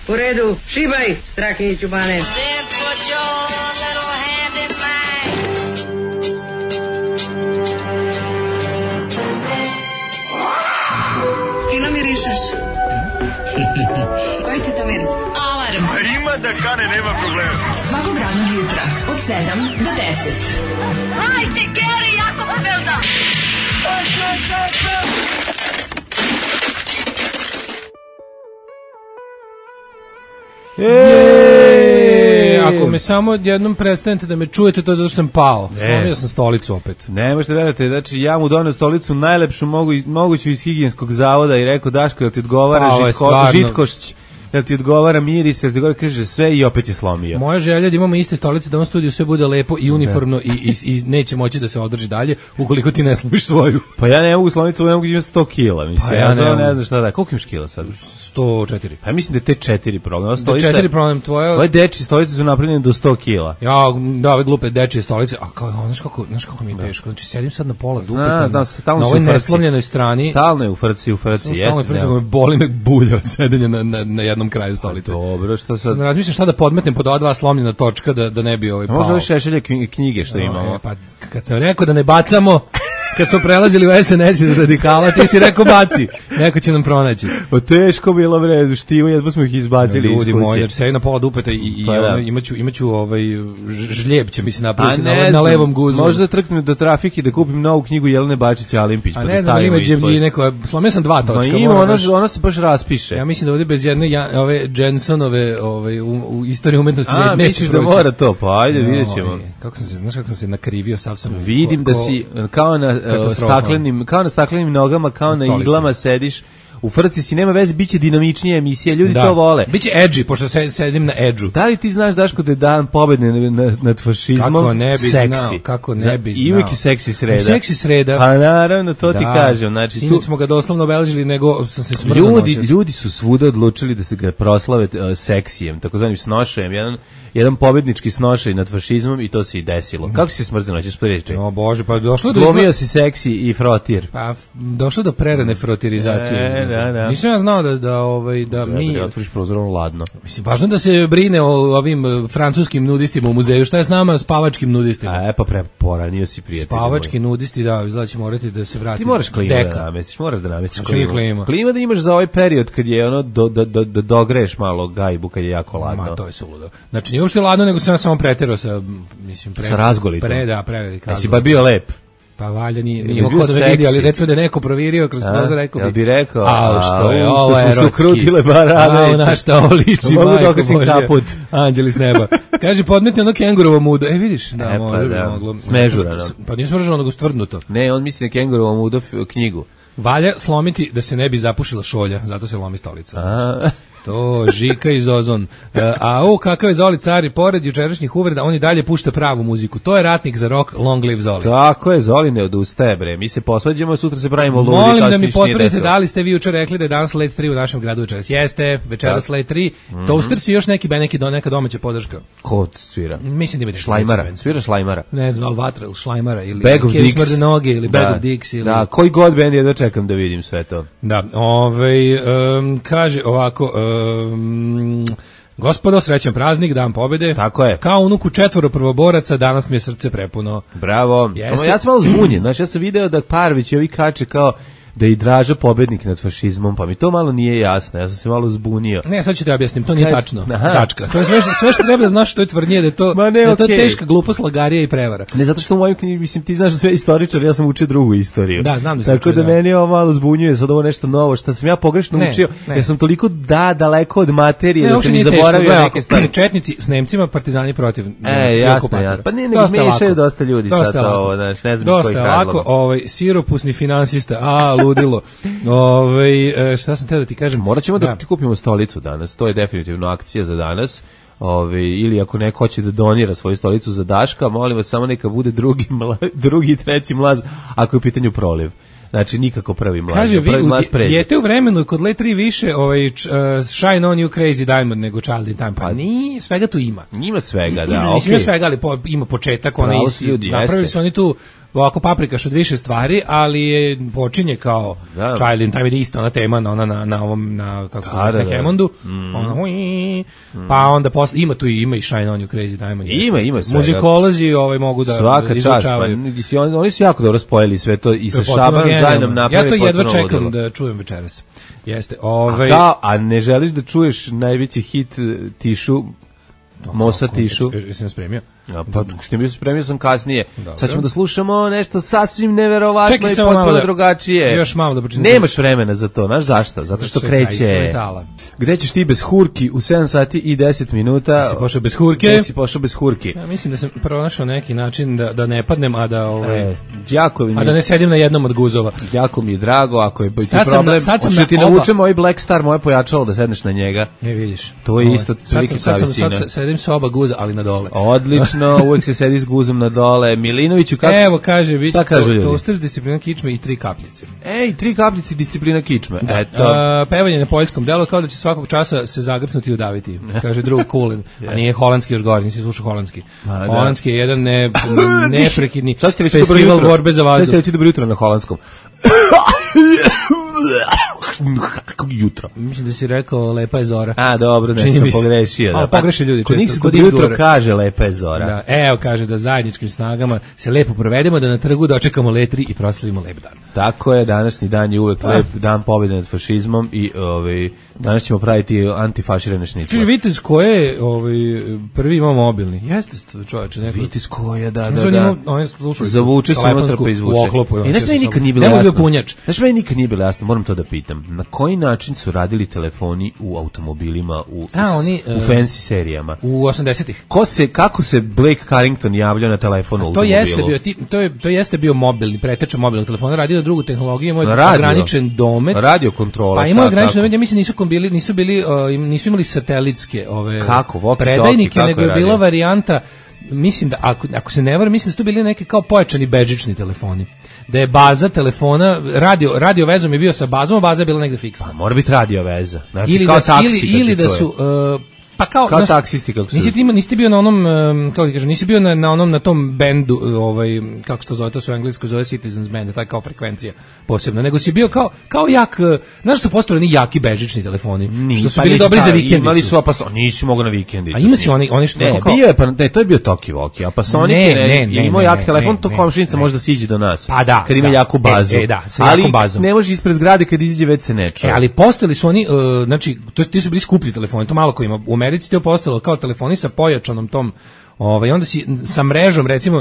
U redu, šibaj, Strahinjiću Bane. Fino mirišeš. Koji ti to miris? Alarm. Ima da kane, nema problema. Svakog radnog jutra, od 7 do 10. Hajde, Geri, jako se velda. Ako me samo jednom prestanete da me čujete, to je zato što sam pao. Slomio sam stolicu opet. Ne možete verujete, znači ja mu doneo stolicu najlepšu moguću iz higijenskog zavoda i rekao, Daško, jel ti odgovara žitkošć, jel ti odgovara miris, jel ti odgovara, kaže sve i opet je slomio. Moja želja je da imamo iste stolice, da on studiju sve bude lepo i uniformno i neće moći da se održi dalje ukoliko ti ne slomiš svoju. Pa ja ne mogu slomiti svoju, ne mogu imati 100 kila, mislim. Pa ja ne znam šta da. Koliko imaš kila sad? 104. Pa mislim da je te 4 problem. Da 4 problem tvoje. Ove dečje stolice su napravljene do 100 kila. Ja, da, ove glupe dečje stolice. A znaš kako mi je teško. Znači sedim sad na pola dupeta. Na ovoj neslomljenoj strani. Stalno je u frci. Stalno je u frci, boli me bulja od sedenja na jednom kraju stolice. Dobro, što sad? Razmišljam šta da podmetnem pod ova dva slomljena točka da ne bi pao. Može ove Šešelje knjige što imamo. Pa kad sam rekao da ne bacamo, kad smo prelazili u SNS iz radikala, ti si rekao baci, neko će nam pronaći. O teško bilo bre, štivo, jedva smo ih izbacili iz kuće. Ljudi moji, sedi na pola dupeta i imaću žljeb će mi se napraviti na levom guzu. Možda trknem do trafike da kupim novu knjigu Jelene Bačić-Alimpić. A ne znam, ima džemlji neko, slomio sam 2 točka. Ma ima, ona se baš raspiše. Ja mislim da ovdje bez jedne ove Jensonove u istoriji umetnosti neće proći. Misliš da mora to, pa ajde, vidjet ćemo. Znaš kako sam se nakrivio, sav sam... Vidim da si kao na staklenim nogama, kao na iglama sediš. U frci si, nema veze, biće dinamičnija emisija, ljudi to vole. Biće edgy, pošto sedim na edžu. Da li ti znaš, Daško, da je dan pobedne nad fašizmom? Kako ne bi seksi. Znao, kako ne bi znao. I uvijek je seksi sreda. Seksi sreda. Pa naravno, to ti kažem. Znači, sinoć smo ga doslovno obeležili, nego sam se smrzao. Ljudi su svuda odlučili da se ga proslave seksijem, takozvanim snošajem, jedan pobednički snošaj nad fašizmom i to se i desilo. Kako si se smrzio noćas priče? O Bože, pa došlo do... Glumio si seksi i frotir. Pa došlo do prerane frotirizacije. Da. Nisam ja znao da mi... otvoriš prozor, ono ladno. Mislim, važno da se brine o ovim francuskim nudistima u muzeju. Šta je s nama spavačkim nudistima? Pa poranio si prijatelj. Spavački nudisti, da, izgleda će morati da se vrati. Ti moraš klimu da namestiš, moraš da namestiš klimu. Klima da imaš za ovaj period kad je ono da dogreješ malo gajbu kad je jako ladno. Ma, to je suludo. Znači, nije uopšte ladno, nego sam ja samo preterao sa razgolitom. Prevelik razgolit. Jesi ba bio lep? Pa valjda nije mogao da me vidi, ali recimo da je neko provirio kroz prozor, rekao bi. Ja bih rekao, što je ovo erotski. Su krutile barade. Na šta ovo liči, majko Božja. Kaput. Anđeli s neba. Kaže, podmetni ono kengurovo mudo. Vidiš? Da, moglo. Smežurano. Pa nije smežurano, nego stvrdnuto. Ne, on misli na kengurovo mudo knjigu. Valja slomiti da se ne bi zapušila šolja, zato se lomi stolica. To, Žika iz Ozon. Kakav je Zoli Cari, pored jučerašnjih uvreda, on i dalje pušta pravu muziku. To je ratnik za rock, long live Zoli. Tako je, Zoli ne odustaje, bre. Mi se posvađamo, sutra se pravimo ludi. Molim da mi potvrdite da li ste vi jučer rekli da je danas Late 3 u našem gradu večeras. Jeste, večeras Late 3. Toasters i još neki neka domaća podrška. Ko svira? Mislim da imate Šlajmara. Svira Šlajmara. Ne znam, ali Vatra ili Šlajmara ili Bag of Dicks. Smrde noge ili Bag of Dicks. Da, koji god band je da čekam da vidim sve to. Da, kaže ovako... Gospodo, srećan praznik, dan pobede. Tako je. Kao unuku 4 prvoboraca, danas mi je srce prepuno. Bravo. Ja sam malo zbunjen, znači ja sam video da Parvić i ovi kače kao da je i Draža pobednik nad fašizmom, pa mi to malo nije jasno, ja sam se malo zbunio. Ne, sad ću te objasnim, to nije tačno. Tačka. To je sve što treba da znaš što je tvrdnje, da je to teška glupost, lagarija i prevara. Ne, zato što u mojoj knjigi, mislim, ti znaš da sve istoričar, ja sam učio drugu istoriju. Da, znam da si tako da meni ovo malo zbunjuje, sad ovo nešto novo, što sam ja pogrešno učio, jer sam toliko daleko od materije da sam i zaboravio neke stvari. Četnici s Nemcima, partizani protiv. Jasno. Pa ne, nego mešaju dosta ljudi sad ovo, ne znam iz kojih razloga. Siropusni finansista, ludilo. Šta sam teo da ti kažem? Morat ćemo da ti kupimo stolicu danas, to je definitivno akcija za danas. Ili ako neko hoće da donira svoju stolicu za Daška, molim vas samo neka bude drugi i treći mlaz ako je u pitanju proliv. Znači nikako prvi mlaz. Kaže, jete u vremenu kod Late 3 više Shine on you crazy diamond nego Child in Time. Pa nije, svega tu ima. Ima svega, da. Ima svega, ali ima početak. Napravili su oni tu ovako paprikaš od više stvari, ali je počinje kao Child in Time, isto ona tema na ovom na kako se zove, na Hammondu. Pa onda posle ima i Shine on You Crazy Diamond. Ima sve. Muzikolozi mogu da izučavaju. Oni su jako dobro spojili sve to i sa Šabanom zajedno napravili. Ja to jedva čekam da čujem večeras. Jeste. A ne želiš da čuješ najveći hit Tišu, Mosa Tišu? Jesam spremio. Pa spremio sam kasnije. Sad ćemo da slušamo nešto sasvim neverovatno i potpuno drugačije. Još malo da pročitam. Nemaš vremena za to, znaš zašto? Zato što kreće. Gde ćeš ti bez hurki u 7 sati i 10 minuta? Si pošao bez hurke? Gde si pošao bez hurke? Ja mislim da sam pronašao neki način da ne padnem, a da a da ne sedim na jednom od guzova. Jako mi je drago, ako je problem, hoćeš ti navučem ovaj Black Star, moje pojačalo da sedneš na njega. Ne vidiš. To je isto prilike ta visina. Sad sedim sa oba guza, ali na dole. Odlično. Uvek se sedi s guzom na dole. Milinoviću, kako... Evo, kaže, vi toster, disciplina kičme i 3 kapljice. 3 kapljice, disciplina kičme. Da. Eto. Pevanje na poljskom delu kao da će svakog časa se zagrcnuti i udaviti. Kaže drug Kulin. A nije holandski još gore, nisi slušao holandski. Holandski je jedan neprekidni festival borbe za vazduh. Šta ste reći dobro jutro na holandskom? Kako jutro? Mislim da si rekao lepa je zora. Dobro, nešto sam pogrešio. Pogreše ljudi često. Kod njih se dobro jutro kaže lepa je zora. Da, evo kaže da zajedničkim snagama se lepo provedemo, da na trgu dočekamo letri i proslavimo lep dan. Tako je, današnji dan je uvek lep dan pobjede nad fašizmom i danas ćemo praviti antifaširane šnicle. Vidite s koje prvi imamo mobilni. Jeste čoveče. Vidite s koje, da. Oni slušaju. Zavuče se unutra pa izvuče. Znaš meni nikad nije bilo jasno. Znaš meni nikad nije bilo jasno, moram to da pitam. Na koji način su radili telefoni u automobilima u fancy serijama? U 80-ih. Kako se Blake Carrington javljao na telefonu u automobilu? To jeste bio mobilni, preteča mobilnog telefona, radio drugu tehnologiju, imao ograničen domet. Radio kontrola. Pa imao ograničen domet, ja mislim nisu imali satelitske predajnike, nego je bila varijanta. Mislim da, ako se ne varam, mislim da su to bili neke kao pojačani bežični telefoni. Da je baza telefona, radio vezom je bio sa bazom, a baza je bila negde fiksna. Pa mora biti radio veza. Znači, ili da su... Pa kao taksisti kako se. Nisi bio na onom kako ti kažem, nisi bio na tom bendu, kako se to zove, to se u engleskom zove Citizens Band, taj kao frekvencija posebno, nego si bio kao jak, znaš su postojali jaki bežični telefoni, što su bili dobri za vikendicu. Imali su nisi mogao na vikendicu. A ima si oni što kao bio je, to je bio Tokiwoki, a pa Sonic imao jak telefon, to komšinica može da siđe do nas. Pa da, kad ima jaku bazu. Ali ne može ispred zgrade kad izađe već se ne čuje. Ali postojali su oni, znači ti su bili skuplji telefoni, to malo ko ima. U Americi to postalo kao telefoni sa pojačanom tom onda si sa mrežom recimo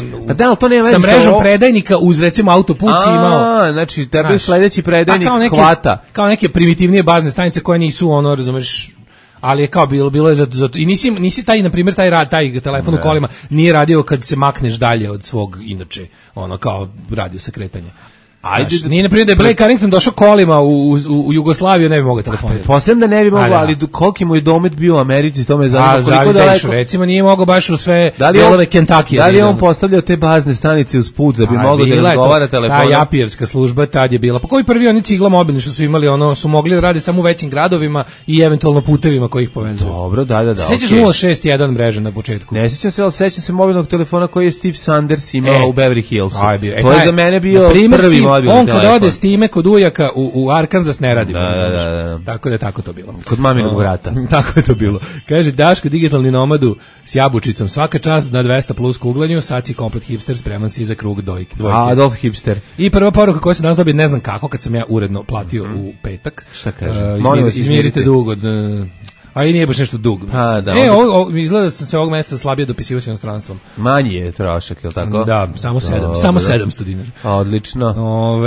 sa mrežom predajnika uz recimo autoput si imao znači tebe sledeći predajnik hvata kao neke primitivnije bazne stanice koje nisu razumeš, ali je kao bilo je za i nisi taj na primjer taj telefon u kolima nije radio kad se makneš dalje od svog inače kao radio sa kretanje. Nije na primjer da je Blake Carrington došao kolima u Jugoslaviju, ne bi mogao telefonirati. Posebno da ne bi mogao, ali koliki mu je domet bio u Americi, to me zanima. Recimo nije mogao baš u sve delove Kentucky. Da li je on postavljao te bazne stanice uz put da bi mogao da razgovara telefonom? Ta japijevska služba tad je bila. Pa koji prvi oni cigla mobilni što su imali, su mogli da rade samo u većim gradovima i eventualno putevima koji ih povezuju. Dobro, da. Sećaš 061 mreže na početku? Ne sećam se, ali sećam se mobilnog telefona koji je Steve Sanders imao u Beverly Hillsu. To je za mene bio prvi. On kad ode s time kod ujaka u Arkansas ne radi. Tako da je tako to bilo. Kod maminog vrata. Tako je to bilo. Kaže Daško, digitalni nomadu s jabučicom. Svaka čast na 200 plus kuglanju, sad si komplet hipster, spreman si za krug dvojke. Adolf hipster. I prva poruka koja se nas dobije, ne znam kako, kad sam ja uredno platio u petak. Šta kaže? Izmirite dug od... A i nije baš nešto dug. Izgleda da sam se ovog mjeseca slabije dopisivao s inostranstvom. Manji je trošak, je li tako? Da, samo 700 dinara. Odlično.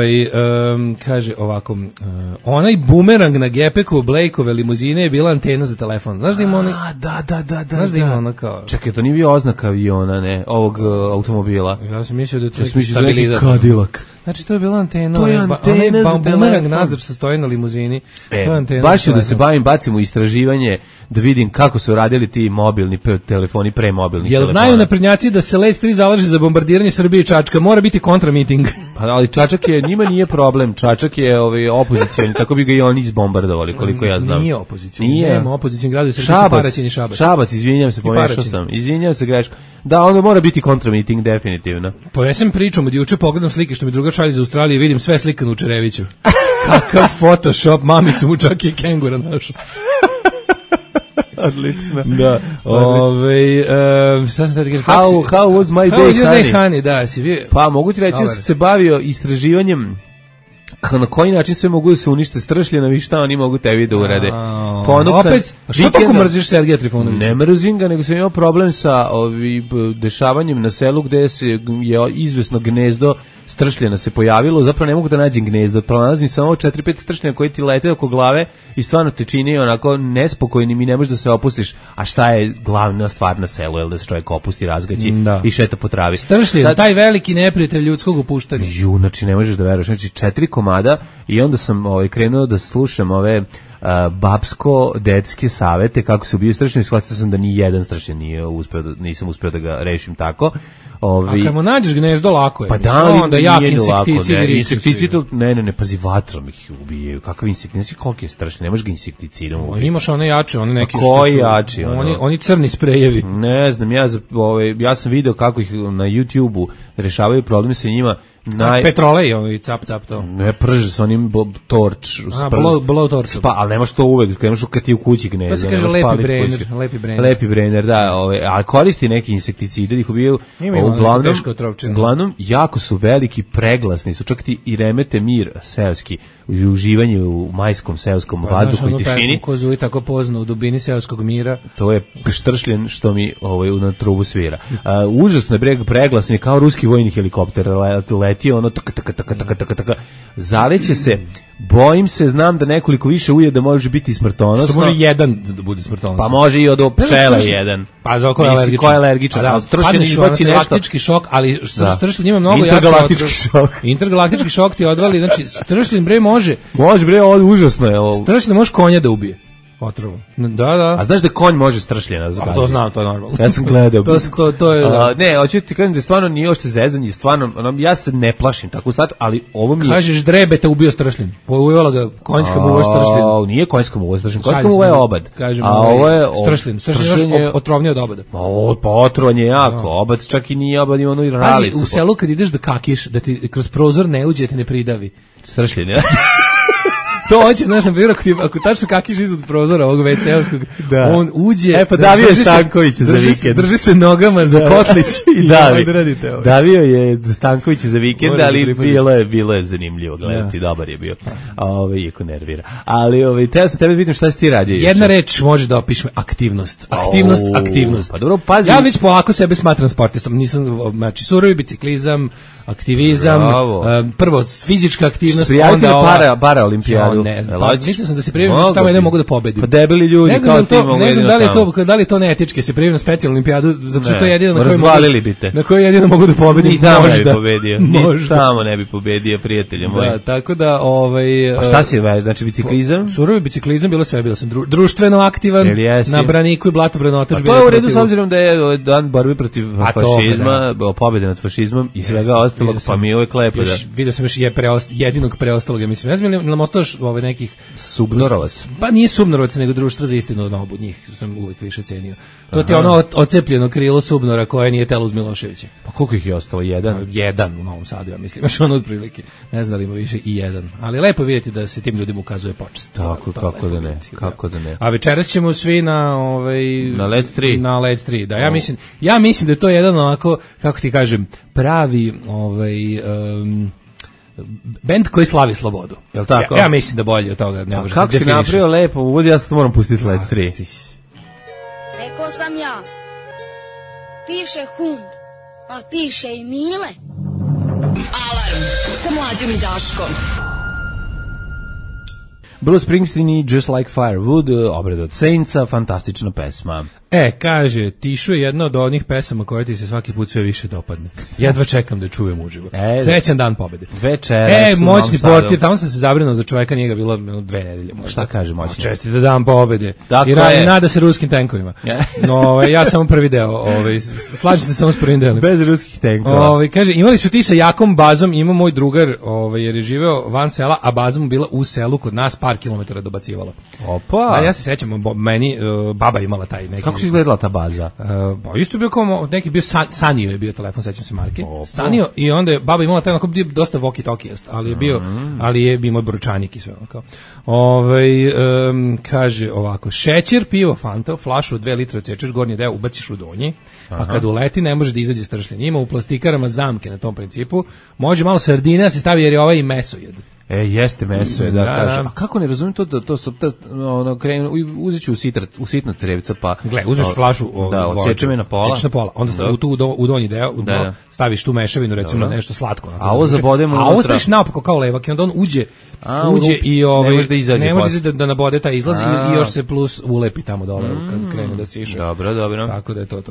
Kaže ovako, onaj bumerang na gepeku Blakeove limuzine je bila antena za telefon. Znaš da ima oni... Da. Znaš da ima ona kao... Čekaj, to nije bio oznaka aviona, ne, ovog automobila. Ja sam mislio da je to neki stabilizator. Cadillac. Znači, to je bila antena. To je antena za bumerang nazad što stoji na limuzini. Baš ću da se bacimo istraživanje da vidim kako su radili ti mobilni telefoni pre mobilnih telefona. Jel znaju naprednjaci da se Let 3 zalaže za bombardiranje Srbije i Čačka? Mora biti kontramiting. Pa ali Čačak je, njima nije problem, Čačak je opozicioni, tako bi ga i oni izbombardovali, koliko ja znam. Nije opozicioni, Nije. nema opozicioni gradu, Srbije su Paraćin i Šabac. Šabac, izvinjam se, pomešao sam. Izvinjam se, greško. Da, onda mora biti kontramiting, definitivno. Pa ja sam pričam od juče, pogledam slike što mi druga šalje iz Australije i vidim sve slikano u Čereviću. Kakav Photoshop, mamicu mu čak i kengura našao. Odlično. Da. Šta sam tada kažem? How was my day, honey? Da, si bio... Pa mogu ti reći da sam se bavio istraživanjem na koji način sve mogu da se unište stršljena i šta oni mogu tebi da urade. Opet, što tako mrziš Sergeja Trifunovića? Ne mrzim ga, nego sam imao problem sa dešavanjem na selu gde je izvesno gnezdo stršljena se pojavilo, zapravo ne mogu da nađem gnezdo, pronalazim samo 4-5 stršljena koji ti lete oko glave i stvarno te čini onako nespokojnim i ne možeš da se opustiš, a šta je glavna stvar na selu, je da se čovjek opusti, razgaći i šeta po travi. Stršljen, taj veliki neprijatelj ljudskog opuštanja. Znači ne možeš da veruješ, znači 4 komada i onda sam krenuo da slušam ove babsko-detske savete kako su bili stršljeni, shvatio sam da ni jedan stršljen nisam uspeo da ga rešim tako. A kad mu nađeš gnezdo, lako je. Pa da, ali onda jak insekticid. Ne, pazi, vatrom ih ubijaju. Kakav insekticid? Znači, koliko je strašno, ne možeš ga insekticidom ubijati. Imaš one jače, one neki koji jači? Oni crni sprejevi. Ne znam, ja sam video kako ih na YouTube-u rešavaju problem sa njima. Petrolej, cap to. Ne, prže s onim torč. Blow torch. Ali nemaš to uvek, kad ti u kući gnezda. To se kaže lepi brainer. Da, ali koristi neki insekticide, ih ubijaju. Uglavnom, jako su veliki, preglasni su, čak ti i remete mir seoski, uživanje u majskom seoskom vazduhu i tišini. Pesmu ko zuji tako pozno u dubini seoskog mira. To je štršljen što mi na trubu svira. Užasno je preglasni, kao ruski vojni helikopter leti, ono taka, zaleće se. Bojim se, znam da nekoliko više ujeda može biti smrtonosno. Što može jedan da bude smrtonosno. Pa može i od pčela jedan. Pa za ko je alergičan. Ko je alergičan. Da, padneš u anafilaksički šok, ali stršljen ima mnogo jače. Intergalaktički šok ti odvali, znači stršljen bre može. Može bre, užasno je ovo. Stršljen može konja da ubije. Otrovom. Da. A znaš da konj može stršljena? To znam, to je normalno. Ja sam gledao. To je ne, hoću ti kažem da stvarno nije ošte zezanje, stvarno, ja se ne plašim tako statu, ali ovo mi je... Kažeš drebeta ubio stršljen. Pojela ga konjska muva stršljen. Nije konjska muva stršljen, konjska muva je obad. Kažem, ovo je stršljen. Stršljen je otrovnije od obada. Pa otrovanje je jako, obad čak i nije obad, ima ono i ralicu. Pazi, u selu kad ideš da kakiš, da ti kroz prozor ne uđe, da ti ne pridavi. Stršljen, ja. To hoće, znaš, na primjer, ako tačno kakiš izod prozora ovog WC-ovskog, on uđe... Pa davio je Stankovića za vikend. Drži se nogama za kotlić i davio je Stankovića za vikend, ali bilo je zanimljivo gledati, dobar je bio. Iako nervira. Ali, teo sam tebe vidim šta si ti radio. Jedna reč može da opišeš aktivnost. Aktivnost. Pa dobro, pazi. Ja već polako sebe smatram sportistom. Nisam, znači, surovi biciklizam, aktivizam, prvo fizička aktivnost, onda para-olimpijadu. Ne znam, mislio sam da se prijavim da tamo ne mogu da pobedim. Pa debeli ljudi kao ti mogu. Ne znam da li je to neetički se prijavim na specijalnu olimpijadu, zato što to je jedino na kojoj jedino mogu da pobedim. Ni tamo ne bi pobedio. Ni tamo ne bi pobedio, prijatelju moj. Da, tako da Pa šta si već, znači biciklizam? Surovi biciklizam, bilo sam društveno aktivan, na braniku i blatobranotač. To je u redu s obzirom da je dan borbe protiv fašizma, pobede nad fašizmom i svega ostalog, pa mi je uvek lepo da... Vidio sam još jedinog preostalog, ja mislim. Ne znam ili nam ostao nekih Subnorovac. Pa nije Subnorovac, nego Društvo za istinu, na obu njih sam uvijek više cenio. To ti je ono ocepljeno krilo Subnora koje nije telo uz Miloševića. Pa koliko ih je ostalo? Jedan u Novom Sadu, ja mislim. Još ono otprilike. Ne znam da ima više i jedan. Ali lepo vidjeti da se tim ljudima ukazuje počast. Tako, kako da ne. A večeras ćemo svi na Led 3. Na Led 3, da. Ja mislim da je to jedan onako, kako ti kažem, pravi bend koji slavi slobodu. Jel tako? Ja mislim da bolje od toga ne može se definiše. Kako si napravio lepo uvod, ja sad moram pustiti Led 3. Rekao sam ja, piše Hund, ali piše i Mile. Alarm sa Mlađom i Daškom. Bruce Springsteen i Just Like Firewood, obrada od Saintsa, fantastična pesma. Kaže, Tišu je jedna od onih pesama koja ti se svaki put sve više dopadne. Jedva čekam da je čujem uživo. Srećan dan pobede. Večeras moćni portir, tamo sam se zabrinuo za čoveka, njega bilo 2 nedelje. Šta kaže moćni? Čestite dan pobede. Tako I nada se ruskim tenkovima. No, ja samo prvi deo, slažem se samo s prvim delom. Bez ruskih tenkova. Kaže, imali su ti sa jakom bazom, ima moj drugar, jer je živeo van sela, a baza mu bila u selu kod nas, par kilometara dobacivala. Opa. Da, ja se sećam, meni baba imala taj neki. Kako se izgledala ta baza? Isto je bio kao neki bio Sanio je bio telefon, sećam se marke. Sanio, i onda je baba imala taj onako bio dosta walkie-talkie, ali je imao brojčanik i sve onako. Kaže ovako, šećer, pivo, Fanta, flašu od 2 litre odsečeš, gornji deo ubaciš u donji, a kad uleti ne može da izađe s tršljen. Ima u plastikarama zamke na tom principu. Može malo sardine da se stavi jer je ovaj mesojed. Jeste meso je, da kaže. A kako ne razumijem to su uzeću u sitna crevca, pa gle, uzmeš flašu, odsečem je na pola. Sečeš na pola, onda u donji deo, staviš tu mešavinu, recimo nešto slatko. A ovo zabodemo unutra. A ovo staviš naopako kao levak i onda on uđe i ne može da nabode taj izlaz i još se plus ulepi tamo dole kad krene da siše. Dobro. Tako da je to.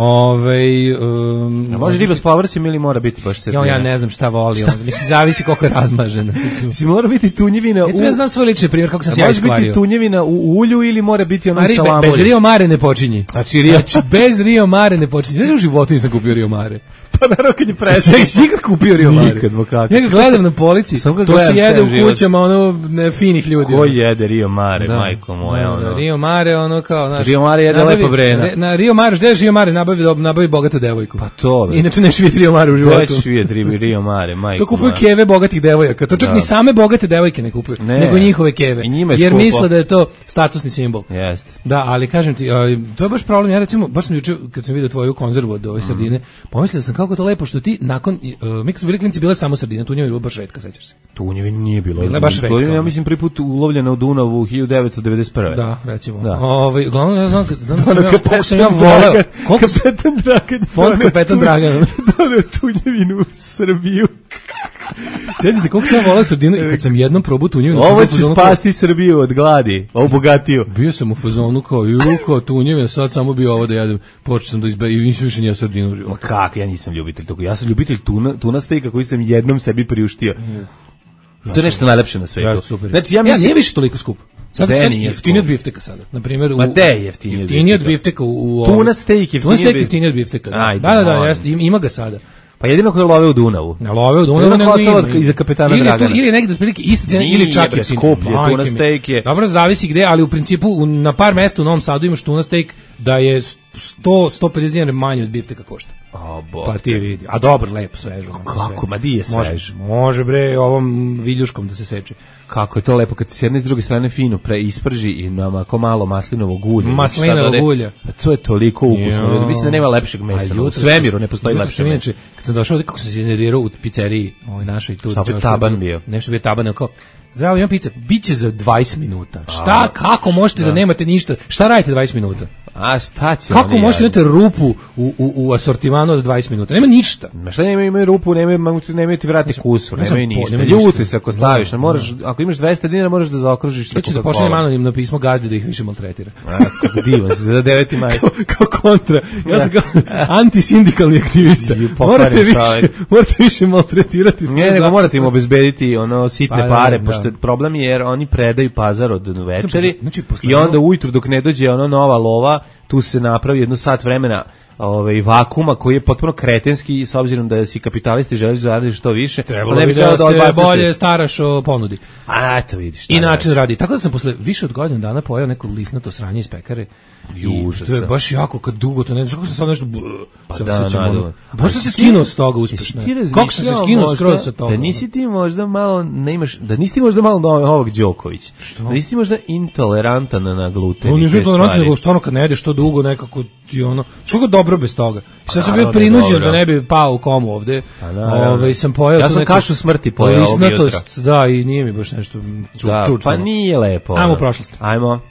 Može riba s povrćem ili mora biti baš sredina? Ja ne znam šta voli, mislim zavisi koliko je razmažena. Si mora biti tunjevina ja znam svoj lični primjer kako sam se ja iskvario. Može biti tunjevina u ulju ili mora biti ono salamuri? Bez Rio Mare ne počinji. Znači bez Rio Mare ne počinji. Znaš u životu nisam kupio Rio Mare. Pa naravno kad je presao. Sve nikad kupio Rio Mare. Nikad, ja ga gledam na polici. To se jede u kućama finih ljudi. Ko jede Rio Mare, majko moja? Rio Mare kao... Rio Mare jede lepo brena. Na Rio Mare, gde je Rio Mare nabavi bogatu devojku. Pa to. Inače ne švijeti Rio Mare u životu. To je švijeti Rio Mare, majko. To kupuju keve bogatih devojaka. To čak ni same bogate devojke ne kupuju, nego njihove keve. Jer misle da je to statusni simbol. Jeste. Da, ali kažem ti, to je baš problem. Ja recimo, baš sam juče kad sam vidio tvoju konzervu od ove sardine, pomislio sam kako to lepo što ti nakon, mi kad smo bili klinci bile samo sardine, tunjeva je bilo baš retka, sećaš se? Tunjeva nije bilo. Bila je baš retka. Ja mislim prvi put ulovljena u Dunavu 1991. Da, recimo. Uglavnom ja znam koliko sam ja voleo. Kapetan Dragan. Fond Kapetan Dragan. Doneo tunjevinu u Srbiju. Sjeti se koliko sam volao sardinu i kad sam jednom probao tunjevinu. Ovo će spasti Srbiju od gladi, ovu bogatiju. Bio sam u fazonu kao tunjevinu, sad samo bio ovo da jedem, počeo sam da i više nije sardinu u životu. Kako, ja nisam ljubitelj toga, ja sam ljubitelj tuna stejka koji sam jednom sebi priuštio. To je nešto najlepše na svetu. Znači, ja nije više toliko skup. Sad jeftinije od bifteka sada. Na primjer, jeftinije od bifteka u tuna steak jeftinije od bifteka. Da, ima ga sada. Pa jedino koji love u Dunavu. Ne love u Dunavu, nego ima. Iza Kapetana Dragana. Ili negdje otprilike isti cena, ili čak je skuplje, tuna steak je. Dobro, zavisi gde, ali u principu na par mesta u Novom Sadu imaš tuna steak da je 150 dinara manje od bifteka košta. Pa ti vidi. A dobro, lepo, svežo. Kako, ma di je svež? Može bre, ovom viljuškom da se seče. Kako je to lepo, kad se s jedne i s druge strane fino isprži i namako malo maslinovog ulja. Maslinovog ulja. To je toliko ukusno. Mislim da nema lepšeg mesa. U svemiru ne postoji lepše meso. Kad sam došao ovdje, kako sam se iznervirao u pizzeriji našoj tu. Šta bi taban bio? Nešto bi je taban, kao, zdravo, imam pizza, bit će za 20 minuta. Šta, kako možete da nemate ništa? Šta radite 20 minuta? A šta će kako možete imati rupu u asortimanu od 20 minuta? Nema ništa. Šta imaju rupu, nemaju ti vrati kusur, nemaju ništa. Ljuti se ako staviš, ako imaš 200 dinara moraš da zaokružiš sa Coca-Cola. Ja ću da pošaljem anonimno pismo gazdi da ih više maltretira. Kako divan si, za 9. maj. Kao kontra. Ja sam kao antisindikalni aktivista. Morate više maltretirati. Ne, nego morate im obezbediti sitne pare, pošto problem je jer oni predaju pazar od večeri i onda ujutru dok ne dođe nova lova, tu se napravi jedno sat vremena vakuma koji je potpuno kretenski s obzirom da si kapitalisti želiš zaraditi što više. Trebalo bi da se bolje staraš o ponudi. A eto vidiš. I način radi. Tako da sam posle više od godinu dana pojeo neko lisnato sranje iz pekare. To je baš jako kad dugo to ne znaš kako sam sad nešto baš sam se skinuo s toga uspešno. Kako sam se skinuo skroz sa toga? Da nisi ti možda malo da nisi ti možda malo Novak Đoković. Što? Da nisi ti možda intolerantan na gluten. On je intolerantan, nego stvarno kad ne jedeš to dugo nekako ti što ga dobro bez toga. Sad sam bio prinuđen da ne bi pao u komu ovde. Sam pojeo. Ja sam kašu smrti pojeo ovog jutra. Da, i nije mi baš nešto čučno. Pa nije lepo. Ajmo u prošlost. Ajmo.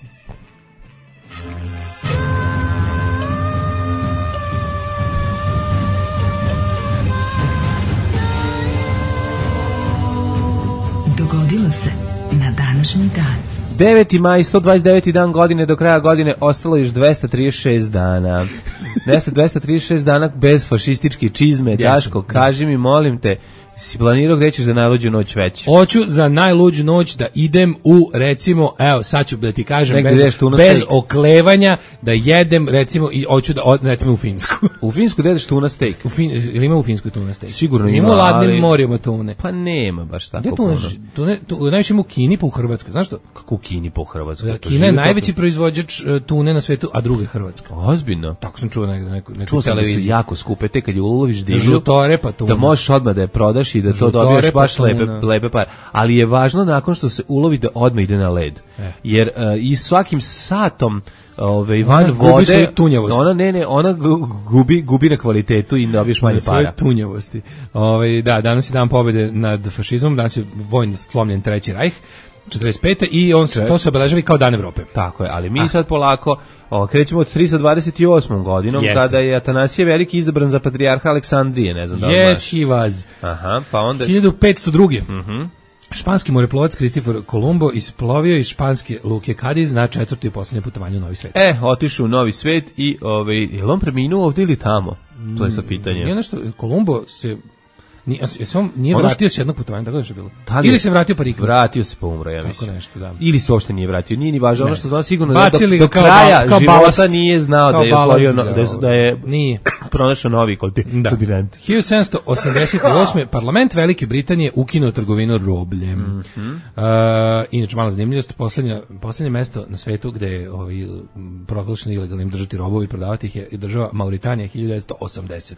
Dogodilo se na današnji dan. 9. maj, 129. dan godine, do kraja godine ostalo još 236 dana. 236 dana bez fašističke čizme. Daško, kaži mi, molim te, si planirao gde ćeš za najluđu noć već? Hoću za najluđu noć da idem u, recimo, evo, sad ću da ti kažem, bez oklevanja, da jedem, recimo, i hoću da recimo u Finsku. U Finsku da jedeš tuna steak? Ili ima u Finsku tuna steak? Sigurno ima, ima u ladnim morima tune. Pa nema baš tako puno. Najviše ima u Kini pa u Hrvatskoj, znaš što? Kako u Kini pa u Hrvatskoj? Kina je najveći proizvođač tune na svetu, a druga je Hrvatska. Ozbiljno? Tako sam čuo neku čuo sam televiziju. Da su jako skupe, te kad je uloviš divlju, žutore pa tuna. Da možeš odmah da je prodaš i da to dobiješ baš lepe pare. Ali je važno nakon što se ulovi da odmah ide na led. Jer i svakim satom van vode ona gubi na kvalitetu i dobiješ manje para. Svoje tunjavosti. Da, danas je dan pobede nad fašizmom, danas je vojno slomljen Treći rajh, 45. i to se obeležava kao Dan Evrope. Tako je, ali mi sad polako krećemo od 328. godinom, kada je Atanasije Veliki izabran za patrijarha Aleksandrije, ne znam da li znaš. Yes, he was. Aha, pa onda 1502. Španski moreplovac Kristofor Kolumbo isplovio iz španske luke Kadiz na 4. i posljednje putovanje u Novi svet. Otišao u Novi svet i je li on preminuo ovdje ili tamo? To je sad pitanje. Nije nešto, Kolumbo se nije vratio se jednog putovanja, tako da je bilo. Ili se vratio pa rikao. Vratio se pa umro, ja mislim. Tako nešto, da. Ili se uopšte nije vratio. Nije ni važno, ono što znam sigurno da do kraja života nije znao da je nije pronašao novi kontinent. 1788. Parlament Velike Britanije ukinuo trgovinu robljem. Inače, mala zanimljivost, poslednje mesto na svetu gde je proglašeno ilegalnim držati robovi i prodavati ih je država Mauritanija 1980.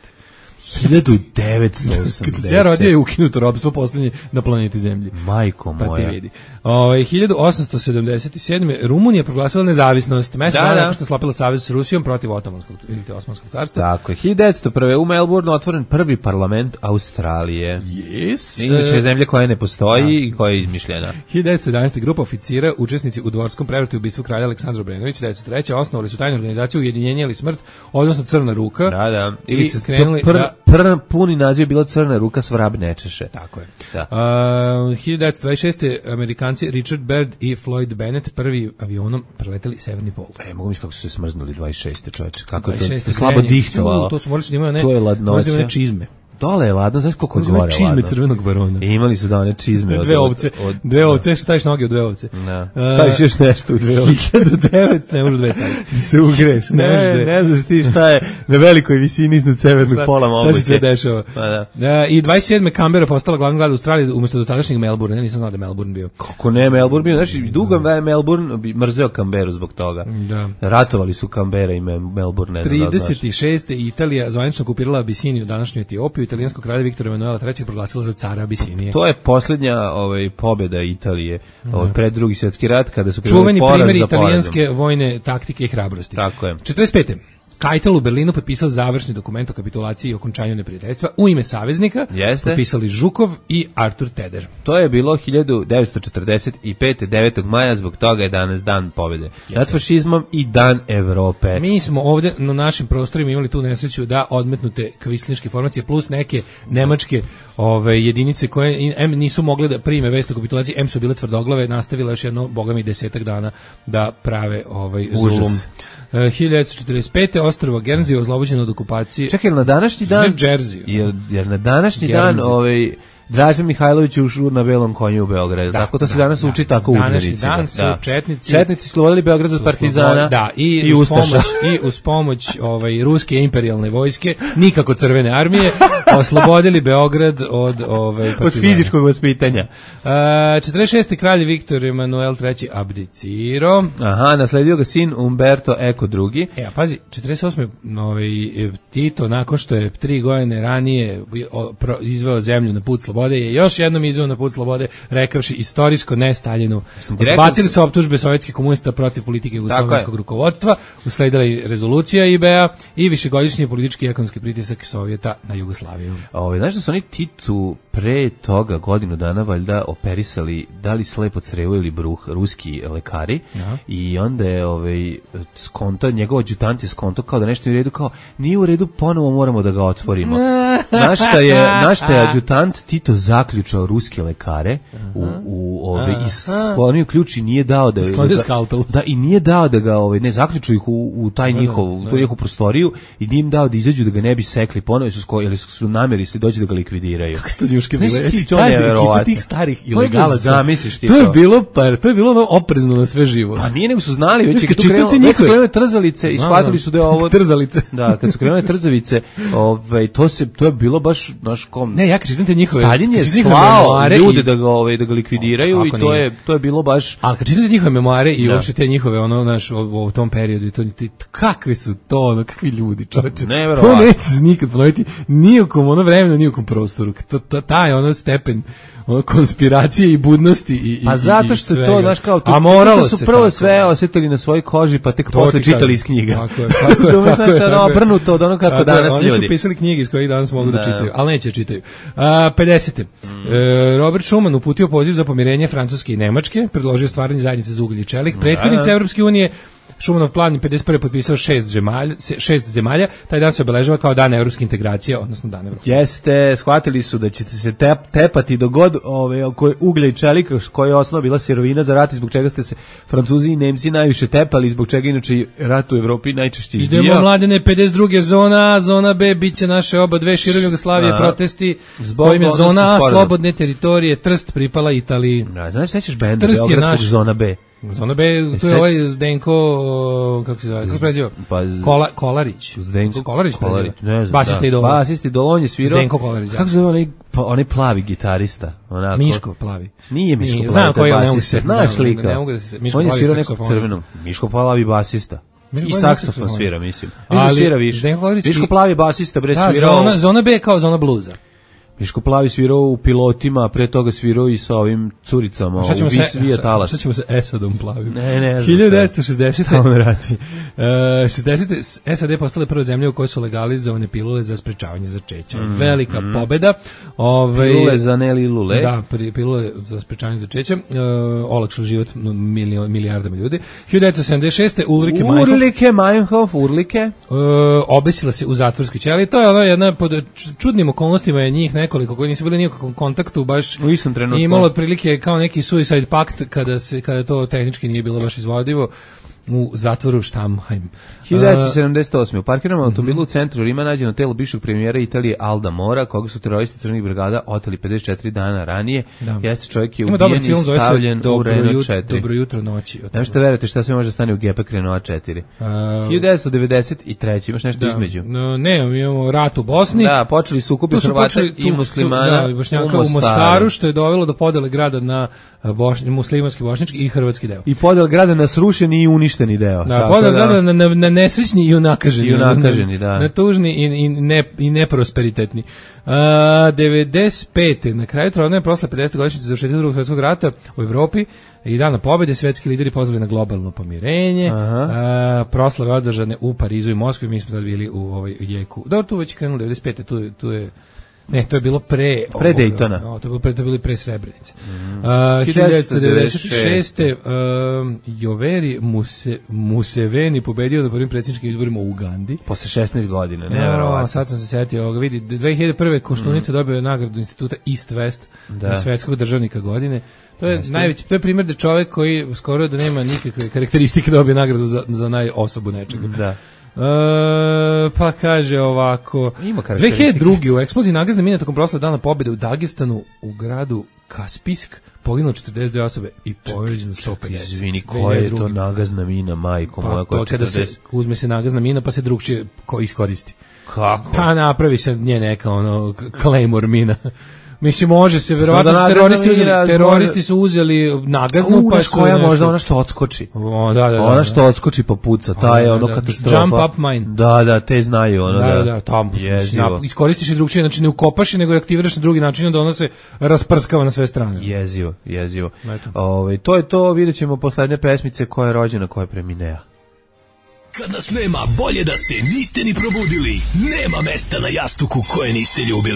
1980. Kad se ja rodio je ukinuto robstvo poslednje na planeti Zemlji. Majko moja. Pa ti vidi. 1877. Rumunija proglasila nezavisnost. Mesec dana nakon što je sklopila savez s Rusijom protiv Osmanskog carstva. Tako je. 1901. u Melbourneu otvoren prvi parlament Australije. Yes. Inače zemlja koja ne postoji i koja je izmišljena. 1917. grupa oficira, učesnici u dvorskom prevratu i ubistvu kralja Aleksandra Obrenovića, 1903. osnovali su tajnu organizaciju Ujedinjenje ili smrt, odnosno Crna ruka. Da. I skrenuli puni naziv je bila Crna ruka, svrab ne češe. Tako je. Da. 1926. Amerikanci Richard Byrd i Floyd Bennett prvi avionom preleteli severni pol. Mogu misliti kako su se smrznuli 26. čoveče. Kako 26. je to slabo dihtovalo. To su morali da imaju to je ladnoća. Čizme. Dole je ladno, znaš koliko je gore ladno. Čizme crvenog barona. Imali su da one čizme. Dve ovce, staviš noge u dve ovce. Staviš još nešto u dve ovce. 1909, ne možeš dve staviti. Se ugreš. Ne znaš ti šta je na velikoj visini iznad severnog pola moguće. Šta se sve dešava. I 27. Canberra postala glavni grad Australije umjesto do tadašnjeg Melbourne. Nisam znao da je Melbourne bio. Kako ne Melbourne bio? Znaš, dugo je Melbourne mrzeo Canberru zbog toga. Ratovali su Canberra i Melbourne. 36. Italija zvanično okupirala Abisiniju, današnju Etiopiju. Italijansko kralja Viktora Emanuela III proglasila za cara Abisinije. To je posljednja pobjeda Italije pred Drugi svjetski rat kada su čuveni primjer italijanske vojne taktike i hrabrosti. Tako je. 45. Keitel u Berlinu potpisao završni dokument o kapitulaciji i okončanju neprijateljstva u ime saveznika. Potpisali Žukov i Artur Teder. To je bilo 1945. 9. maja, zbog toga je danas dan pobjede nad fašizmom i dan Evrope. Mi smo ovdje na našim prostorima imali tu nesreću da odmetnute kvislinške formacije plus neke nemačke jedinice koje nisu mogle da prime vest o kapitulaciji, su bile tvrdoglave, nastavila još jedno, bogami 10 dana da prave zulum. 1945. ostrvo Guernsey oslobođeno od okupacije. Čekaj, na današnji dan? Jer na današnji dan Dražen Mihajlović ušao na belom konju u Beograd. Tako to se danas uči tako u udžbenicima. Danas su Četnici slobodili Beograd od partizana i ustaša. I uz pomoć ruske imperijalne vojske, nikako crvene armije, oslobodili Beograd od partizana. Od fizičkog vaspitanja. 46. kralj Viktor Emanuel III abdicirao. Aha, nasledio ga sin Umberto Eco II. A pazi, 48. Tito, nakon što je 3 godine ranije izveo zemlju na put slobode, je još jednom izveo na put slobode, rekavši istorijsko ne Staljinu. Bacili su optužbe sovjetskih komunista protiv politike jugoslovenskog rukovodstva, usledila i rezolucija IBA i višegodišnji politički i ekonomski pritisak Sovjeta na Jugoslaviju. Znaš da su oni Titu pre toga godinu dana valjda operisali da li slepo crevo ili bruh ruski lekari. I onda je njegov adjutant je skonto kao da nešto nije u redu, kao nije u redu, ponovo moramo da ga otvorimo. Naš šta je adjutant Tito Tito zaključao ruske lekare i sklonio ključ i nije dao da i nije dao da ga ne zaključio ih u taj njihov tu njihovu prostoriju i nije im dao da izađu da ga ne bi sekli ponovo jer su nameri se doći da ga likvidiraju. Kako ste njuške bile? To je neverovatno. Tih starih ilegalaca. Zamisliš ti to je bilo ono oprezno na sve živo. Pa nije nego su znali već kad su krenule trzalice i shvatili su da je ovo trzalice. Da, kad su krenule trzavice, to je bilo baš naš kom. Ne, ja kad čitam te njihove, Stalin je slao ljude da ga likvidiraju i to je bilo baš. Ali kad čitam te njihove memoare i uopšte te njihove u tom periodu i to kakvi su to, kakvi ljudi, čoveče. To neće se nikad ponoviti ni u kom vremenu, ni u kom prostoru. Taj stepen konspiracije i budnosti i pa zato što i to znaš kao a moralo su prvo sve osetili na svojoj koži pa tek posle čitali iz knjiga. Tako je. Obrnuto od onog kako danas ljudi. Oni su pisali knjige iz kojih danas mogu da čitaju, ali neće čitaju. 50. Robert Schuman uputio poziv za pomirenje Francuske i Nemačke, predložio stvaranje zajednice za ugalj i čelik. Prethodnica Evropske unije Šumanov plan je 51. potpisao 6 zemalja, taj dan se obeležava kao dan evropske integracije, odnosno dan Evropske. Jeste, shvatili su da ćete se tepati do god oko uglja i čelika, koja je osnova bila sirovina za rat i zbog čega ste se Francuzi i Nemci najviše tepali, zbog čega inače rat u Evropi najčešće izbijao. Idemo mladene, 52. zona B, bit će naše oba dve širom Jugoslavije protesti, kojim je zona A, slobodne teritorije, Trst pripala Italiji. Znaš, sećaš benda Beogradskog zona B? Zona B, to je ovaj Zdenko, kako se zove, kako se preziva? Kolarić. Zdenko Kolarić preziva. Ne znam, basist Idol, on je svirao. Zdenko Kolarić. Kako se zove onaj plavi gitarista? Miško plavi. Nije Miško plavi, znam koji on, ne mogu se znaš slika. On je svirao nekog crvenog. Miško plavi basista. I saksofon svira, mislim. Svira više. Miško plavi basista, bre, svirao. Zona B kao zona bluza. Miško plavi svirao u Pilotima, pre toga svirao i sa ovim curicama u Vija Talas. Šta ćemo sa Esadom plavim? Ne znam. 1960. Šta on radi? 60. SAD postale prve zemlje u kojoj su legalizovane pilule za sprečavanje začeća. Velika pobeda. Pilule za nelilule. Da, pilule za sprečavanje začeća. Olakšao život milijardama ljudi. 1976. Ulrike Meinhof. Obesila se u zatvorskoj ćeliji. To je ona jedna, pod čudnim okolnostima je njih nekoliko koji nisu bili nikakvom kontaktu, baš u istom trenutku. Imalo otprilike kao neki suicide pact kada to tehnički nije bilo baš izvodivo u zatvoru Štamheim. 1978. U parkiranom automobilu u centru Rima nađeno telo bivšeg premijera Italije Alda Mora, koga su teroristi crvenih brigada oteli 54 dana ranije. Jeste čovjek je ubijen i stavljen u Renault 4. Dobro jutro noći. Ne možete verujete šta sve može stane u gepak Renault 4. 1993. Imaš nešto između? Ne, imamo rat u Bosni. Da, počeli sukobi Hrvata i muslimana u Mostaru, što je dovelo do podele grada na muslimanski, bošnjački i hrvatski deo. I podele grada na srušeni i uništeni deo. Da, podele grada na nesrećni i unakaženi. Da. Na tužni i neprosperitetni. 95. Na kraju trodne prosle 50. godišnjice završetka Drugog svjetskog rata u Evropi i dana pobjede svetski lideri pozvali na globalno pomirenje. Proslave održane u Parizu i Moskvi, mi smo tad bili u ovoj jeku. Dobro, tu već krenuli 95. Tu je ne, to je bilo pre Daytona. To je bilo pre Srebrenice. 1996. Joveri Museveni pobedio na prvim predsjedničkim izborima u Ugandi. Posle 16 godina, nevjerovatno. Sad sam se setio ovoga, vidi, 2001. Koštunica dobio nagradu instituta East West za svetskog državnika godine. To je najveći, to je primjer da čovjek koji skoro da nema nikakve karakteristike dobije nagradu za najosobu nečega. Da. Pa kaže ovako 2002. u eksploziji nagazne mine tokom proslave dana pobjede u Dagestanu u gradu Kaspijsk poginulo 42 osobe i povređeno 150. Izvini, koja je to nagazna mina, majko moja? Pa kada se uzme se nagazna mina pa se drugčije iskoristi. Kako? Pa napravi se nje neka Claymore mina. Mislim, može se, verovatno teroristi su uzeli nagaznu, pa su koja možda ona što odskoči. Ona što odskoči pa puca, ta je katastrofa. Jump up mine. Da, te znaju. Tamo. Iskoristiš i drugčije, znači ne ukopaš, nego aktiviraš na drugi način, da ona se rasprskava na sve strane. Jezivo. To je to, vidjet ćemo poslednje pesmice koja je rođena, koja je preminea. Kad nas nema, bolje da se niste ni probudili. Nema mesta na jastuku koje niste ljubili.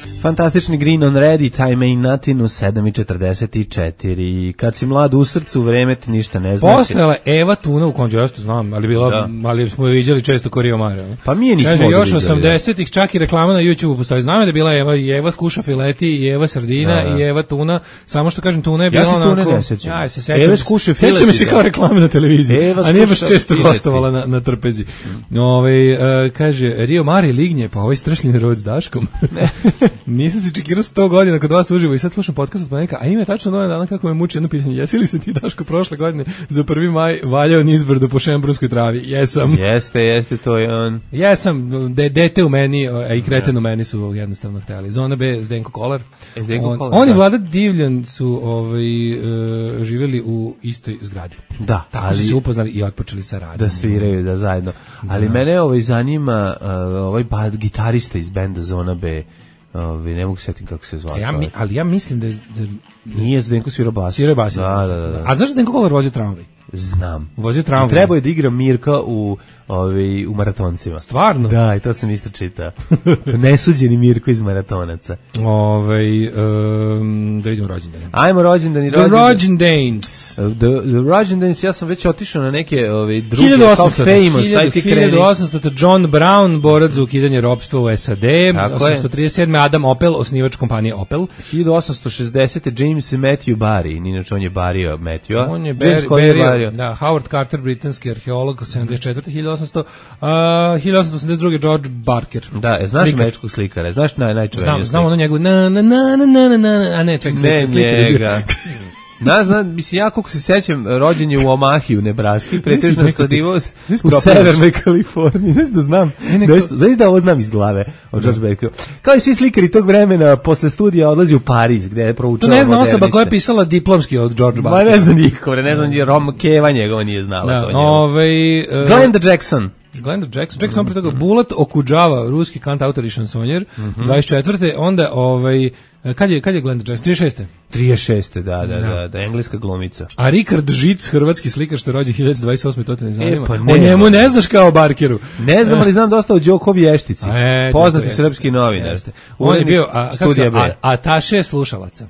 Fantastični Green on Red i Time Ain't Nothing u 7:44. Kad si mlad u srcu, vreme ti ništa ne znači. Postojala Eva Tuna u Konđu, ja što znam, ali smo je viđali često ko Rio Mare. Pa mi je nismo kaže, još viđali. 80-ih čak i reklama na YouTube postoji. Znam da je bila Eva skuša fileti i Eva sardina i Eva tuna, samo što kažem tuna je bila onako. Ja se tune ne sećam. Ja se sećam. Eva skuša fileti. Sećam se kao reklame na televiziji, a nije baš često gostovala na trpezi. Kaže, Rio Mare i Lignje, pa ovaj stršljeni rod s Daškom. Nisam se čekirao 100 godina kod vas uživo i sad slušam podcast od ponedjeljka, a ima tačno dovoljno dana kako me muči jedno pitanje. Jesi li se ti, Daško, prošle godine za 1. maj valjao nizbrdo po šembrunskoj travi? Jesam. Jeste, to je on. Jesam, dete u meni, a i kreten u meni su jednostavno htjeli. Zona B, Zdenko Kolar. On i Vlada Divljan su živjeli u istoj zgradi. Da, tako su se upoznali i otpočeli sa radom. Da sviraju, da zajedno. Ali mene zanima gitarista iz benda Zona B. Ne mogu setim kako se zvao. Ali ja mislim da nije Zdenko svirao bas. Svirao bas. Da. A znaš da Zdenko Kolar vozio tramvaj? Znam. Vozio tramvaj. Trebao je da igra Mirka u maratoncima. Stvarno? Da, i to sam isto čitao. Nesuđeni Mirko iz maratonaca. Da vidimo rođendane. Ajmo rođendani. The Rođendans. The Rođendans, ja sam već otišao na neke druge, kao famous. 1800. John Brown, borac za ukidanje ropstva u SAD. 1837. Adam Opel, osnivač kompanije Opel. 1860. James Matthew Barry, inače on je Barrio Matthew. On je Barrio. Da, Howard Carter, britanski arheolog, 74. 1882. George Barker. Da, znaš američkog slikara, znaš najčuveniju znam ono njegovu a ne, ček, njega. Mislim, ja koliko se sećam, rođen je u Omahi u Nebraski, pretežno studirao u severnoj Kaliforniji. Znaš da znam, znaš da ovo znam iz glave od George Barker. Kao i svi slikari tog vremena, posle studija odlazi u Pariz, gde je proučao moderniste. To ne zna osoba koja je pisala diplomski od George Barker. Ma ne zna niko, ne znam, Rom Keva njegova nije znala. Glenda Jackson. Jackson pre toga Bulat Okudžava, ruski kantautor i šansonjer, 24. Onda, kad je Glenda Jackson? 36. 36. Da, engleska glumica. A Richard Žic, hrvatski slikar što je rođen 1928. To te ne zanima. O njemu ne znaš kao Barkeru. Ne znam, ali znam dosta o Đoko Vještici. Poznati srpski novinar. On je bio ataše slušalaca.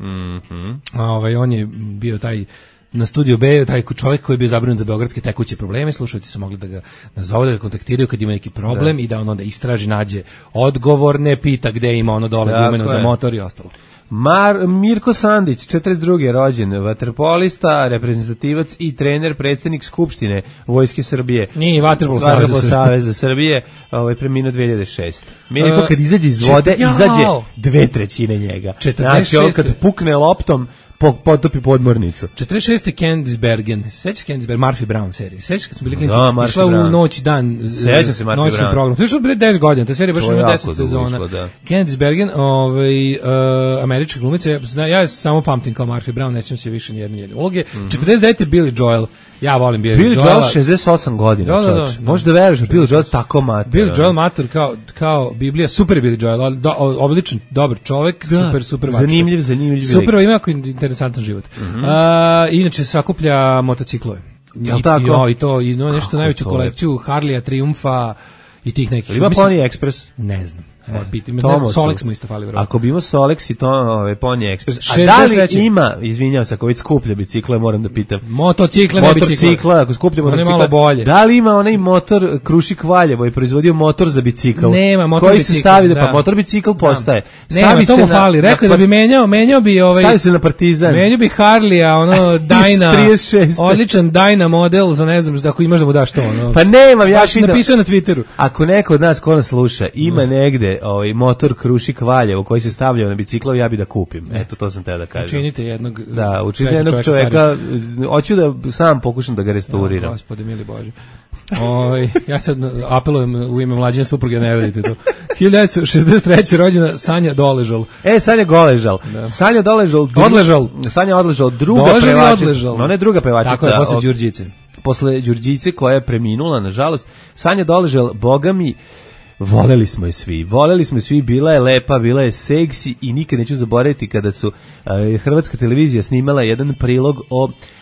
On je bio taj na studiju B, taj čovjek koji je bio zabrinut za beogradske tekuće probleme, slušalci su mogli da ga nazovu, da ga kontaktiraju kad ima neki problem i da on onda istraži, nađe odgovor, ne pita gde ima ono dole gumeno za motor i ostalo. Mirko Sandić, 42. rođen, vaterpolista, reprezentativac i trener, predsjednik Skupštine Vojske Srbije. Nije Vaterpolo Saveza Srbije, preminuo 2006. Mirko kad izađe iz vode, izađe 2/3 njega. Znači, on kad pukne loptom, potopi podmornicu. 46. Candice Bergen. Sećaš Candice Bergen? Murphy Brown serije. Sećaš kad smo bili klinci? Išla u noć i dan. Sećam se Murphy Brown. Program. To je što bili 10 godina. Ta serija baš ima 10 sezona. Candice Bergen, američka glumica. Ja samo pamtim kao Murphy Brown, nećem se više nijedne uloge. 49. Billy Joel. Ja volim Billy Joel. 68 godina, čovječ. Možeš da veruješ da Billy Joel tako matur. Billy Joel matur kao Biblija. Super je Billy Joel. Odličan, dobar čovjek. Super mačka. Zanimljiv. Super, ima jako interesantan život. Inače sakuplja motociklove. I nešto najveću kolekciju Harleya, Triumfa i tih nekih. Ima Pony Express? Ne znam. Solex mu isto fali vjerojatno. Ako bi imao Solex i to Pony Express, a da li ima, izvinjavam se, ako već skuplja bicikle, moram da pitam. Motocikle, ne bicikle. Ako skuplja motocikle, da li ima onaj motor Krušik Valjevo i proizvodio motor za bicikl? Nema, motor koji bicikl. Se stavi pa motor bicikl postaje. Nema, to mu fali. Rekao da bi menjao bi stavi se na Partizan. Menjao bi Harleya, Dyna, odličan Dyna model, za ne znam, ako imaš da mu daš to. Pa nemam, ja sam napisao na Twitteru. Ako neko od nas ko nas sluša ima negde motor Krušik Valjevo koji se stavlja na biciklo, ja bi da kupim. Eto, to sam te da kažem. Učinite jednog čovjeka. Hoću da sam pokušam da ga restauriram. Gospode, mili Bože. Ja sad apelujem u ime mlađene supruge, ne radite to. 1963. rođena Sanja Doležal. Sanja Goležal. Sanja Doležal. Sanja Odležal, druga pevačica. Ona je druga pevačica. Tako je, posle Đurđice. Posle Đurđice koja je preminula, nažalost. Sanja Doležal, boga mi, voleli smo je svi, bila je lepa, bila je seksi i nikad neću zaboraviti kada su hrvatska televizija snimala jedan prilog o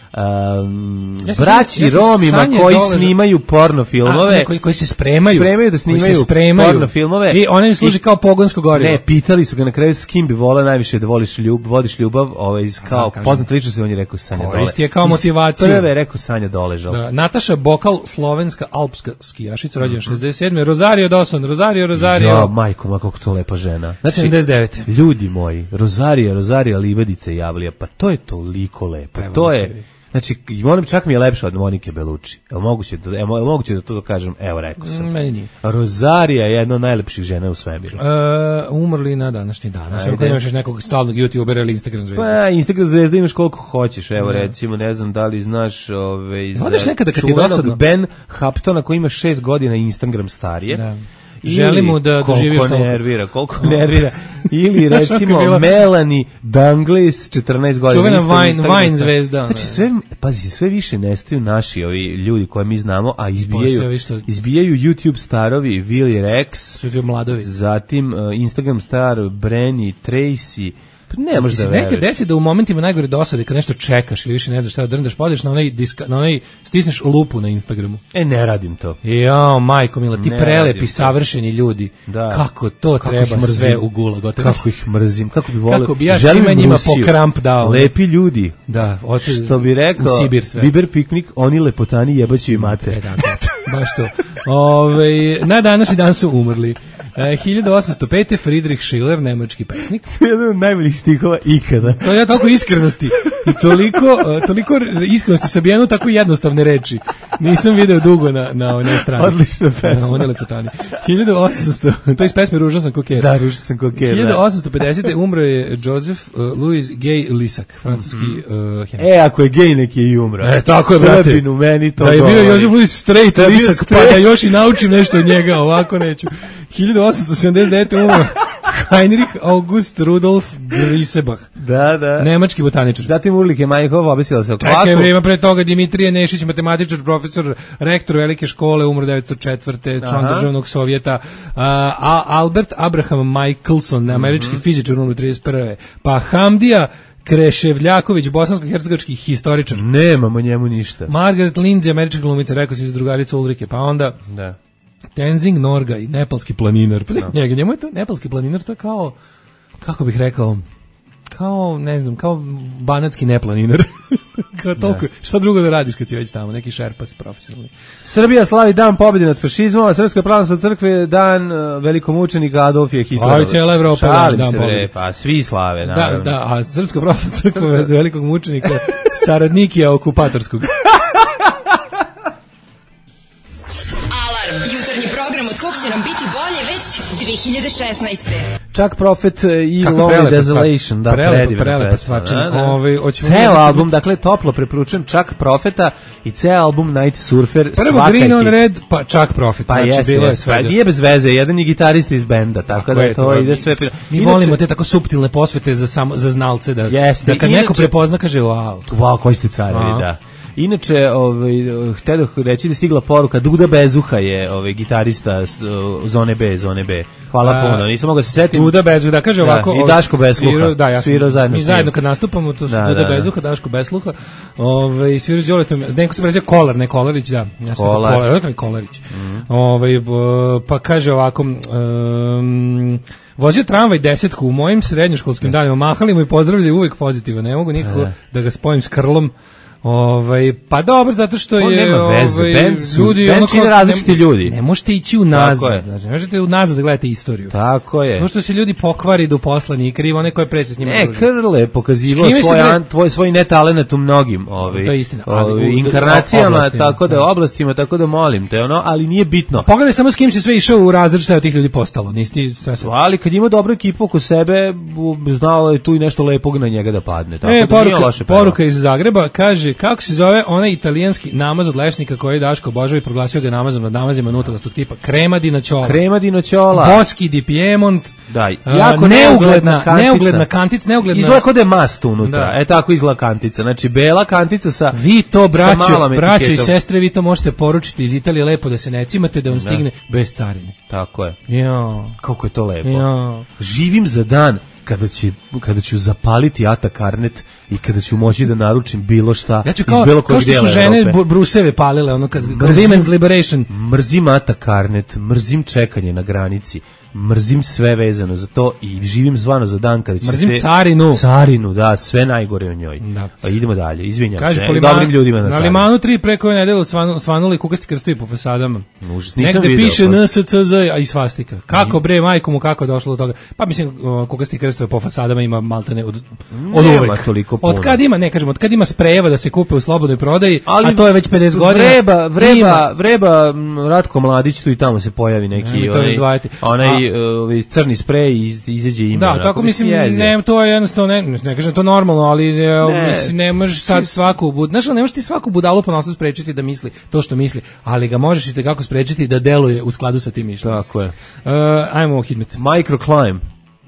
braći Romima koji snimaju porno filmove, koji se spremaju da snimaju porno filmove i oni služi kao pogonsko gorivo. Ne, pitali su ga na kraju s kim bi voleo najviše da vodiš ljubav, kao poznat ličnost, on je rekao Sanja Dole. Koristi je kao motivaciju. Prve je rekao Sanja Doležal. Da, Nataša Bokal, slovenska alpska skijašica, rođena 67. Rosario Dawson, Rosario. Ja, majko, kako to lepa žena. Znači, 79. Ljudi moji, Rosario Livadice javlja, pa to je toliko lepo. To je, znači, čak mi je lepša od Monike Belucci. Jel moguće da to kažem? Evo, rekao sam. Meni nije. Rosaria je jedna od najlepših žena u svemiru. Umrli na današnji dan. Ako imaš nekog stalnog YouTubera ili Instagram zvezda. Pa, Instagram zvezda imaš koliko hoćeš. Evo, recimo, ne znam da li znaš odeš nekada kad ti je dosadno. Ben Hamptona koji ima 6 godina Instagram starije. Da. Želimo da doživiš koliko nervira. Ili recimo Melanie Douglas, 14 godina. Čuvena Vine zvezda. Znači sve više nestaju naši ovi ljudi koje mi znamo, a izbijaju YouTube starovi, Willy Rex, zatim Instagram star Brenny Tracy. Ne možeš da veruješ. Nekad desi da u momentima najgore dosade kad nešto čekaš ili više ne znaš šta da drndaš, podeš na onaj stisneš lupu na Instagramu. Ne radim to. Jao, majko mila, ti prelepi, savršeni ljudi. Da. Kako to treba sve u gula, gotovo. Kako ih mrzim, kako bi voleo. Kako bi ja svima njima po kramp dao. Lepi ljudi. Da, što bi rekao, Biber piknik, oni lepotani jebaću i mate. Baš to. Na današnji dan su umrli. 1805. Friedrich Schiller, nemački pesnik. Jedan od najboljih stihova ikada. To je toliko iskrenosti i toliko iskrenosti sabijenu, tako jednostavne reči. Nisam video dugo na one strane. Odlična pesma. Na one lepotani. 1800, to je iz pesme Ruža sam koker. Da, Ruža sam koker. 1850. umro je Joseph Louis Gay Lussac, francuski hemijak. Ako je gay, neki je i umro. Tako je, brate. Srbinu, meni to da je bio Joseph Louis straight Lussac, pa da još i naučim nešto od njega, ovako neću. 1879. umro Heinrich August Rudolf Grisebach. Da. Nemački botaničar. Zatim Ulrike Majhov obesila se o kvaku. Čekaj, vrijeme pre toga Dimitrije Nešić, matematičar, profesor, rektor velike škole, umro 1904. član državnog sovjeta. Albert Abraham Michelson, američki fizičar, umro 1931. Pa Hamdija Kreševljaković, bosansko-hercegovački historičar. Nemamo njemu ništa. Margaret Lindsay, američka glumica, rekao si za drugaricu Ulrike. Pa onda Tenzing Norgay, nepalski planinar. Njemu je to nepalski planinar, to je kao, kako bih rekao, kao, ne znam, kao banatski neplaninar. Kao toliko, šta drugo da radiš kad si već tamo, neki šerpas profesionalni. Srbija slavi dan pobjede nad fašizmom, a Srpska pravoslavna crkva je dan velikomučenika Adolfa Hitlera. Slavi cijela Evropa dan pobjede. Pa svi slave, naravno. Da, a Srpska pravoslavna crkva je velikog mučenika saradnikija okupatorskog. Jutarnji program od kog će nam biti bolje već 2016. Chuck Prophet i Lonely Desolation. Da, prelepa stvačina. Ceo album, dakle, toplo preporučujem Chuck Propheta i ceo album Night Surfer. Prvo Green on Red, pa Chuck Prophet. Pa jeste, nije bez veze, jedan je gitarista iz benda, tako da to ide sve. Mi volimo te tako suptilne posvete za znalce, da kad neko prepozna kaže wow, koji ste carevi, da. Inače, htio reći da je stigla poruka, Duda Bezuha je gitarista Zone B. Hvala puno, nisam mogao se setiti. Duda Bezuha, da kaže ovako. I Daško Besluha. Svirao zajedno. Mi zajedno kad nastupamo, to su Duda Bezuha, Daško Besluha. Svirao s Đoletom, neko se prezio Kolar, ne Kolarić, da. Ja sam Kolarić. Pa kaže ovako, vozio tramvaj 10 u mojim srednjoškolskim danima, mahali mu i pozdravljaju uvijek pozitivno, ne mogu nikako da ga spojim s Krlom. Pa dobro, zato što je nema veze, band čine različiti ljudi. Ne možete ići unazad, znači, ne možete unazad da gledate istoriju. Tako je. To što se ljudi pokvari do posla, nije krivo, onaj ko je pre se s njima družio. Krle pokazivao svoj netalenat u mnogim to je istina, inkarnacijama, tako da oblastima, tako da molim te, ali nije bitno. Pogledaj samo s kim si sve išao u razred, šta je od tih ljudi postalo. Nisi sve se. Ali kad ima dobru ekipu oko sebe, znao je tu i nešto lepog na njega da padne. Tako da nije loše. Poruka iz Zagreba kaže, kako se zove onaj italijanski namaz od lešnika koji je Daško Božović proglasio ga namazom nad namazima nutelastog tipa? Crema di nocciola. Boschi di Piemont. Da, jako neugledna kantica. Izgleda kod je mast unutra. Tako izgleda kantica. Znači, bela kantica sa vi to, braćo i sestre, vi to možete poručiti iz Italije lepo da se ne cimate, da vam stigne bez carine. Tako je. Ja. Kako je to lepo. Živim za dan kada ću zapaliti Atakarnet i kada ću moći da naručim bilo šta ja ću iz bilo kojeg dela Evrope. Kao što su žene bruseve palile, ono kad Women's Liberation. Mrzim Atakarnet, mrzim čekanje na granici, mrzim sve vezano za to i živim zvano za dan kada će mrzim carinu, da, sve najgore u njoj. Da. Pa idemo dalje, izvinjam se, dobrim ljudima na Limanu 3 preko ove nedelje svanuli kukasti krstovi po fasadama. Negde piše NSCZ, a i svastika. Kako bre, majko mu, kako je došlo do toga? Pa mislim, kukasti krstovi po fasadama ima maltene od uvek. Od kad ima, ne kažem, od kad ima sprejeva da se kupe u slobodnoj prodaji, a to je već 50 godina. Vreba, Ratko Mladić tu i tamo se pojavi neki onaj crni sprej izađe ima. Da, tako mislim, ne, to je jednostavno, ne kažem to normalno, ali mislim, ne možeš sad svaku, znaš, ne možeš ti svaku budalu ponosno sprečiti da misli to što misli, ali ga možeš i tekako sprečiti da deluje u skladu sa tim mišljenjem. Tako je. Ajmo u Hidmet. Microclimb.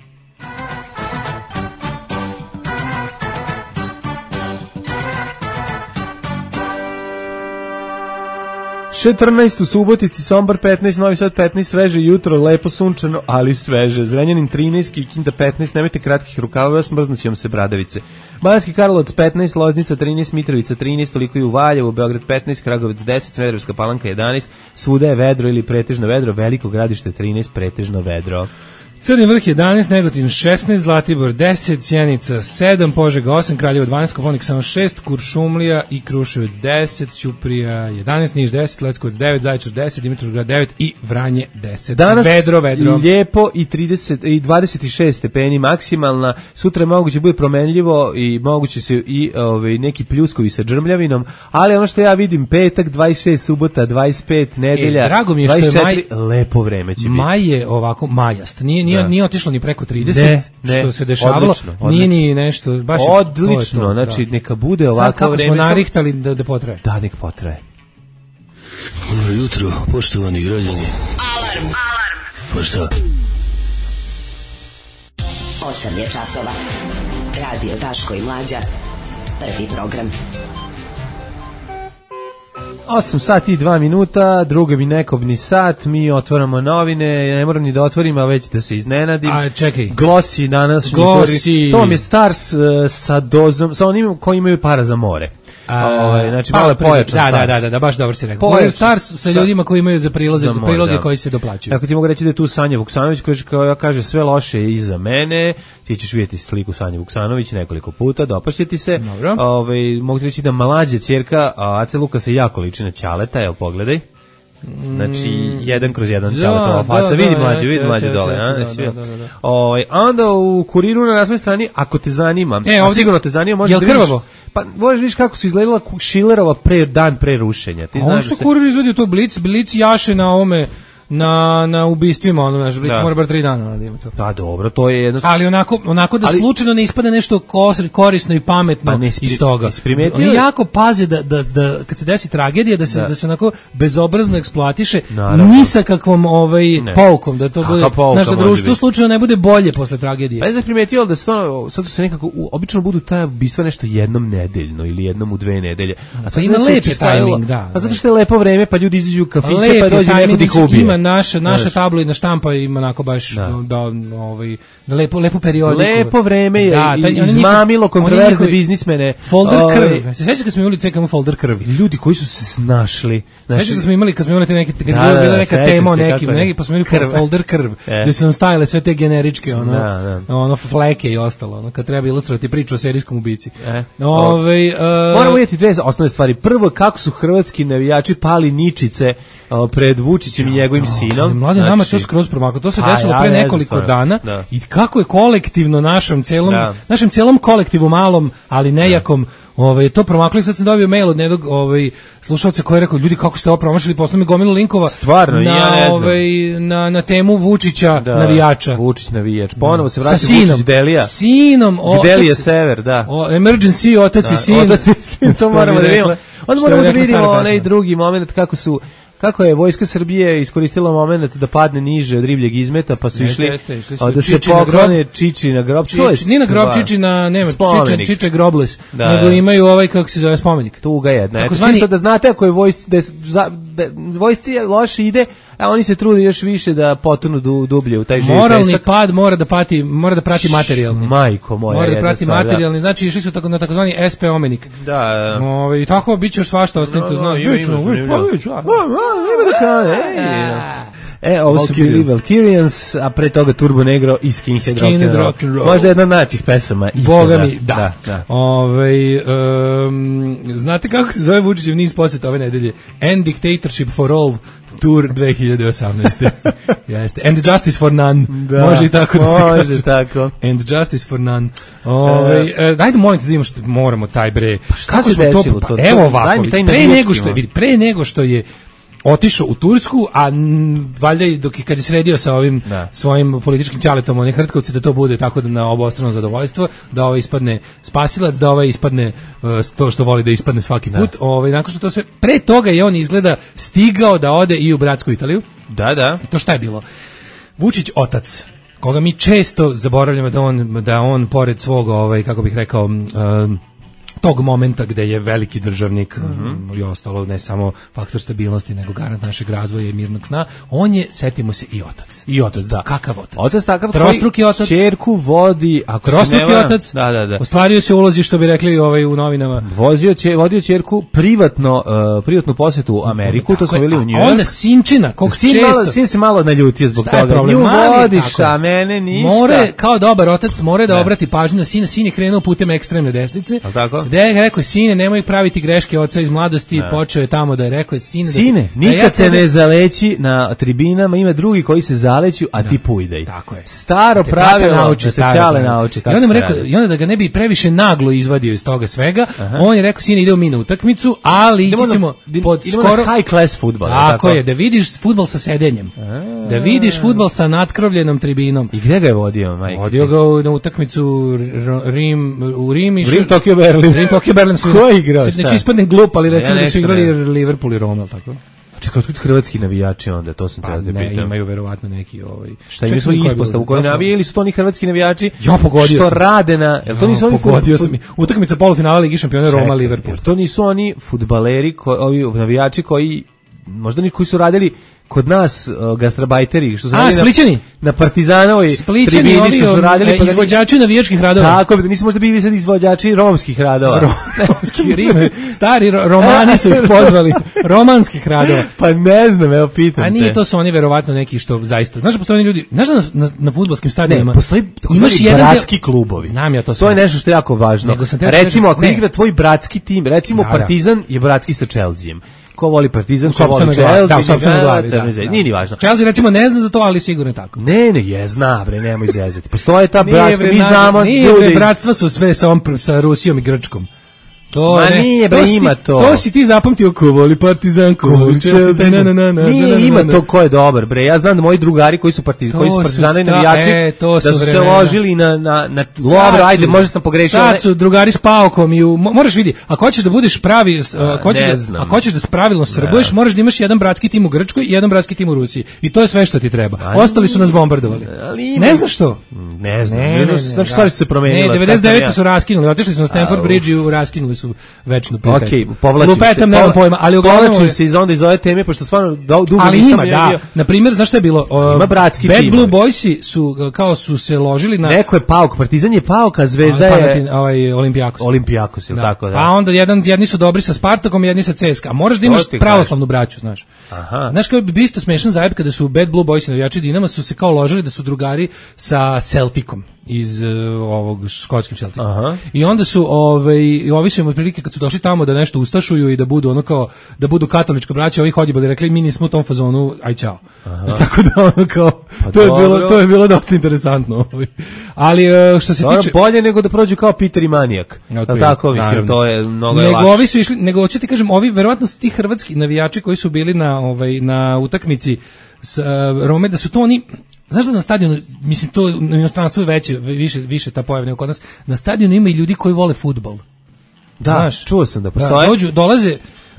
14 u Subotici, Sombor 15, Novi Sad 15, sveže jutro, lepo sunčano, ali sveže. Zrenjanin 13, Kikinda 15, nemojte kratkih rukava, smrznuće vam se bradavice. Banjski Karlovac 15, Loznica 13, Mitrovica 13, toliko i u Valjevu, Beograd 15, Kragovec 10, Smederevska Palanka 11, svuda je vedro ili pretežno vedro, Veliko Gradište 13, pretežno vedro. Crni vrh 11, Negotin 16, Zlatibor 10, Sjenica 7, Požega 8, Kraljevo 12, Koponik samo 6, Kuršumlija i Kruševac 10, Ćuprija 11, Niš 10, Leskovac 9, Zaječar 10, Dimitrovgrad 9 i Vranje 10. Danas vedro. Lijepo i 26 stepeni maksimalna, sutra moguće bude promenljivo i moguće se i neki pljuskovi sa džrmljavinom, ali ono što ja vidim, petak 26, subota 25, nedelja drago mi je što 24, je lepo vreme će biti. Maj je ovako majast, nije otišlo ni preko 30, što se dešavalo, odlično. Nije ni nešto, baš odlično, to, znači neka bude ovako vreme. Sad kako smo narihtali da potraje. Da, nek potraje. Dobro jutro, poštovani građani. Alarm. Pa šta? 8 je časova. Radio Daško i Mlađa. Prvi program. 8 sati i 2 minuta, druga mi nekobni sat, mi otvaramo novine, ne moram ni da otvorim, a već da se iznenadim. A čekaj. Glosi danas. Glosi. To mi je Stars sa dozom, sa onim koji imaju para za more. Znači malo je pojačan Stars. Da, baš dobro si rekao. Pojačan Stars sa ljudima koji imaju za priloge koji se doplaćuju. Tako ti mogu reći da je tu Sanja Vuksanović koja kaže sve loše je iza mene. Ti ćeš vidjeti sliku Sanje Vuksanović nekoliko puta, dopašće ti se. Mogu ti reći da mlađa ćerka Ace Lukasa jako liči na Ćaleta, evo pogledaj. Znači 1/1 Ćaletova faca, vidi mlađe dole, a onda u Kuriru na naslovnoj strani, ako te zanima, sigurno te zanima, možeš da vidiš. Pa možeš vidiš kako su izgledala Šilerova dan pre rušenja. Ti znaš što Kurir izvodio to Blic jaše na ovome na ubistvima, ono naš Blic mora bar 3 dana da ima to. Da, dobro, to je jedno. Ali onako da slučajno ne ispadne nešto korisno i pametno iz toga. Oni jako paze da kad se desi tragedija da se onako bezobrazno eksploatiše ni sa kakvom poukom, da to bude naše društvo slučajno ne bude bolje posle tragedije. Pa je primetio da sad se nekako obično budu ta ubistva nešto jednom nedeljno ili jednom u 2 nedelje. A sad ima lepi tajming, da. Pa zato što je lepo vreme, pa ljudi izađu u kafiće, pa dođe neko da ih ubije. Naša tabloidna štampa ima onako baš lepo periodiku. Lepo vreme je izmamilo kontroverzne biznismene. Folder krv. Se sjećaš kad smo imali CKM folder krvi? Ljudi koji su se snašli. Sjećaš kad smo imali te neke, kad je bila neka tema o nekim, pa smo imali folder krv, gdje su nam stajale sve te generičke, ono fleke i ostalo, kad treba ilustrovati priču o serijskom ubici. Moramo vidjeti 2 osnovne stvari. Prvo, kako su hrvatski navijači pali ničice pred Vučićem i njegovim sinom. Mladi, nama to skroz promaklo. To se desilo pre nekoliko dana i kako je kolektivno našem celom kolektivu malom, ali nejakom, to promaklo. Sad sam dobio mail od jednog slušalca koji je rekao, ljudi, kako ste ovo promašili, poslao mi gomilu linkova na temu Vučića navijača. Vučić navijač. Ponovo se vraća Vučić Delija. Sinom. Delija Sever, da. Emergency, otac i sin. To moramo da vidimo. Onda moramo da vidimo onaj drugi moment kako je Vojska Srbije iskoristila moment da padne niže od ribljeg izmeta, pa su išli da se poklone Čiči na grob. Nije na grob Čiči, Čiče grobless, nego imaju kako se zove, spomenik. Tuga jedna. Čisto da znate, ako je vojsci loše ide, a oni se trude još više da potonu dublje u taj živi moralni pesak. pad mora da prati materijalni. Majko moja, mora da prati stvar, materijalni, znači išli su na takozvani SP omenik. Da. I tako biće još svašta, ostanite znaš. Ima da kaže, ovo su bili Valkyrians, a pre toga Turbo Negro i Skinhead Rock'n'Roll. Možda jedna od naših pesama. Boga mi, da. Znate kako se zove Vučićev niz poseta ove nedelje? End Dictatorship for All Tour 2018. Jeste. And Justice for None. Da, može i tako da se kaže. Može tako. And Justice for None. Dajde molim te da imamo što moramo taj bre. Šta se desilo to? Evo ovako, pre nego što je otišao u Tursku, a valjda i kad je sredio sa ovim svojim političkim ćaletom onih hrtkovci da to bude tako da na obostrano zadovoljstvo, da ovaj ispadne spasilac, da ovaj ispadne to što voli da ispadne svaki put. Nakon što to sve, pre toga je on izgleda stigao da ode i u bratsku Italiju. Da. I to šta je bilo? Vučić otac, koga mi često zaboravljamo da on pored svog, kako bih rekao, tog momenta gde je veliki državnik i ostalo, ne samo faktor stabilnosti, nego garant našeg razvoja i mirnog sna, on je, setimo se, i otac. I otac, da. Kakav otac? Otac takav trostruki otac. Ćerku vodi, ako trostruki otac. Da. Ostvario se ulozi, što bi rekli u novinama. Vodio ćerku privatnu posetu u Ameriku, to smo bili u Njujorku. A onda sinčina, koliko često. Sin se malo naljutio zbog toga. Nju vodiš, a mene ništa. Kao dobar otac, mora da obrati pažnju na sina. Sin je krenuo putem ekstremne desnice. Gde je rekao, sine, nemoj praviti greške oca iz mladosti, počeo je tamo da je rekao, sine, nikad se ne zaleći na tribinama, ima drugi koji se zaleću, a ti pujdej. Tako je. Staro pravilo, nauči. I onda da ga ne bi previše naglo izvadio iz toga svega, on je rekao, sine, idemo mi na utakmicu, ali ići ćemo pod skoro high class fudbal. Tako je, da vidiš fudbal sa sedenjem. Da vidiš fudbal sa natkrovljenom tribinom. I gde ga je vodio, majke? Vodio ga na utakmicu Rim Tokio Berlin. Ko je igrao? Neće ispadne glup, ali recimo da su igrali Liverpool i Roma, tako? Čekaj, otkud hrvatski navijači onda, to sam treba da pitam. Ne, imaju verovatno neki Šta imaju svoj ispostavu koji navije ili su to oni hrvatski navijači? Ja pogodio što rade na... Pogodio sam. Utakmica polufinala Ligi šampiona Roma Liverpool. Jer to nisu oni fudbaleri, ovi navijači koji možda oni koji su radili kod nas gastrobajteri što su radili na Partizanovoj tribini što su radili izvođači navijačkih radova. Tako da nisu možda bili sad izvođači romskih radova. Romski Rim, stari romani su ih pozvali, romanskih radova. Pa ne znam, evo pitam te. A nije, to su oni verovatno neki što zaista. Znaš da postoje ljudi, znaš da na fudbalskim stadionima postoji bratski klubovi. Znam ja to. To je nešto što je jako važno. Recimo ako igra tvoj bratski tim, recimo Partizan je bratski sa Chelseajem. Ko voli Partizan, ko voli Chelsea, nije ni važno. Chelsea recimo ne zna za to, ali sigurno je tako. Ne, zna, bre, nemoj izrezati. Postoje ta bratska, mi znamo ljudi. Bratstva su sve sa Rusijom i Grčkom. Nije, bre, ima to. To si ti zapamtio, ko voli Partizan, ko voli Chelsea. Nije, ima to ko je dobar, bre. Ja znam da moji drugari koji su Partizani navijači, da su se ložili na dobro, ajde, možda sam pogrešio. Sad su drugari s paukom i moraš vidi, ako hoćeš da budeš pravi, ako hoćeš da pravilno srbuješ, moraš da imaš jedan bratski tim u Grčkoj i jedan bratski tim u Rusiji. I to je sve što ti treba. Ostali su nas bombardovali. Ne znaš što? Ne znam. Znači stvari su se promenile. Ne, 99. su raskinuli, otišli su na Stamford Bridge i raskinuli su večno prijateljstvo. Okej, povlačim se iz ove teme, pošto stvarno dugo ali nisam ima, da. Na primjer, znaš što je bilo? Ima bratski Bad Blue Boysi su se ložili na... Neko je pauk, Partizan je pauk, a Zvezda je... Olimpijakos, ili tako, da. A onda jedni su dobri sa Spartakom, jedni sa CSKA. A moraš da imaš pravoslavnu braću, znaš. Znaš kao bi isto smešan zajeb kada su Bad Blue Boysi navijači Dinama su se kao ložili da su drugari sa Celticom iz ovog skotskim Celticom. I onda su ovi su im otprilike kad su došli tamo da nešto ustašuju i da budu ono kao da budu katolička braća, ovi hodjibali rekli mi nismo u tom fazonu, aj ćao. Tako da ono kao to je bilo dosta interesantno. Ali što se tiče bolje nego da prođu kao Peter i Manijak. Tako mislim, to je mnogo lakše. Nego ovi su išli, nego hoću ti kažem, ovi verovatno su ti hrvatski navijači koji su bili na utakmici s Rome, da su to oni. Znaš da na stadionu, mislim to u inostranstvu je više ta pojava nego kod nas, na stadionu ima i ljudi koji vole fudbal. Da, znaš, čuo sam da postoje. Dolaze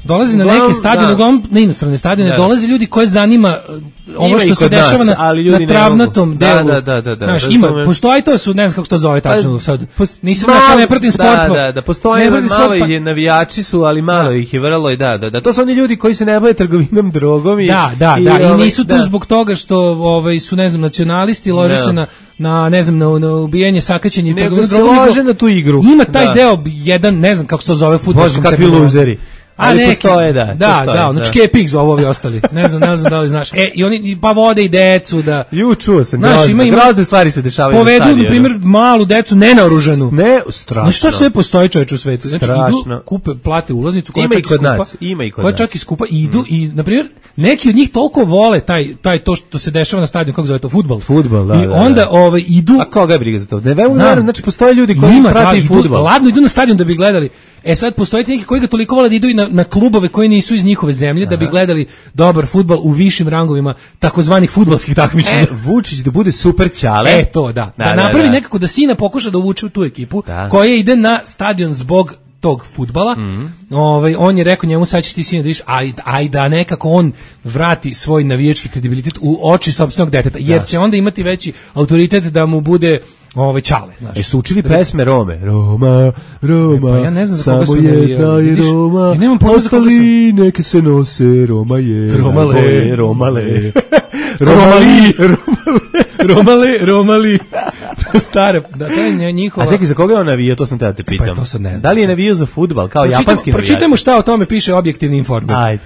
dolaze na neke stadione, uglavnom na inostrane stadione, dolaze ljudi koje zanima ono što se dešava na travnatom delu. Znaš, postoji to su, ne znam kako se to zove tačno sad. Nisam našao, ne pratim sport. Da, postoje malo ih navijači su, ali malo ih je vrlo i da. To su oni ljudi koji se ne bave trgovinom drogom i i nisu tu zbog toga što su, ne znam, nacionalisti, lože se na ne znam, na ubijanje, sakaćenje i trgovinu drogom. Nego se lože na tu igru. Ima taj deo jedan, ne znam kako se to zove fudbalskom terminu. Kakvi luzeri. Ali postoje, znači Kepić zovu ovi ostali. Ne znam da li znaš. I oni pa vode i decu da. Čuo sam, grozne stvari se dešavaju. Povedu, na primjer, malu decu nenaoružanu. Strašno. Šta sve postoji, čoveče, u svetu? Znači, idu, kupe, plate ulaznicu, koja čak i skupa, idu i, na primjer, neki od njih toliko vole taj to što se dešava na stadionu, kako zove to, fudbal. Da. I onda idu. A koga je briga za to? Znači, postoje ljudi koji prate fudbal. Ladno idu na stadion da bi gledali. Sad postoje neki koji ga toliko vole da idu i na klubove koji nisu iz njihove zemlje da bi gledali dobar fudbal u višim rangovima takozvanih fudbalskih takmičenja. Vučić da bude super ćale. To da napravi nekako da sina pokuša da uvuče u tu ekipu koja ide na stadion zbog tog fudbala. On je rekao njemu, sad ćeš ti sine da viš, aj da nekako on vrati svoj navijački kredibilitet u oči sopstvenog deteta, jer će onda imati veći autoritet da mu bude čale. Su učili pesme Rome. Roma, pa ja ne znam za koga samo jedna je Roma, ostali neke se nose, Roma je Romale. Romali. Stara, to je njihova. A čekaj, za koga je on navijao, to sam te da te pitam. To sad ne znam. Da li je navijao za fudbal, kao japanski navijač? Pročitajmo šta o tome piše Objektivni informer. Ajde.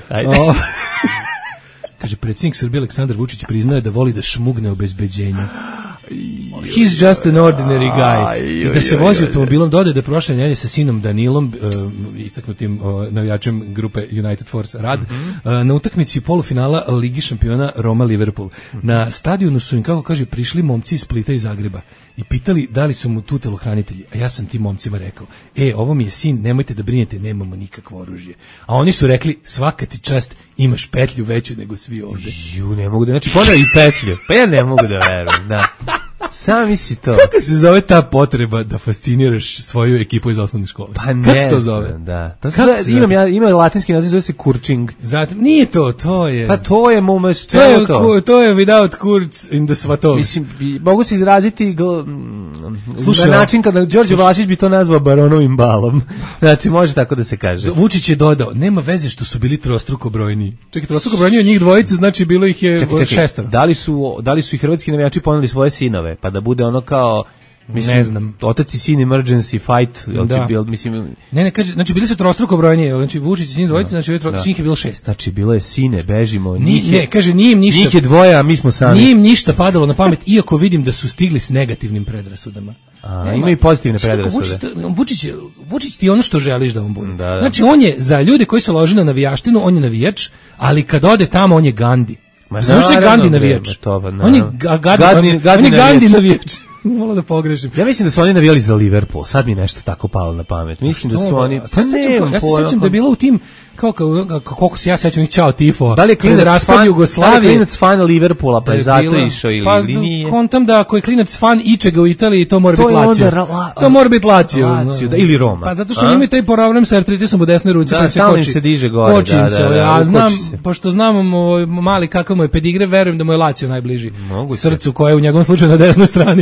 Kaže, predsjednik Srbije Aleksandar Vučić priznaje da voli da šmugne obezbeđenje. He's just an ordinary guy. I da se vozi automobilom, dodaje da prošle nedelje sa sinom Danilom, istaknutim navijačem grupe United Force Rad, na utakmici polufinala Ligi šampiona Roma-Liverpool. Na stadionu su im, kako kaže, prišli momci iz Splita i Zagreba i pitali da li su mu tu telohranitelji. A ja sam tim momcima rekao, ovo mi je sin, nemojte da brinete, nemamo nikakvo oružje. A oni su rekli, svaka ti čast, imaš petlju veću nego svi ovde. Ne mogu da, znači ponavljam i petlju. Pa ja ne mogu da verujem, da. Sam misli to. Kako se zove ta potreba da fasciniraš svoju ekipu iz osnovne škole? Pa ne. Kako se to zove? Da. Ima latinski naziv, zove se kurčing. Zatim, nije to je. Pa to je mumaš, to je without kurz in the svatov. Mislim, mogu se izraziti na način kada Đorđe Vlašić bi to nazvao baronovim balom. Znači, može tako da se kaže. Vučić je dodao, nema veze što su bili trostruko brojni. Čekaj, trostruko brojni od njih dvojice, znači bilo ih je 6. Da li su i hrvatski navijači poneli svoje sinove? Pa da bude ono kao, mislim, ne znam, otac i sin emergency fight, mislim. Ne, kaže, znači bili su trostruko brojni, znači Vučić i sin dvojice, znači njih je bilo 6. Znači bilo je sine, bežimo. Kaže, nije im ništa. Njih je dvoje, a mi smo sami. Nije im ništa padalo na pamet, iako vidim da su stigli s negativnim predrasudama. Ima i pozitivne predrasude. Vučić ti ono što želiš da on bude. Znači on je za ljude koji se lože na navijaštinu, on je navijač, ali kad ode tamo on je Gandhi. Znaš li Gandhi navijač? On je Gandhi navijač. Malo da pogrešim. Ja mislim da su oni navijali za Liverpool. Sad mi nešto tako palo na pamet. Mislim da su oni... Ja se sjećam da je bilo u tim, koliko se ja sećam ih Ćao Tifo. Da li je klinac fan Liverpoola, pa je zato išao ili nije? Pa kontam da ako je klinac fan ičega u Italiji, to mora biti Lazio. To mora biti Lazio. Ili Roma. Pa zato što imaju taj problem sa artritisom u desnoj ruci. Da, stalno im se diže gore. Ja znam, pošto znam mali kakav mu je pedigre, verujem da mu je Lazio najbliži srcu, koje je u njegovom slučaju na desnoj strani.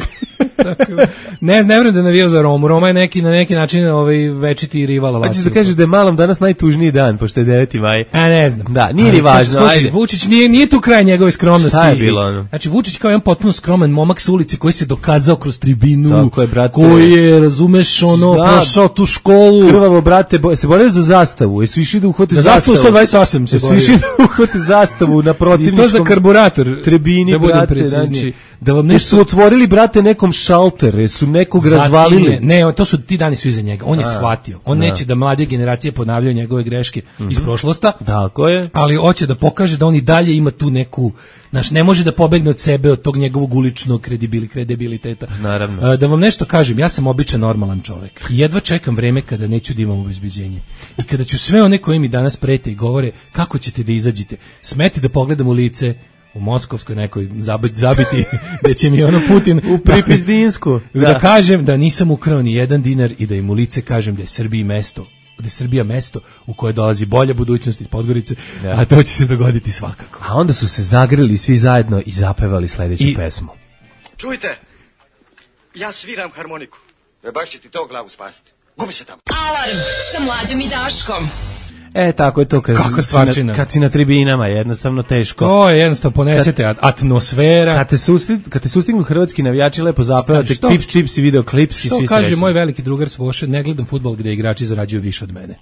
Ne vjerujem da navijao za Romu. Roma je na neki način večiti rival Lazio. Hoćeš da kažeš da je malom danas najtužniji dan, pošto je 9. maj. Ne znam. Da, nije ni važno. Slušaj, Vučić nije tu kraj njegove skromnosti. Šta je bilo ono? Znači, Vučić kao jedan potpuno skroman momak sa ulici koji se dokazao kroz tribinu. Tako je, brate. Koji je, razumeš, prošao tu školu. Krvavo, brate, se borili za zastavu. Jesu išli da uhvate zastavu. Za zastavu 128 se borili. Jesu išli da uhvate zastavu na protivničkom. I to za karburator. Tribini, brate, znači. Da vam nešto su otvorili, brate, nekom šalter, su nekog razvalili. Ne, to su ti dani su iza njega. On je shvatio. On neće da mlade generacije ponavljaju njegove greške iz prošlosti. Tako je. Ali hoće da pokaže da on i dalje ima tu neku, ne može da pobegne od sebe, od tog njegovog uličnog kredibiliteta. Naravno. Da vam nešto kažem, ja sam običan normalan čovek. Jedva čekam vreme kada neću da imam obezbeđenje. I kada ću sve one koji mi danas prete i govore kako ćete da izađete, smeti da pogledam u lice u Moskovskoj nekoj zabiti da će mi Putin u Pripizdinsku da kažem da nisam ukrao ni jedan dinar i da im u lice kažem da je Srbiji mesto da je Srbija mesto u koje dolazi bolja budućnost iz Podgorice, a to će se dogoditi svakako. A onda su se zagrili svi zajedno i zapevali sledeću pesmu. Čujte, ja sviram harmoniku. Baš će ti to glavu spasiti. Gubi se tamo. Alarm sa Mlađom i Daškom. Tako je to kad si na tribinama, jednostavno teško. To je jednostavno, ponesete atmosfera. Kad te sustignu hrvatski navijači, lepo zapevate Pips, Chips i video klips i svi što kaže moj veliki drugar Svoše, ne gledam fudbal gde igrači zarađuju više od mene.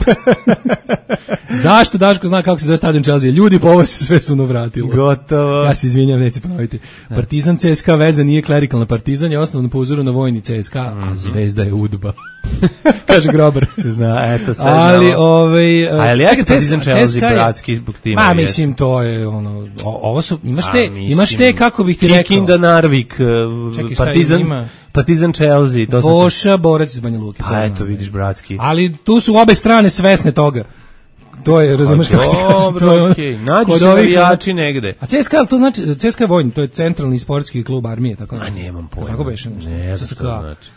Zašto Daško zna kako se zove stadion Chelsea? Ljudi po ovo se sve suno vratilo. Gotovo. Ja se izvinjam, neće ponoviti. Partizan CSKA veza nije klerikalna. Partizan je osnovno po uzoru na vojni CSKA, a Zvezda je UDBA. Kaže Grobar. Zna, eto sad. Ali ali ja Partizan Chelsea bratski zbog tima. Ma mislim to je ono, ovo su imaš te kako bih ti rekao. Kikinda Narvik, Partizan Chelsea, to su Voša borac iz Banja Luke. Pa eto vidiš bratski. Ali tu su obe strane svesne toga. To je, razumeš kako ti kažem, to je ono. Okej, nađu se navijači negde. A CSKA, to znači, CSKA je vojni, to je centralni sportski klub armije, tako znači. A nemam pojma. Tako beše nešto. Ne znam što znači.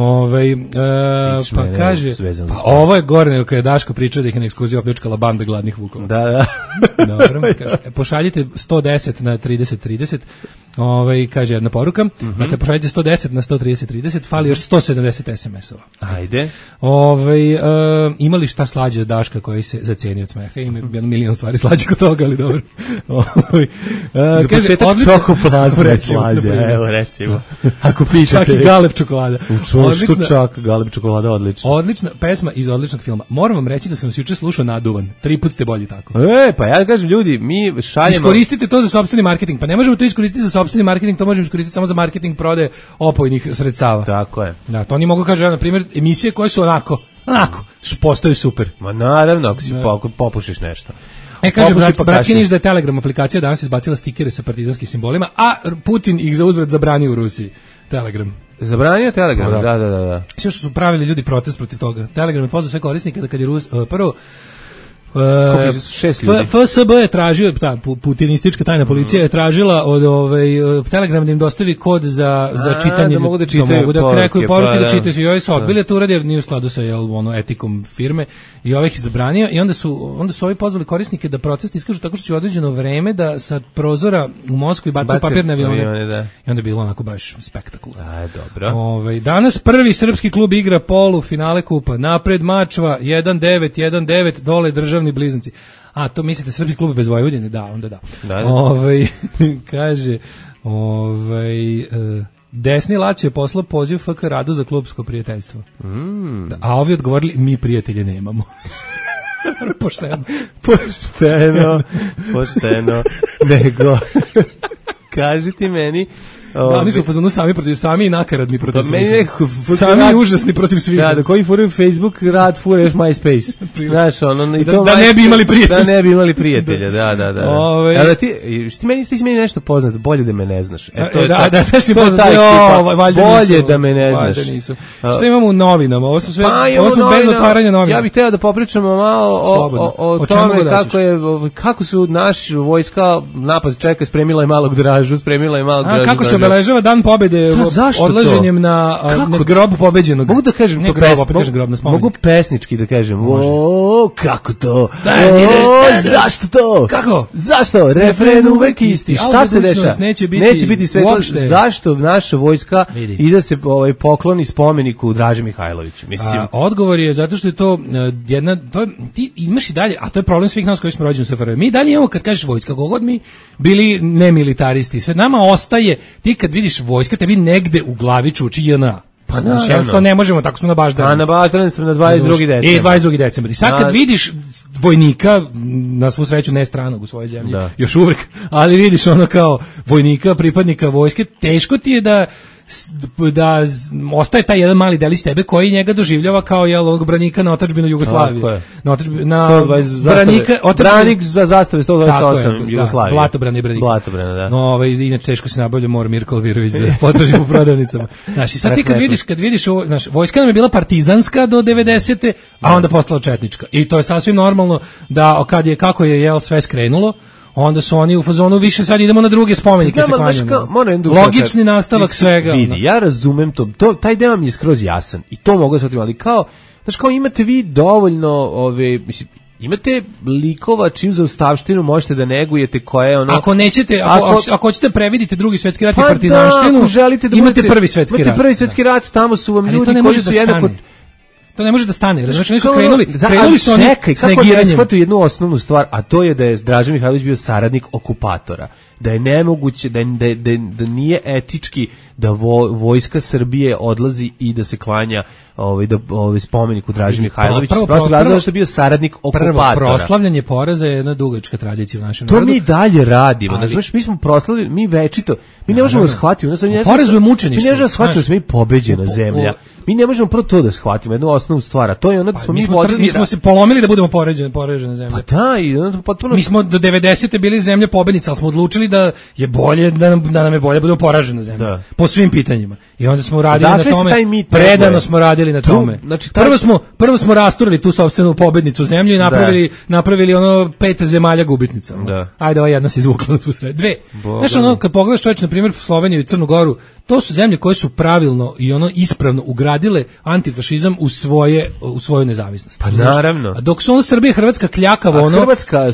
Pa kaže, pa ovo je gore nego kada je Daško pričao da ih je na ekskurziji opljačkala banda gladnih vukova. Da. Dobro, kaže, pošaljite 110 na 3030, kaže jedna poruka, dakle pošaljite 110 na 13030, fali još 170 SMS-ova. Ajde. Imali šta slađe od Daška koji se zaceni od smeha, ima jedan milion stvari slađe kod toga, ali dobro. Za početak čokoplazma slađe, evo recimo. Ako pitate. Čak i Galeb čokolada. Čak, Galeb čokolada, odlično. Odlična pesma iz odličnog filma. Moram vam reći da sam vas juče slušao naduvan. 3 put ste bolji tako. Pa ja kažem ljudi, mi šaljemo... Iskoristite to za sopstveni marketing. Pa ne možemo to iskoristiti za sopstveni marketing, to možemo iskoristiti samo za marketing prodaje opojnih sredstava. Tako je. Da, to oni mogu kaže, na primjer, emisije koje su onako, postaju super. Ma naravno, ako si popušiš nešto. Kaže bratski Niš da je Telegram aplikacija danas izbacila stikere sa partizanskim simbolima, a Putin ih za uzvrat zabranio u Rusiji. Telegram. Zabranio Telegram, da. Sve što su pravili ljudi protest protiv toga. Telegram je pozvao sve korisnike da kad je prvo FSB je tražio, ta putinistička tajna policija je tražila od Telegram da im dostavi kod za čitanje, da mogu da krekuju poruke, da čitaju, i ovi su odbili to uradi jer nije u skladu sa etikom firme i ovih ih zabranio i onda su ovi pozvali korisnike da protest iskažu tako što će određeno vreme da sa prozora u Moskvi bacaju papirne avione i onda je bilo onako baš spektakularno. Dobro. Danas prvi srpski klub igra polu finale kupa, napred Mačva 1-9, dole državni blizanci. A, to mislite srpski klub bez Vojvodine? Da, onda da. Kaže, desni Lacio je poslao poziv FK Radu za klubsko prijateljstvo. A ovi odgovorili, mi prijatelje nemamo. Pošteno. Nego, kaži ti meni, oni su u fazonu sami i nakaradni protiv svih. Sami užasni protiv svih. Da koji furaju Facebook, rad fureš MySpace. Znaš, da ne bi imali prijatelja. Da ne bi imali prijatelja, da. Ali ti meni nešto poznato, bolje da me ne znaš. Da si poznato, bolje da me ne znaš. Što imamo u novinama? Ovo su bez otvaranja novina. Ja bih hteo da popričamo malo o tome kako su naši vojska napad čeka, spremila je malog dražu, kako se obeležava dan pobede odlaženjem na grob pobeđenog. Mogu da kažem mogu pesnički da kažem. Kako to? Zašto to? Kako? Zašto? Refren uvek isti. Šta se dešava? Neće biti svetlo. Zašto naša vojska ide se pokloni spomeniku Draži Mihajloviću? Mislim, odgovor je zato što je to jedna, ti imaš i dalje, a to je problem svih nas koji smo rođeni u SFRJ. Mi dalje imamo, kad kažeš vojska, kako god mi bili nemilitaristi, sve nama ostaje, ti kad vidiš vojska, tebi negde u glavi čuči JNA. Pa jednostavno ne možemo, tako smo na Baždanu. A na Baždanu sam na 22. decembra. 22. decembra. I sad kad vidiš vojnika, na svu sreću ne stranog u svojoj zemlji, još uvek, ali vidiš ono kao vojnika, pripadnika vojske, teško ti je da ostaje taj jedan mali delić tebe koji njega doživljava kao ovog branika na otadžbinu Jugoslavije. Branik za zastave 128 Jugoslavije. Blatobrana i branika. Blatobrana, da. Inače teško se nabavlja mora Mirko Alvirović da potraži po prodavnicama. Znaš, i sad ti kad vidiš, vojska nam je bila partizanska do 90. a onda postala četnička. I to je sasvim normalno da kako je sve skrenulo, onda su oni u fazonu više sad idemo na druge spomenike se klanjamo. Logični nastavak svega. Vidi, ja razumem to, taj deo mi je skroz jasan i to mogu da shvatim, ali kao, znaš, kao imate vi dovoljno, mislim, imate likova čiju zaustavštinu možete da negujete, koja je ono... Ako nećete, ako hoćete previdite drugi svetski rat i partizanštinu, ako želite da imate prvi svetski rat. Imate prvi svetski rat, tamo su vam ljudi koji su jednako... To ne može da stane. Znači oni su krenuli su oni s negiranjem. Kako da shvatio jednu osnovnu stvar, a to je da je Draža Mihajlović bio saradnik okupatora. Da je nemoguće, da nije etički da vojska Srbije odlazi i da se klanja spomeniku Draži Mihajlović. Prosto razlog što je bio saradnik okupatora. Prvo, proslavljanje poraza je jedna dugačka tradicija u našem narodu. To mi dalje radimo. Znači, mi smo proslavili, mi večito, mi ne možemo da shvatimo. Porezu je mučeništvo. Mi ne možemo da shvatimo da smo mi pobeđena zemlja. Mi ne možemo prvo to da shvatimo, jednu osnovnu stvar, a to je ono da smo mi smo se polomili da budemo poređena zemlja. Pa da, i ono potpuno... Mi smo do 90. bili zemlja pobednica, ali smo odlučili da je bolje, da nam je bolje budemo poražena zemlja. Da. Po svim pitanjima. I onda smo radili na tome, predano smo radili na tome. Znači, prvo smo rasturili tu sopstvenu pobednicu zemlju i napravili ono 5 zemalja gubitnica. Da. Ajde, ova jedna se izvukla na svu sred. 2. Znaš, ono, kad pogledaš čovječ, na primjer, Sloveniju i Crnu Goru, to su zemlje koje su pravilno i ono ispravno ugradile antifašizam u svoju nezavisnost. Pa naravno. A dok su ono Srbija i Hrvatska kljakavo, ono... Hrvatska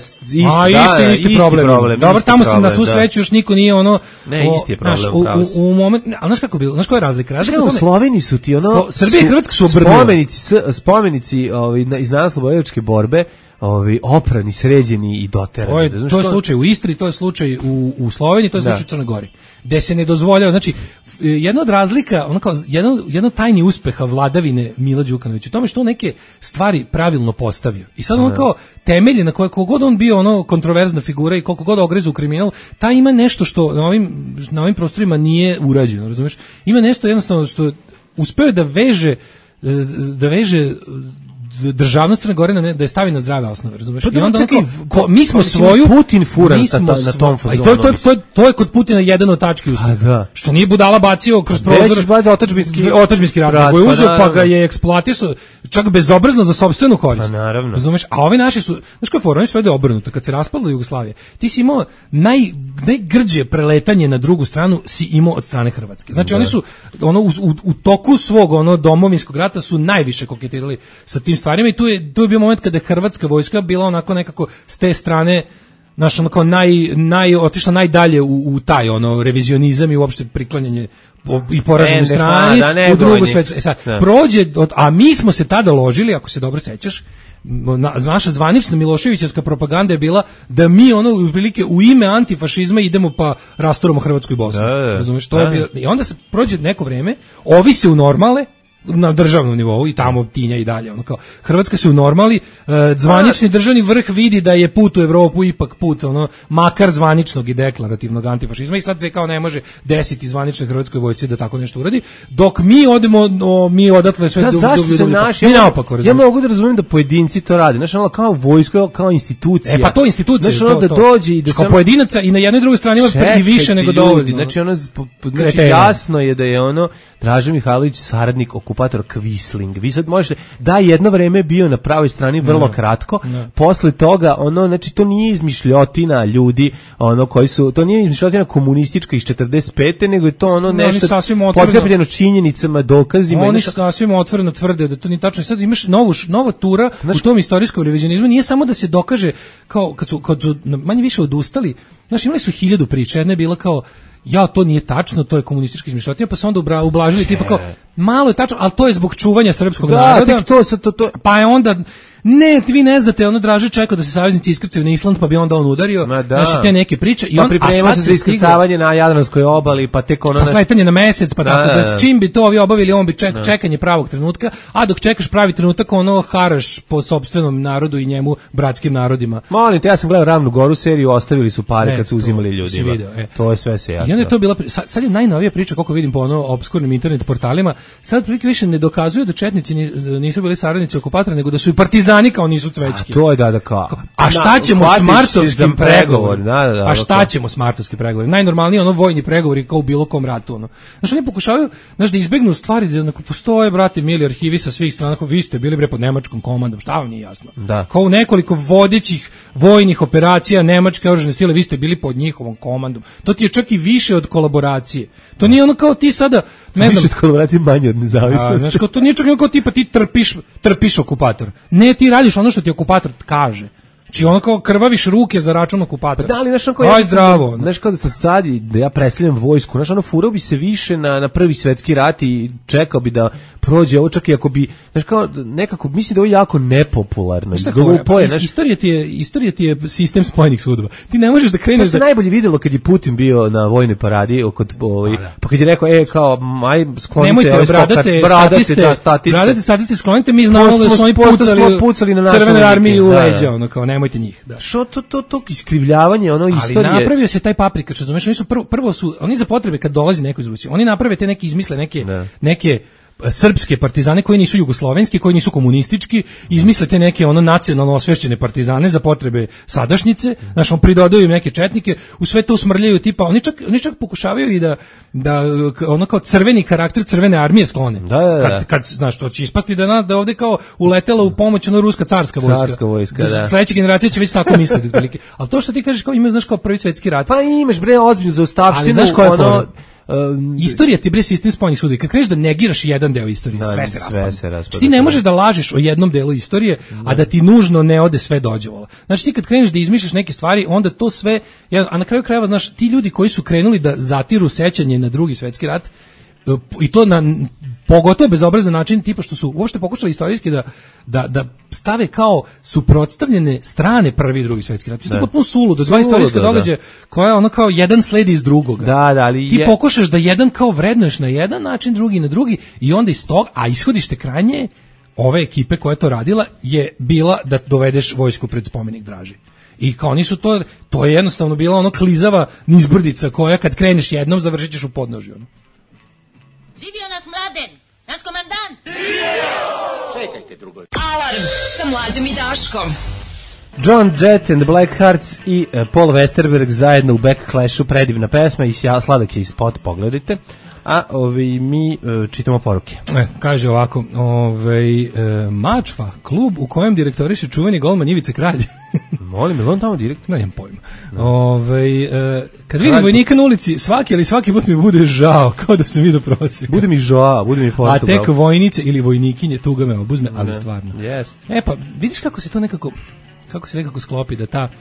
isti problem. Dobro, tamo se na svu sreću još niko nije ono... Ne, isti je problem. U moment... Ali znaš kako bilo? Znaš koja je razlika? U Sloveniji su ti ono... Srbija i Hrvatska su obrnule. Spomenici iz narodnooslobodilačke borbe oprani, sređeni i doterani. To je slučaj u Istri, to je slučaj u Sloveniji, to je slučaj u Crnoj Gori. Gde se ne dozvoljava, znači, jedna od razlika, ono kao, jedno tajni uspeha vladavine Mila Đukanovića u tome što on neke stvari pravilno postavio. I sad on kao temelje na koje kogod on bio ono kontroverzna figura i koliko god ogrezu u kriminal, ta ima nešto što na ovim prostorima nije urađeno, razumeš? Ima nešto jednostavno što uspeo da veže državnost Crne Gore da je stavi na zdrave osnove, razumeš? I onda mi smo svoju Putin furan na tom fazonu. To je kod Putina jedan od tački uspeha. Što nije budala bacio kroz prozor otadžbinski rat, koji je uzeo pa ga je eksploatisao čak bezobrazno za sopstvenu korist. Razumeš? A ovi naši su, znaš koja fora, oni su ovdje obrnuto. Kad se raspadla Jugoslavija, ti si imao najgrđe preletanje na drugu stranu si imao od strane Hrvatske. Znači oni su u toku svog domovinskog rata su najviše koketirali sa tim stvarima i tu je bio moment kada je hrvatska vojska bila onako nekako s te strane onako otišla najdalje u taj revizionizam i uopšte priklanjanje i poraženoj strani u drugu svetsku. Prođe, a mi smo se tada ložili, ako se dobro sećaš, naša zvanična Miloševićevska propaganda je bila da mi prilike u ime antifašizma idemo pa rasturamo Hrvatsku i Bosnu. Razumeš, to je bilo. I onda se prođe neko vreme, ovi se unormale na državnom nivou i tamo tinja i dalje. Hrvatska se unormali, zvanični državni vrh vidi da je put u Evropu ipak put, makar zvaničnog i deklarativnog antifašizma i sad se kao ne može desiti zvaničnoj hrvatskoj vojsci da tako nešto uradi, dok mi odemo, mi odatle sve zašto se naši, ja mogu da razumijem da pojedinci to rade, znači kao vojska, kao institucija. Pa to institucija, znači da dođe i da kao pojedinaca i na jednoj i drugoj strani ima i više nego dovoljno. Znači jasno je da je Draža Mihajlović saradnik okupator Quisling. Vi sad možete, da jedno vreme bio na pravoj strani vrlo kratko, posle toga, znači to nije izmišljotina ljudi, koji su, to nije izmišljotina komunistička iz 45. nego je to nešto potkrepljeno činjenicama, dokazima. Oni sasvim otvoreno tvrde da to nije tačno. Sad imaš nova tura u tom istorijskom revizionizmu, nije samo da se dokaže, kao kad su manje više odustali, znači imali su 1000 priča, jedna je bila kao to nije tačno, to je komunistička izmišljotina, pa se onda ublažili tipa kao malo je tačno, ali to je zbog čuvanja srpskog naroda. To. Pa je onda vi ne znate, Draže čekao da se saveznici iskrcaju na Island, pa bi onda on udario. Znači te neke priče i pripremao se za iskrcavanje na Jadranskoj obali, pa tek sletanje na mesec, pa tako da čim bi to ovi obavili, on bi čekanje pravog trenutka, a dok čekaš pravi trenutak, haraš po sopstvenom narodu i njemu bratskim narodima. Molim te, ja sam gledao Ravnu Goru seriju, ostavili su pare kad su uzimali ljudima. To je sve se jasno. I onda je to bila, sad je najnovija priča, koliko vidim po obskurnim internet portalima, sad prilike više ne dokazuju da četnici nisu bili saradnici okupatora, nego da su i partizani partizani kao nisu cvećki. A to je da kao. A šta ćemo s martovskim pregovorima? Da, a šta ćemo s martovskim pregovorima? Najnormalnije ono vojni pregovori kao u bilo kom ratu ono. Znaš, oni pokušavaju, da izbegnu stvari da onako postoje, brate, mili arhivi sa svih strana, kao vi ste bili bre pod nemačkom komandom, šta vam nije jasno? Da. Kao u nekoliko vodećih vojnih operacija nemačke oružane sile, vi ste bili pod njihovom komandom. To ti je čak i više od kolaboracije. To nije ono kao ti sada, ne znam, više od kolaboracije, manje od nezavisnosti. Znaš, kao to nije čak kao tipa ti trpiš okupator. Ne, ti radiš ono što ti okupator kaže. Znači ono kao krvaviš ruke za račun okupatora. Pa da li, znaš, ono kao aj zdravo. Znaš, kao da sad da ja preslijem vojsku, znaš, ono furao bi se više na prvi svetski rat i čekao bi da prođe ovo, čak i ako bi, znaš, kao nekako, mislim da ovo je jako nepopularno. Glupo je, znaš. Istorija ti je sistem spojenih sudova. Ti ne možeš da kreneš da... To se najbolje videlo kad je Putin bio na vojnoj paradi, pa kad je rekao, kao, aj, sklonite ove bradate statiste, sklonite, mi znamo da su oni pucali na Crvenoj armiji u leđa, ono kao, nemojte njih. Da. Što to iskrivljavanje, ono istorije. Ali napravio se taj paprikač, razumeš, oni su prvo su, oni za potrebe kad dolazi neko iz Rusije, oni naprave te neke izmisle, neke srpske partizane koji nisu jugoslovenski, koji nisu komunistički, izmisle te neke ono nacionalno osvešćene partizane za potrebe sadašnjice, znaš, on pridodaju im neke četnike, u sve to usmrljaju tipa, oni čak pokušavaju i da ono kao crveni karakter Crvene armije sklone. Da. Kad znaš, to će ispasti da ovde kao uletela u pomoć ono ruska carska vojska. Da. Sledeća generacija će već tako misliti otprilike. Ali to što ti kažeš kao ima, znaš, kao prvi svetski rat. Pa imaš bre ozbiljnu zaustavštinu, ono istorija ti bre sistem spojenih sudova. Kad kreneš da negiraš jedan deo istorije, sve se raspada. Ti ne možeš da lažeš o jednom delu istorije, a da ti nužno ne ode sve dođevola. Znači ti kad kreneš da izmišljaš neke stvari, onda to sve, a na kraju krajeva, znaš, ti ljudi koji su krenuli da zatiru sećanje na Drugi svetski rat, i to na pogotovo bezobrazan način, tipa što su uopšte pokušali istorijski da stave kao suprotstavljene strane Prvi i Drugi svetski rat. To je potpuno suludo, dva istorijska događaja koja ono kao jedan sledi iz drugoga. Da, ali ti pokušaš da jedan kao vrednuješ na jedan način, drugi na drugi, i onda iz toga, a ishodište krajnje ove ekipe koja je to radila je bila da dovedeš vojsku pred spomenik Draži. I kao oni su to je jednostavno bila ono klizava nizbrdica koja kad kreneš jednom završit ćeš u podnožju. Živio naš Mladen, naš komandant! Čekajte, drugo. Alarm sa Mlađom i Daškom. John Jett and the Blackhearts i Paul Westerberg zajedno u Backclashu, predivna pesma i sladak je i spot, pogledajte. A mi čitamo poruke. Kaže ovako, Mačva, klub u kojem direktoriše čuveni golman Ivica Kralj. Molim, je on tamo direktor? Nemam pojma. Kad vidim vojnika na ulici, svaki put mi bude žao, kao da sam vidio prosjeka. Bude mi žao, bude mi Portugal. A tek vojnice ili vojnikinje tuga me obuzme, ali stvarno. Jest. Pa vidiš kako se to nekako sklopi da ta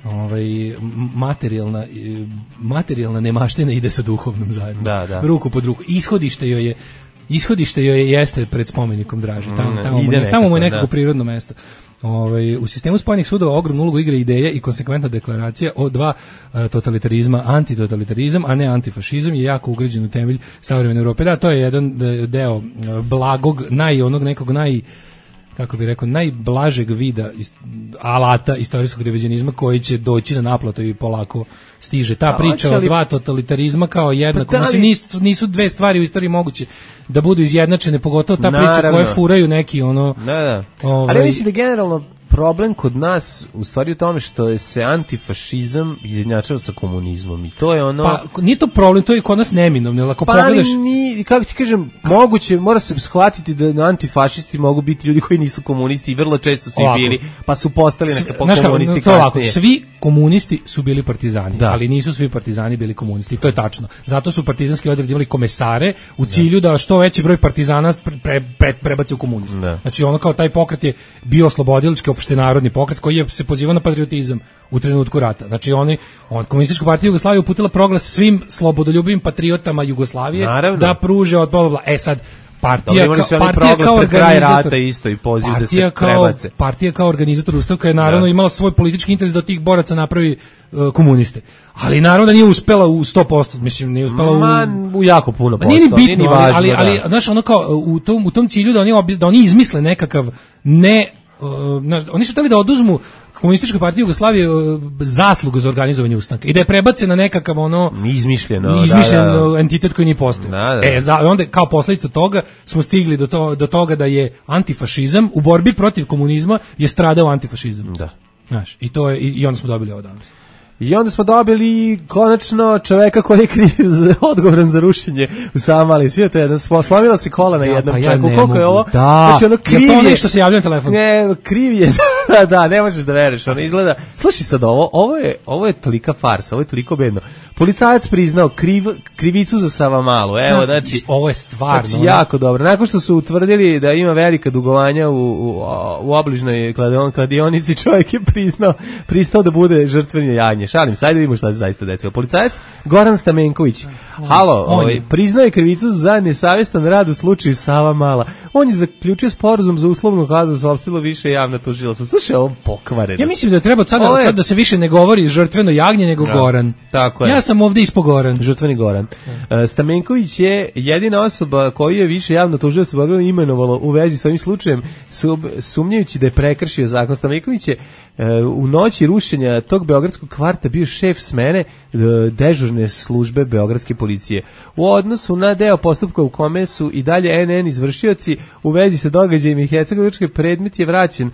materijalna nemaština ide sa duhovnom zajedno. Da. Ruku pod ruku. Ishodište joj je jeste pred spomenikom Draži. Tamo mu je nekako prirodno mesto. U sistemu spojenih sudova ogromnu ulogu igra ideja i konsekventna deklaracija o dva totalitarizma, antitotalitarizam, a ne antifašizam, je jako ugrađen u temelj savremene Evrope. Da, to je jedan deo blagog, kako bi rekao, najblažeg vida alata istorijskog revizionizma koji će doći na naplatu i polako stiže. Ta priča o dva totalitarizma kao jednako. Mislim, nisu dve stvari u istoriji moguće da budu izjednačene, pogotovo ta priča koje furaju neki ali mislim da generalno problem kod nas u stvari u tome što se antifašizam izjednačava sa komunizmom i to je ono... Pa nije to problem, to je kod nas neminovno, ako pogledaš... kako ti kažem, moguće, mora se shvatiti da antifašisti mogu biti ljudi koji nisu komunisti i vrlo često su i bili, pa su postali neka komunisti kasnije. Svi komunisti su bili partizani, ali nisu svi partizani bili komunisti, to je tačno. Zato su partizanski odredi imali komesare u cilju da što veći broj partizana prebaci u komunizam. Znači ono kao taj pokret je bio oslobodilački opštenarodni pokret koji je se pozivao na patriotizam u trenutku rata. Znači Komunistička partija Jugoslavije uputila proglas svim slobodoljubivim patriotama Jugoslavije da pruže od bla. Sad partija kao organizator isto i poziv da se prebace. Partija kao organizator ustanka je naravno imala svoj politički interes da od tih boraca napravi komuniste. Ali naravno nije uspela u 100%, mislim, nije uspela u jako puno posto. Nije ni bitno, ali znaš, ono kao u tom cilju da oni izmisle nekakav oni su hteli da oduzmu Komunističkoj partiji Jugoslavije zaslugu za organizovanje ustanka i da je prebace na nekakav izmišljen entitet koji nije postojao. Onda kao posljedica toga smo stigli do toga da je antifašizam u borbi protiv komunizma je stradao antifašizam. Da. Znaš, i onda smo dobili ovo danas. I onda smo dobili konačno čoveka koji je odgovoran za rušenje u Savamali. Svi to jedan, slomila se kola na jednom čovjeku. Koliko je ovo? Da. Znači, ono kriv je. To ono što se javlja na telefon? Ne, kriv je. Da, ne možeš da veruješ. Ono izgleda. Slušaj sad ovo je tolika farsa, ovo je toliko bedno. Policajac priznao krivicu za Savamalu. Evo, znači. Ovo je stvarno. Znači, jako dobro. Nakon što su utvrdili da ima velika dugovanja u obližnoj kladionici, čovjek je pristao da bude žrtveni janje. Šalim, sad da vidimo šta se zaista desilo. Policajac Goran Stamenković. Halo, priznao je krivicu za nesavjestan rad u slučaju Savamala. On je zaključio sporazum za uslovnu kaznu, saopštilo više javno tužilaštvo. Slušaj, ovo pokvareno. Ja mislim da treba sad da se više ne govori žrtveno jagnje nego Goran. Tako je. Ja sam ovdje ispo Goran. Žrtveni Goran. Stamenković je jedina osoba koju je više javno tužilaštvo imenovalo u vezi s ovim slučajem, sumnjajući da je prekršio zakon. Stamenković je u noći rušenja tog beogradskog kvarta bio šef smene dežurne službe beogradske policije. U odnosu na deo postupka u kome su i dalje NN izvršioci u vezi sa događajima i Hercegovački predmet je vraćen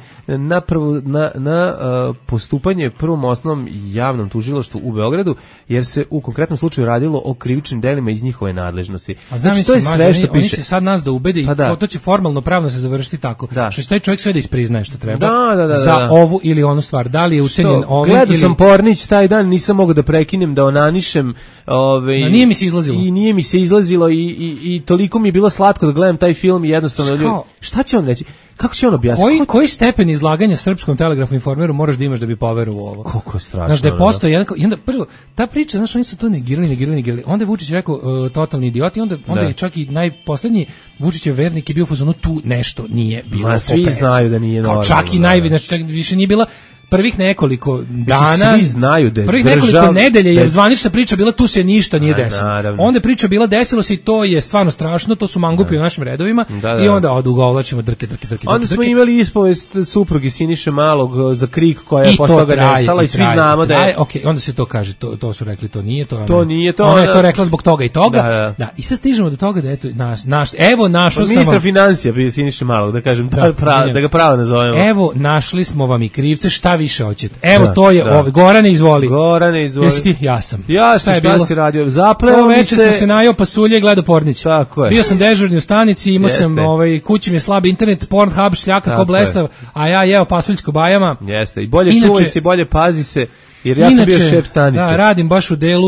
na postupanje prvom osnovnom javnom tužilaštvu u Beogradu, jer se u konkretnom slučaju radilo o krivičnim delima iz njihove nadležnosti. A znači, to je sve što piše. Oni će sad nas da ubede i to će formalno pravno se završiti tako. Što će taj čovjek sve da ispriznaje što treba za ovu ili onu stvar. Da li je ucenjen ovim gledao sam Pornić taj dan, nisam mogao da prekinem da onanišem. Nije mi se izlazilo. I nije mi se izlazilo i toliko mi je bilo slatko da gledam taj film i jednostavno šta će on reći? Kako će on objasniti? Koji stepen izlaganja Srpskom telegrafu informeru moraš da imaš da bi poverovao u ovo? Koliko je strašno. Znaš, da je postao jedan, i onda prvo, ta priča, znaš, oni su to negirali. Onda je Vučić rekao totalni idiot i onda je čak i najposlednji Vučićev vernik je bio u fazonu tu nešto nije bilo. Ma svi znaju da nije normalno. Čak i znači čak više nije bila prvih nekoliko dana, svi znaju da je prvih nekoliko nedelje je zvanična priča bila tu se ništa nije desilo. Onda je priča bila desilo se i to je stvarno strašno, to su mangupi u našim redovima i onda odugovlačimo drke. Onda smo imali ispovest supruge Siniše Malog za Krik koja je posle toga nestala i svi znamo da je. Okej, onda se to kaže, to su rekli to nije. Ona je to rekla zbog toga i toga. Da, i sad stižemo do toga da eto evo našao sam ministra financija prije Siniše Malog, da kažem da ga pravo nazovemo. Evo našli smo vam i krivce, šta više hoćete. Evo to je Gorane izvoli. Jesi ti? Ja sam. Šta si radio? Zapleo mi se. Sam se najao pasulje i gledao Pornić. Tako je. Bio sam dežurni u stanici, imao sam kući mi je slab internet, Pornhub šljaka ko blesav, a ja jeo pasuljsko bajama. Jeste. I bolje čuvaj se, bolje pazi se. Jer ja sam bio šef stanice. Da, radim baš u delu,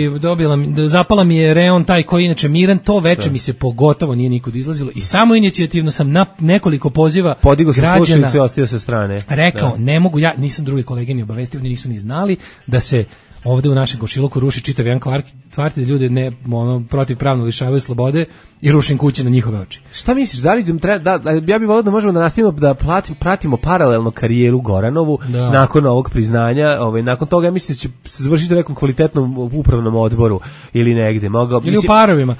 zapala mi je reon taj koji inače miran, to veče mi se pogotovo nije nikud izlazilo i samo inicijativno sam na nekoliko poziva podigao sam slušalicu i ostio sa strane. Rekao, ne mogu, ja nisam drugi kolege ni obavestio, oni nisu ni znali da se ovde u našem komšiluku ruši čitav jedan kvart da ljude protivpravno lišavaju slobode i rušim kuće na njihove oči. Šta misliš, da li ja bih volio da možemo da nastavimo da pratimo paralelno karijeru Goranovu nakon ovog priznanja, nakon toga ja mislim da će se završiti u nekom kvalitetnom upravnom odboru ili negde. Ili u parovima.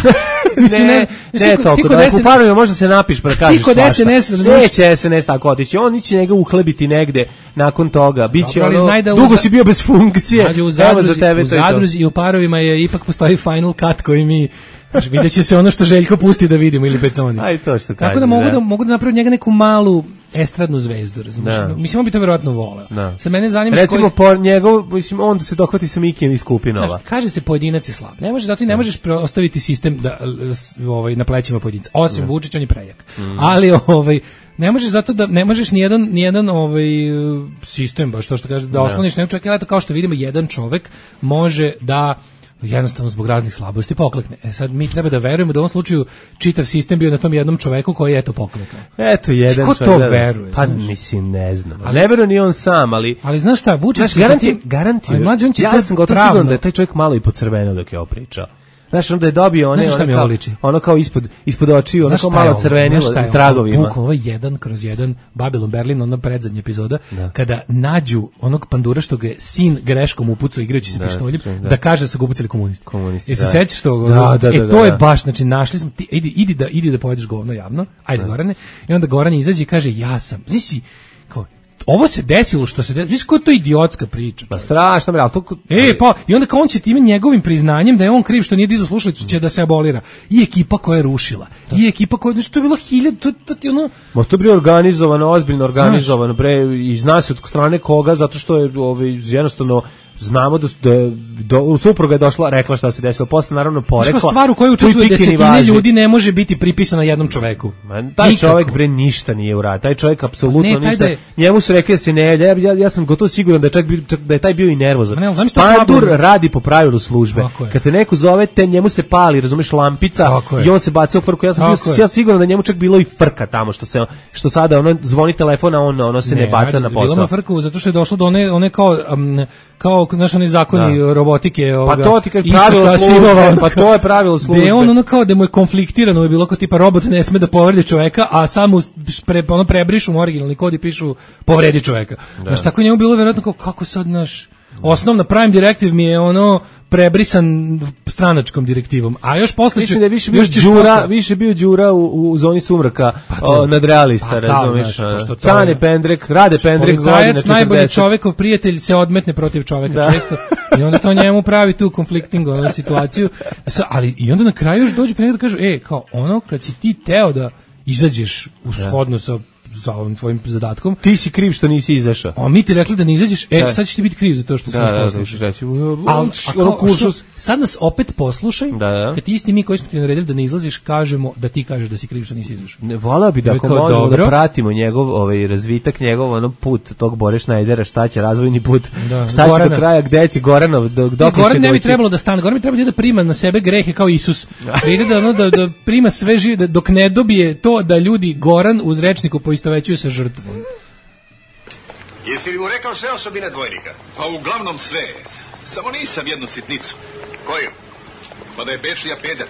Ne toliko, u parovima možda se napiš pa da kažeš svašta. Neće SNS tako otići, on će njega uhlebiti negde nakon toga. Biće dugo si bio bez funkcije. U zadruzi i u parovima je ipak postoji final cut koji mi vidjet će se ono što Željko pusti da vidimo ili Beconi. Aj to što kaže. Tako da mogu da napravim njega neku malu estradnu zvezdu, razumiješ? Mislim, on bi to vjerojatno voleo. Sa mene zanima recimo po njegov, mislim, on da se dohvati sa Mikijem iz Kupinova. Kaže se pojedinac je slab. Ne možeš ostaviti sistem na plećima pojedinca. Osim Vučić, on je prejak. Ali ne možeš zato da ne možeš ni jedan sistem baš to što kaže da osloniš nekog čovjeka, kao što vidimo jedan čovjek može da jednostavno zbog raznih slabosti poklekne. Sad mi treba da verujemo da u ovom slučaju čitav sistem bio na tom jednom čoveku koji je poklekao. Eto jedan čovjek. Ko to veruje? Pa mislim ne znam. Ne veruje ni on sam, ali znaš šta, Vučić garantujem. Ja sam gotovo siguran da je taj čovjek malo i pocrvenao dok je ovo pričao. Znaš, onda je dobio ono kao ispod očiju, ono kao malo crvenilo u tragovima. Bukvalno ovo je 1/1 Babylon Berlin, ona predzadnja epizoda, kada nađu onog pandura što ga je sin greškom upucao igrajući se pištoljem, da kaže da su ga upucali komunisti. I se sećaš toga? To je baš, znači našli smo, idi da povedeš govno javno, ajde Gorane, i onda Goran izađe i kaže ja sam, znači, kao, ovo se desilo što se desilo, znaš koja je to idiotska priča. Pa strašno, ali to... pa, i onda kao on će time njegovim priznanjem da je on kriv što nije dizao slušalicu će da se abolira. I ekipa koja je rušila. I ekipa koja, znači to je bilo 1000, to je ono... Ma to je bilo organizovano, ozbiljno organizovano, bre, i zna se od strane koga, zato što je jednostavno... Znamo da supruga je došla, rekla šta se desilo, posle naravno porekla. Stvar u kojoj učestvuje desetine ljudi ne može biti pripisana jednom čoveku. Taj čovjek bre ništa nije uradio. Taj čovjek apsolutno ništa. Njemu su rekli da se ne, ja sam gotovo siguran da je taj bio i nervozan. Pandur radi po pravilu službe. Kad te neko zove, njemu se pali, razumeš, lampica i on se baci u frku. Ja sam bio siguran da njemu čak bilo i frka tamo što sada ono zvoni telefon, a ono se ne baca na posao. Bilo mu frku zato što je došlo do one kao znaš oni zakoni robotike pa to ti kaže pravilo službe, pa to je pravilo službe. Da on ono kao da mu je konfliktirano, je bilo kao tipa robot ne sme da povredi čoveka, a samo prebrišu mu originalni kod i pišu povredi čoveka. Znaš, tako njemu bilo verovatno kao kako sad naš osnovna Prime Directive mi je ono prebrisan stranačkom direktivom, a još posle mislim da je više bio Đura u zoni sumraka nadrealista, razumiješ? Cane Pendrek, Rade Pendrek, policajac, najbolji čovekov prijatelj se odmetne protiv čoveka često i onda to njemu pravi tu konflikting situaciju, ali i onda na kraju još dođe pre njega da kaže, kao ono kad si ti teo da izađeš u shodno sa ovim tvojim zadatkom. Ti si kriv što nisi izašao. A mi ti rekli da ne izađeš, sad ćeš ti biti kriv za to što si nas poslušao. Sad nas opet poslušaj, kad ti isti mi koji smo ti naredili da ne izlaziš, kažemo da ti kažeš da si kriv što nisi izašao. Volao bi da ako možemo da pratimo njegov razvitak, njegov put tog Bore Šnajdera, šta će razvojni put, šta će do kraja, gde će Goranov, dok će Goran ne bi trebalo da stane, Goran bi trebalo da prima na sebe grehe kao Isus. Ide da prima sve žive, dok ne dobije to da ljudi Goran uz rečniku poistovećuju sa žrtvom. Jesi li mu rekao sve osobine dvojnika? Pa uglavnom sve. Samo nisam jednu sitnicu. Koju? Pa da je Bečija peder.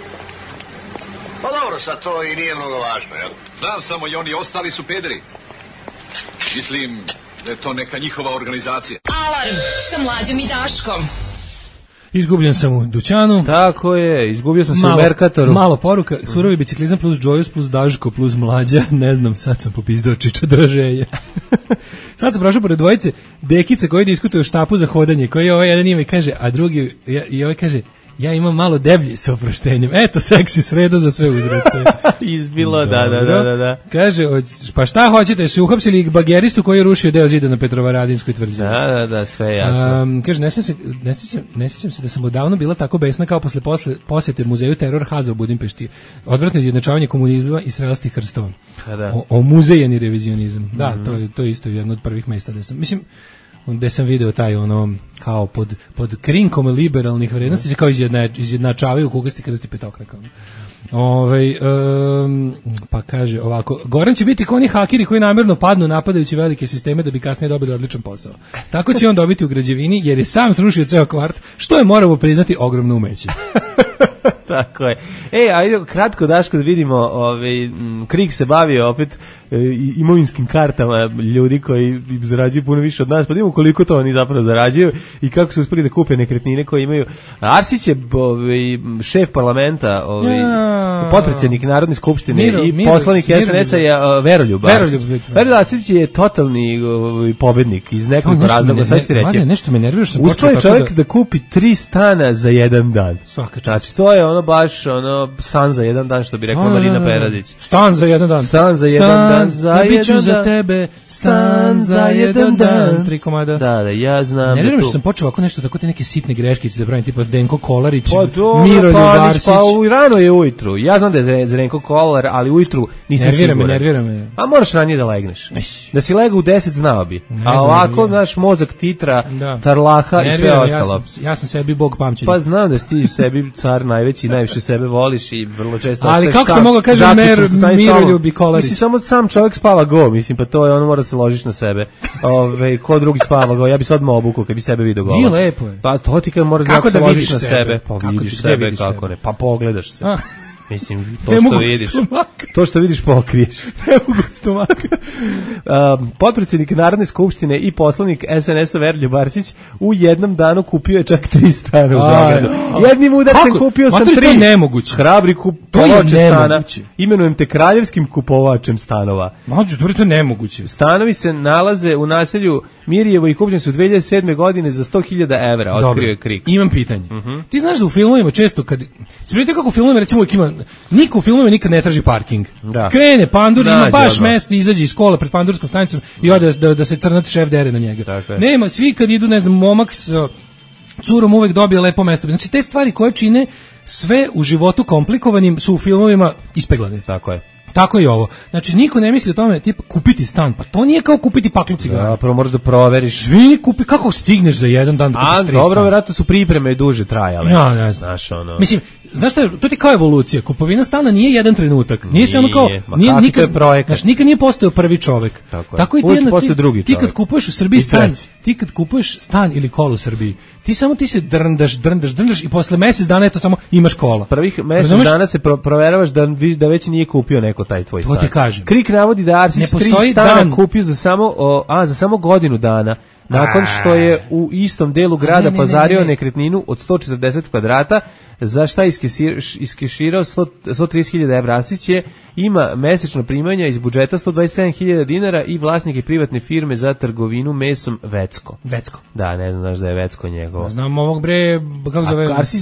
Pa dobro, sad to i nije mnogo važno, jel? Znam samo i oni ostali su pederi. Mislim da je to neka njihova organizacija. Alarm sa Mlađom i Daškom. Izgubljen sam u dućanu. Tako je, izgubio sam se u Merkatoru. Malo poruka, surovi biciklizam plus Džojus plus Daško plus Mlađa. Ne znam, sad sam popizdao Čiča Dražeja. Sad sam prošao pored dvojice dekice koji diskutuju štapu za hodanje, koji ovaj jedan ima i kaže, a drugi i ovaj kaže, ja imam malo deblji sa oproštenjem. Eto, seksi sreda za sve uzraste. Izbilo, da. Kaže, pa šta hoćete, su uhapsili bageristu koji je rušio deo zida na Petrovaradinskoj tvrđavi. Da, sve je jasno. Kaže, ne sjećam se da sam odavno bila tako besna kao posle posjete muzeju Terror Haza u Budimpešti. Odvratno izjednačavanje komunizma i srelastih krstova. O muzejani revizionizam. Da, to je isto jedno od prvih mesta da sam, mislim, gde sam video taj ono kao pod krinkom liberalnih vrednosti se kao izjednačavaju kugasti krsti petokraka. Pa kaže ovako, Goran će biti kao oni hakeri koji namjerno padnu napadajući velike sisteme da bi kasnije dobili odličan posao. Tako će on dobiti u građevini jer je sam srušio ceo kvart, što je moramo priznati ogromno umeće. Tako je. Ajde kratko Daško da vidimo, Krik se bavio opet imovinskim kartama ljudi koji zarađuju puno više od nas, pa vidimo koliko to oni zapravo zarađuju i kako su uspeli da kupe nekretnine koje imaju. Arsić je šef parlamenta, potpredsjednik Narodne skupštine i poslanik SNS-a je Veroljub Arsić je totalni pobednik iz nekog razloga, sad ću ti reći. Nešto me nervira što sam počeo je čovjek da kupi 3 stana za jedan dan. Znači to je ono baš san za jedan dan, što bi rekla Marina Peradić. Stan za jedan dan. Stan za jedan dan. Nabiću za tebe stan za jedan dan. 3 komada. Da, ja znam. Ne vjerujem što sam počeo ovako nešto, tako te neke sitne greškice da pravim, tipa Zdenko Kolarić, Miroljub Arsić. Pa rano je ujutru. Ja znam da je Zdenko Kolar, ali ujutru nisam siguran. Nervira me. A moraš ranije da legneš. Da si legao u 10 znao bi. A ovako naš mozak titra, tarlaha i sve ostalo. Ja sam sebi bog pamćenja. Pa znam da si ti sebi car najveći, najviše sebe voliš i vrlo često. Ali kako se mogu kaže Miroljub i Kolarić? Mislim samo sam sam čovjek spava go, mislim, pa to je ono, mora se ložiš na sebe. Ko drugi spava go, ja bi sad obuku kad bi sebe vidio gola. Nije lepo je. Pa to ti kad moraš kako da da ložiš na sebe? sebe. Pa vidiš sebe, kako ne, pa pogledaš se. Mislim, to ne što vidiš. To što vidiš pokriješ. Ne mogu stomaka. Potpredsjednik Narodne skupštine i poslanik SNS-a Veroljub Arsić u jednom danu kupio je čak 3 stana u Beogradu. Jednim udarcem kupio sam 3. To je nemoguće. Hrabri kupovač stana. Imenujem te kraljevskim kupovačem stanova. Mađo, to je nemoguće. Stanovi se nalaze u naselju Mirjevo i kupljeni su 2007. godine za 100.000 evra, otkrio je Krik. Imam pitanje. Ti znaš da u filmovima često kad... Vidite kako u filmovima recimo uvijek ima... Niko u filmovima nikad ne traži parking. Da. Krene pandur, ima baš mesto, izađe iz kola pred pandurskom stanicom i ode da se crnati šef dere na njega. Dakle. Nema, svi kad idu, ne znam, momak s curom uvek dobije lepo mesto. Znači te stvari koje čine sve u životu komplikovanim su u filmovima ispeglane. Tako je. Tako i ovo. Znači, niko ne misli o tome, tipa, kupiti stan. Pa to nije kao kupiti paklu cigara. Da, prvo moraš da proveriš. Svi kupi, kako stigneš za jedan dan da kupiš 3 stana? Dobro, vjerojatno su pripreme duže trajale. Ja, ne znam. Znaš, ono... Mislim, znaš šta je, to ti kao evolucija. Kupovina stana nije jedan trenutak. Nije se ono kao... Nije nikad, projekat. Znaš, nikad nije postao prvi čovek. Tako i ti kad kupuješ u Srbiji stan, ti kad kupuješ stan ili kola u Srbiji, ti se drndaš i posle mjesec dana eto samo imaš kola. Prvih mjesec dana se proveravaš da već nije kupio neko taj tvoj stan. To ti kažem. Krik navodi da Arsić 3 stana kupio za samo godinu dana. Nakon što je u istom delu grada pazario nekretninu od 140 kvadrata, za šta iskeširao 130.000 evra. Arsić ima mesečno primanja iz budžeta 127.000 dinara i vlasnik je privatne firme za trgovinu mesom Vecko. Vecko. Da, ne znaš da je Vecko njegovo. Znam ovog bre, kako zove? Arsić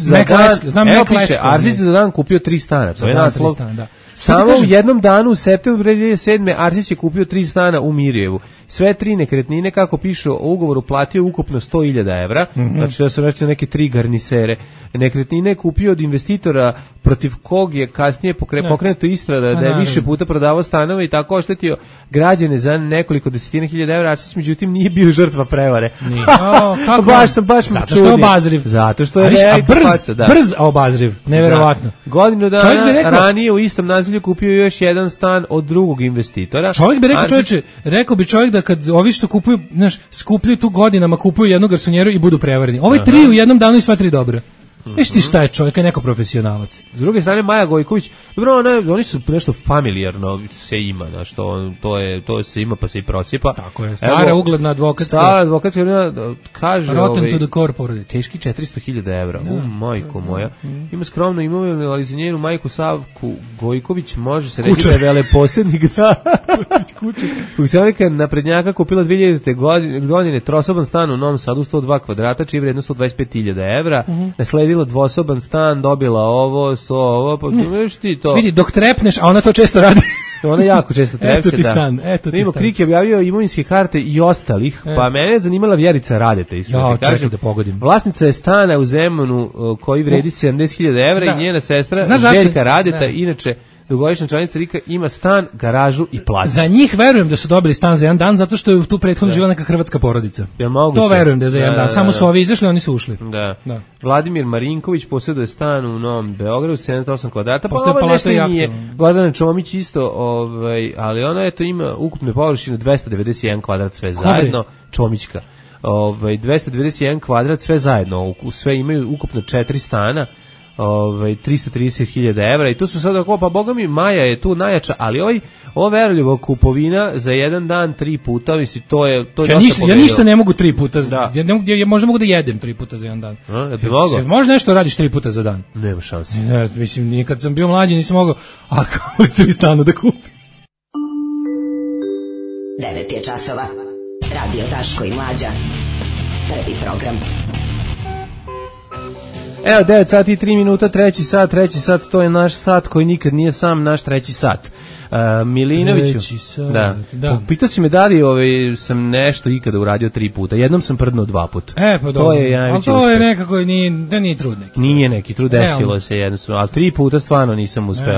za dan kupio 3 stana. To je naslov. Samo u jednom danu u septembru 2007. Arsić je kupio 3 stana u Mirjevu. Sve 3 nekretnine, kako piše u ugovoru, platio ukupno 100.000 evra. Znači da su reći neke 3 garnisere. Nekretnine je kupio od investitora protiv kog je kasnije pokrenuto istraga da je više puta prodavao stanove i tako oštetio građane za nekoliko desetina hiljada evra. Arsić međutim nije bio žrtva prevare. Baš zato što je obazriv. Zato što je brz obazriv. Neverovatno. Godinu dana ranije u istom naselju kupio još jedan stan od drugog investitora. Čovjek bi rekao, rekao bi čovjek da kad ovi što kupuju, znaš, skupljuju tu godinama, kupuju jednu garsonjeru i budu prevareni. Ovi 3 u jednom danu i sva 3 dobra. Viš ti šta je čovjek, je neko profesionalac. S druge strane, Maja Gojković, dobro, oni su nešto familijarno se ima, znaš, to se ima pa se i prosipa. Tako je, stara ugledna advokatska. Stara advokatska, kaže... Rotten to the core porodice. Teški 400.000 evra, majko moja. Ima skromno imovinu, ali za njenu majku Savku Gojković može se reći da je veleposjednik. Funkcionarka naprednjaka kupila 2000. godine trosoban stan u Novom Sadu, 102 kvadrata, čiji je vrednost 125.000 evra. Nasledila dvosoban stan, dobila ovo, pa vidiš ti to. Vidi, dok trepneš, a ona to često radi. Ona jako često trepće, eto ti stan. Krik je objavio imovinske karte i ostalih, pa mene je zanimala Vjerica Radeta. Čekaj da pogodim. Vlasnica je stana u Zemunu koji vredi 70.000 evra i njena sestra Željka Radeta, inače dugogodišnja članica RIK-a, ima stan, garažu i plac. Za njih verujem da su dobili stan za jedan dan, zato što je tu prethodno živjela neka hrvatska porodica. To verujem da je za jedan dan. Samo su ovi izašli, oni su ušli. Da. Vladimir Marinković posjeduje stan u Novom Beogradu, 78 kvadrata, pa ovo nešto nije. Gordana Čomić isto, ali ona ima ukupne površine 291 kvadrat sve zajedno, Čomićka. 291 kvadrat sve zajedno, sve imaju ukupno 4 stana. 330.000 evra i tu su sada pa boga mi Maja je tu najjača, ali ovo Veroljubova kupovina za jedan dan 3 puta, mislim to je ja ništa ne mogu 3 puta ja možda mogu da jedem 3 puta za jedan dan. Možda nešto radiš 3 puta za dan? Nema šanse. Mislim, nikad sam bio mlađi nisam mogao, a kao 3 stana da kupim. 9 je časova. Radio Daško i Mlađa. Prvi program. Evo, 9 sati i 3 minuta, treći sat, to je naš sat koji nikad nije sam naš treći sat. Milinoviću, da. Pitao si me da li sam nešto ikada uradio 3 puta, jednom sam prdnuo 2 puta. Pa dobro, ali to je nekako, nije trud neki. Nije neki trud, desilo se jednostavno, ali 3 puta stvarno nisam uspeo.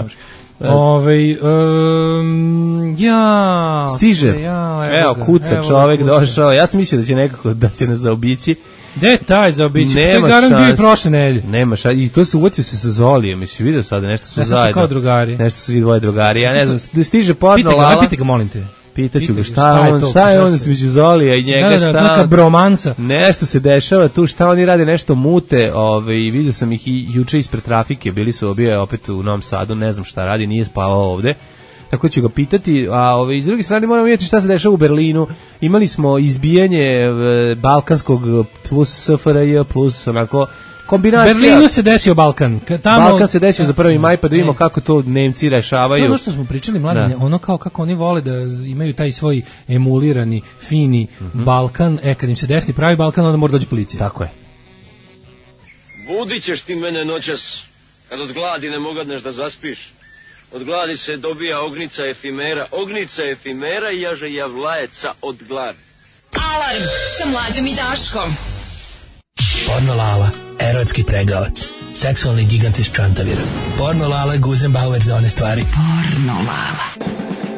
Stiže, evo kuca čovek došao, ja sam mislio da će nekako da će nas zaobići. Gde taj za obići? Nema šanse. Bio i prošle nedelje. Nema šanse. I to se uvotio se sa Zolijem. Mislim, vidio sada, nešto su zajedno. Kao drugari. Nešto su i dvoje drugari. Ja ne znam, da stiže porno Lala. Pitaj ga, molim te. Pitaću ga šta je on između Zolija i njega, šta bromansa. Nešto se dešava tu, šta oni rade, nešto mute, vidio sam ih i juče ispred trafike, bio je opet u Novom Sadu, ne znam šta radi, nije spavao ovde. Tako ću ga pitati, a iz druge strane moramo vidjeti šta se dešava u Berlinu. Imali smo izbijanje balkanskog plus SFRJ plus onako kombinacija. Berlinu se desio Balkan. Balkan se desio za 1. maj, pa da vidimo kako to Nemci rešavaju. Ono što smo pričali, mladine, ono kao kako oni vole da imaju taj svoj emulirani, fini Balkan, kad im se desni pravi Balkan, onda mora dođe policija. Tako je. Budit ćeš ti mene noćas, kad od gladi ne mogadneš da zaspiš. Od gladi se dobija ognica efimera i jaže javlajeca od gladi. Alarm sa Mlađom i Daškom. Porno Lala, erotski pregavac, seksualni gigant iz Čantavira. Porno Lala, Guzenbauer za one stvari. Porno Lala.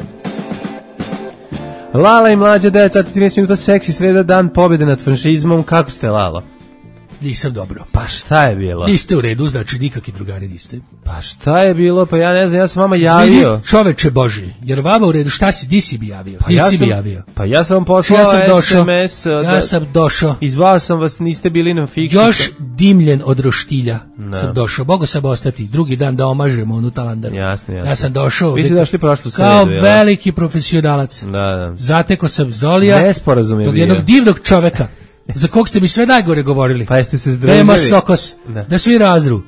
Lala i Mlađa, 9:13 minuta, seksi sreda, dan pobjede nad franšizmom. Kako ste, Lalo? Nisam dobro. Pa šta je bilo? Niste u redu, znači nikakvi drugari niste. Pa šta je bilo? Pa ja ne znam, ja sam vama javio. Zvini, čoveče Boži, jer vama u redu, šta si, di si bi javio? Pa Pa ja sam vam poslao SMS. Ja sam došao. Izvao sam vas, niste bili na fiksu. Još dimljen od roštilja sam došao. Mogu sam ostati drugi dan da omažemo onu talandaru. Jasno. Ja sam došao. Vi ste došli prošlu sredu. Kao veliki profesionalac. Da. Zateko sam Zolija. Nesporazum je bio. Tog jednog divnog čoveka. Za kog ste mi sve najgore govorili. Pa jeste se združili. Da ima stokos, da svi razru,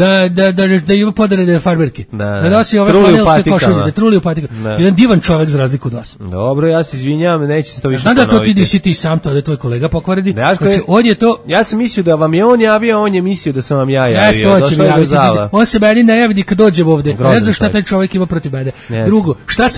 da ima podarede farmerke, da nosi ove flanelske košulje, da truli u patikama. Jedan divan čovjek za razliku od vas. Dobro, ja se izvinjavam, neće se to više ponoviti. Znam da to ti sam to, da je tvoj kolega pokvaredi. Znači, on je to... Ja sam mislio da vam je on javio, on je mislio da sam vam ja javio. Jeste, on će mi javiti. On se meni ne javi kad dođem ovde. Ne znam šta taj čovjek ima protiv mene. Drugo, šta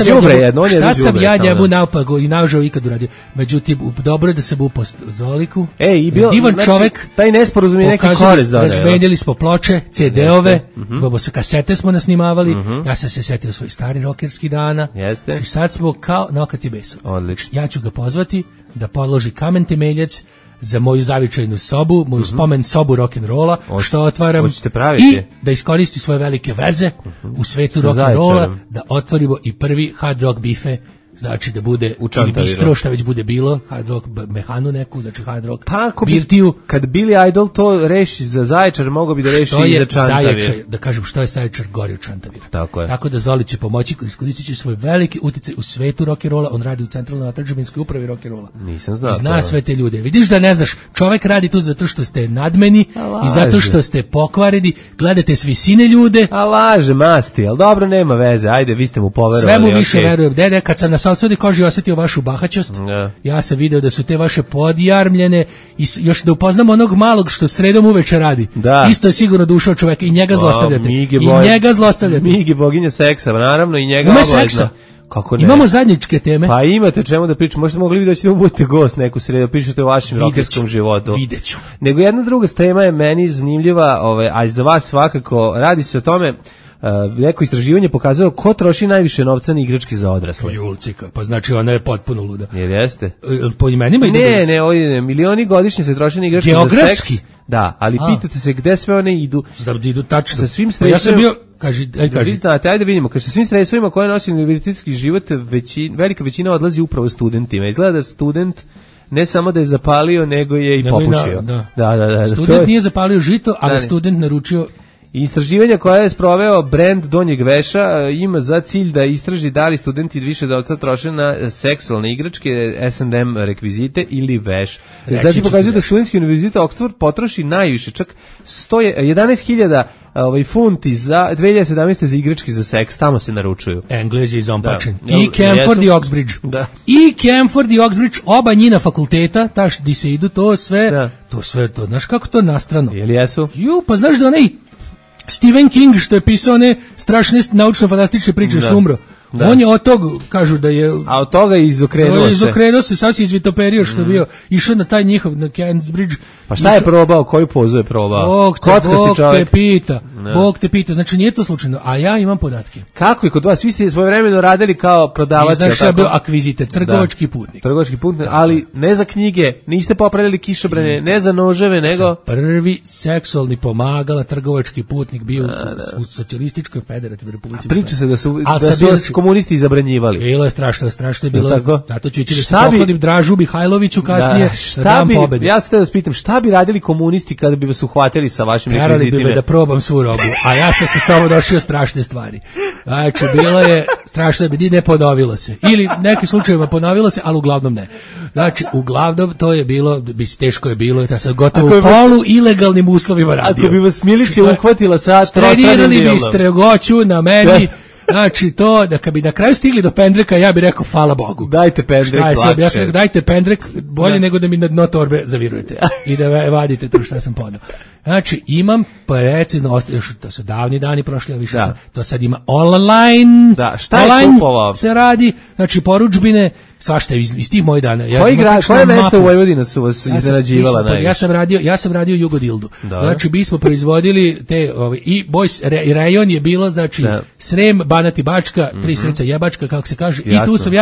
sam ja njemu naopago i nažao ikad uradio. Međutim, dobro je da se bu po Zoliku. Divan čovjek. Taj nesporazum je neki korist doneo. Razmenili smo ploče, CD-ove, se kasete smo nasnimavali, ja sam se setio svojih starih rokerskih dana. Jeste. I sad smo kao nokati besu. Odlično. Ja ću ga pozvati da podloži kamen temeljac za moju zavičajnu sobu, moju spomen sobu rock'n'rolla, što otvaram, i da iskoristi svoje velike veze u svetu rock'n'rolla, da otvorimo i prvi hard rock bife, znači da bude ili bistro, šta već bude bilo, hard rock mehanu neku, znači hard rock birtiju. Kad Billy Idol to reši za Zaječar, mogo bi da reši i za Čantavir. Da kažem što je Zaječar gori od Čantavira. Tako da Zoli će pomoći, iskoristit će svoj veliki utjecaj u svetu rock'n'rolla, on radi u centralnoj otadžbinskoj upravi rock'n'rolla. Nisam znao. Zna sve te ljude. Vidiš da ne znaš, čovek radi tu zato što ste nadmeni i zato što ste pokvareni, gledate s visine ljude. A laže masti, ali dobro, nema veze, ajde, vi ste mu poverovali. Sve mu više verujem. Dede, kad sam na sopstvenoj koži osjetio vašu bahaćost, ja sam video da su te vaše podjarmljene i još da upoznam onog malog što sredom uveče radi. Isto je sigurno dušao čoveka i njega zlostavljate. Migi boginja seksa, naravno, i njega obavezno. Kako ne? Imamo zajedničke teme. Pa imate čemu da pričamo. Možete mogli vidjeti da budete gost neku sredu, pišete o vašem rokerskom životu. Videću. Nego jedna druga tema je meni zanimljiva, a i za vas svakako. Radi se o tome, neko istraživanje pokazuje ko troši najviše novca na igračke za odrasle. Julcika, pa znači ona je potpuno luda. Jer jeste? Po imenima ide? Ne, milioni godišnje se troše na igračke za seks. Da, ali pitate se gde sve one idu. Da idu tačno. Sa svim sredstvima. Ja sam bio, kaži. Vi znate, ajde vidimo, kaže sa svim sredstvima koje nosi univerzitetski život, velika većina odlazi upravo studentima. Izgleda da student ne samo da je zapalio, nego je i popušio. Da. Student nije zapalio žito, ali student naručio. Istraživanje koje je sproveo brend Donjeg veša ima za cilj da istraži da li studenti više novca troše na seksualne igračke, S&M rekvizite ili veš. Znači pokazuju da studentski univerzitet Oxford potroši najviše, čak 11.000 funti za 2017. za igračke za seks, tamo se naručuju. Englezi iz Ompačin. I Camford i Oxbridge. I Camford i Oxbridge, oba njina fakulteta, taš di se idu, to sve, znaš kako to nastrano. Jel jesu? Pa znaš da onaj Stephen King što je pisao one strašne naučno-fantastične priče što umro. On je od tog, kažu da je... A od toga izokrenuo se, sad si izvitoperio što je bio, išao na taj njihov, na Cambridge. Pa šta je probao, koju pozu je probao? Bog te pita. Bog te pita, znači nije to slučajno, a ja imam podatke. Kako je kod vas? Vi ste svojevremeno radili kao prodavac. Znaš, ja bio akvizite, trgovački putnik. Trgovački putnik, ali ne za knjige, niste popravljali kišobrane, ne za noževe, nego... Prvi seksualni pomagala trgovački putnik bio u Socijalističkoj Federativnoj Republici. Priča se da su vas komunisti zabranjivali. Bilo je strašno je bilo. Zato ću ići da se poklonim Dražu Mihajloviću kasnije na dan pobede. Ja se da vas pitam, šta bi radili komunisti kada bi vas uhvatili sa vašim rekvizitima? Terali bi me da probam svu robu, a ja sam se samo došao strašne stvari. Znači, bilo je strašno, ne ponovilo se. Ili nekim slučajevima ponovilo se, ali uglavnom ne. Znači, uglavnom to je bilo, teško je bilo, da sam gotovo u polu ilegalnim uslovima radio. Ako bi vas milicija uhvatila sa trenirali bi stregoću na meni. Znači to, da kad bi na kraju stigli do pendreka, ja bih rekao hvala Bogu. Dajte pendrek, lakše. Ja sam rekao, dajte pendrek, bolje nego da mi na dno torbe zavirujete i da vadite to šta sam podao. Znači, imam precizno, još to su davni dani prošli, a više sam, to sad ima online. Da, šta je kupovao? Se radi, znači porudžbine, svašta iz tih mojih dana. Koje mesta u Vojvodini su vas izrađivala najviše? Ja sam radio Jugodildu. Znači, mi smo proizvodili te, i rejon je bilo, znači, Srem, Banat i Bačka, tri srca jebačka, kako se kaže, i tu sam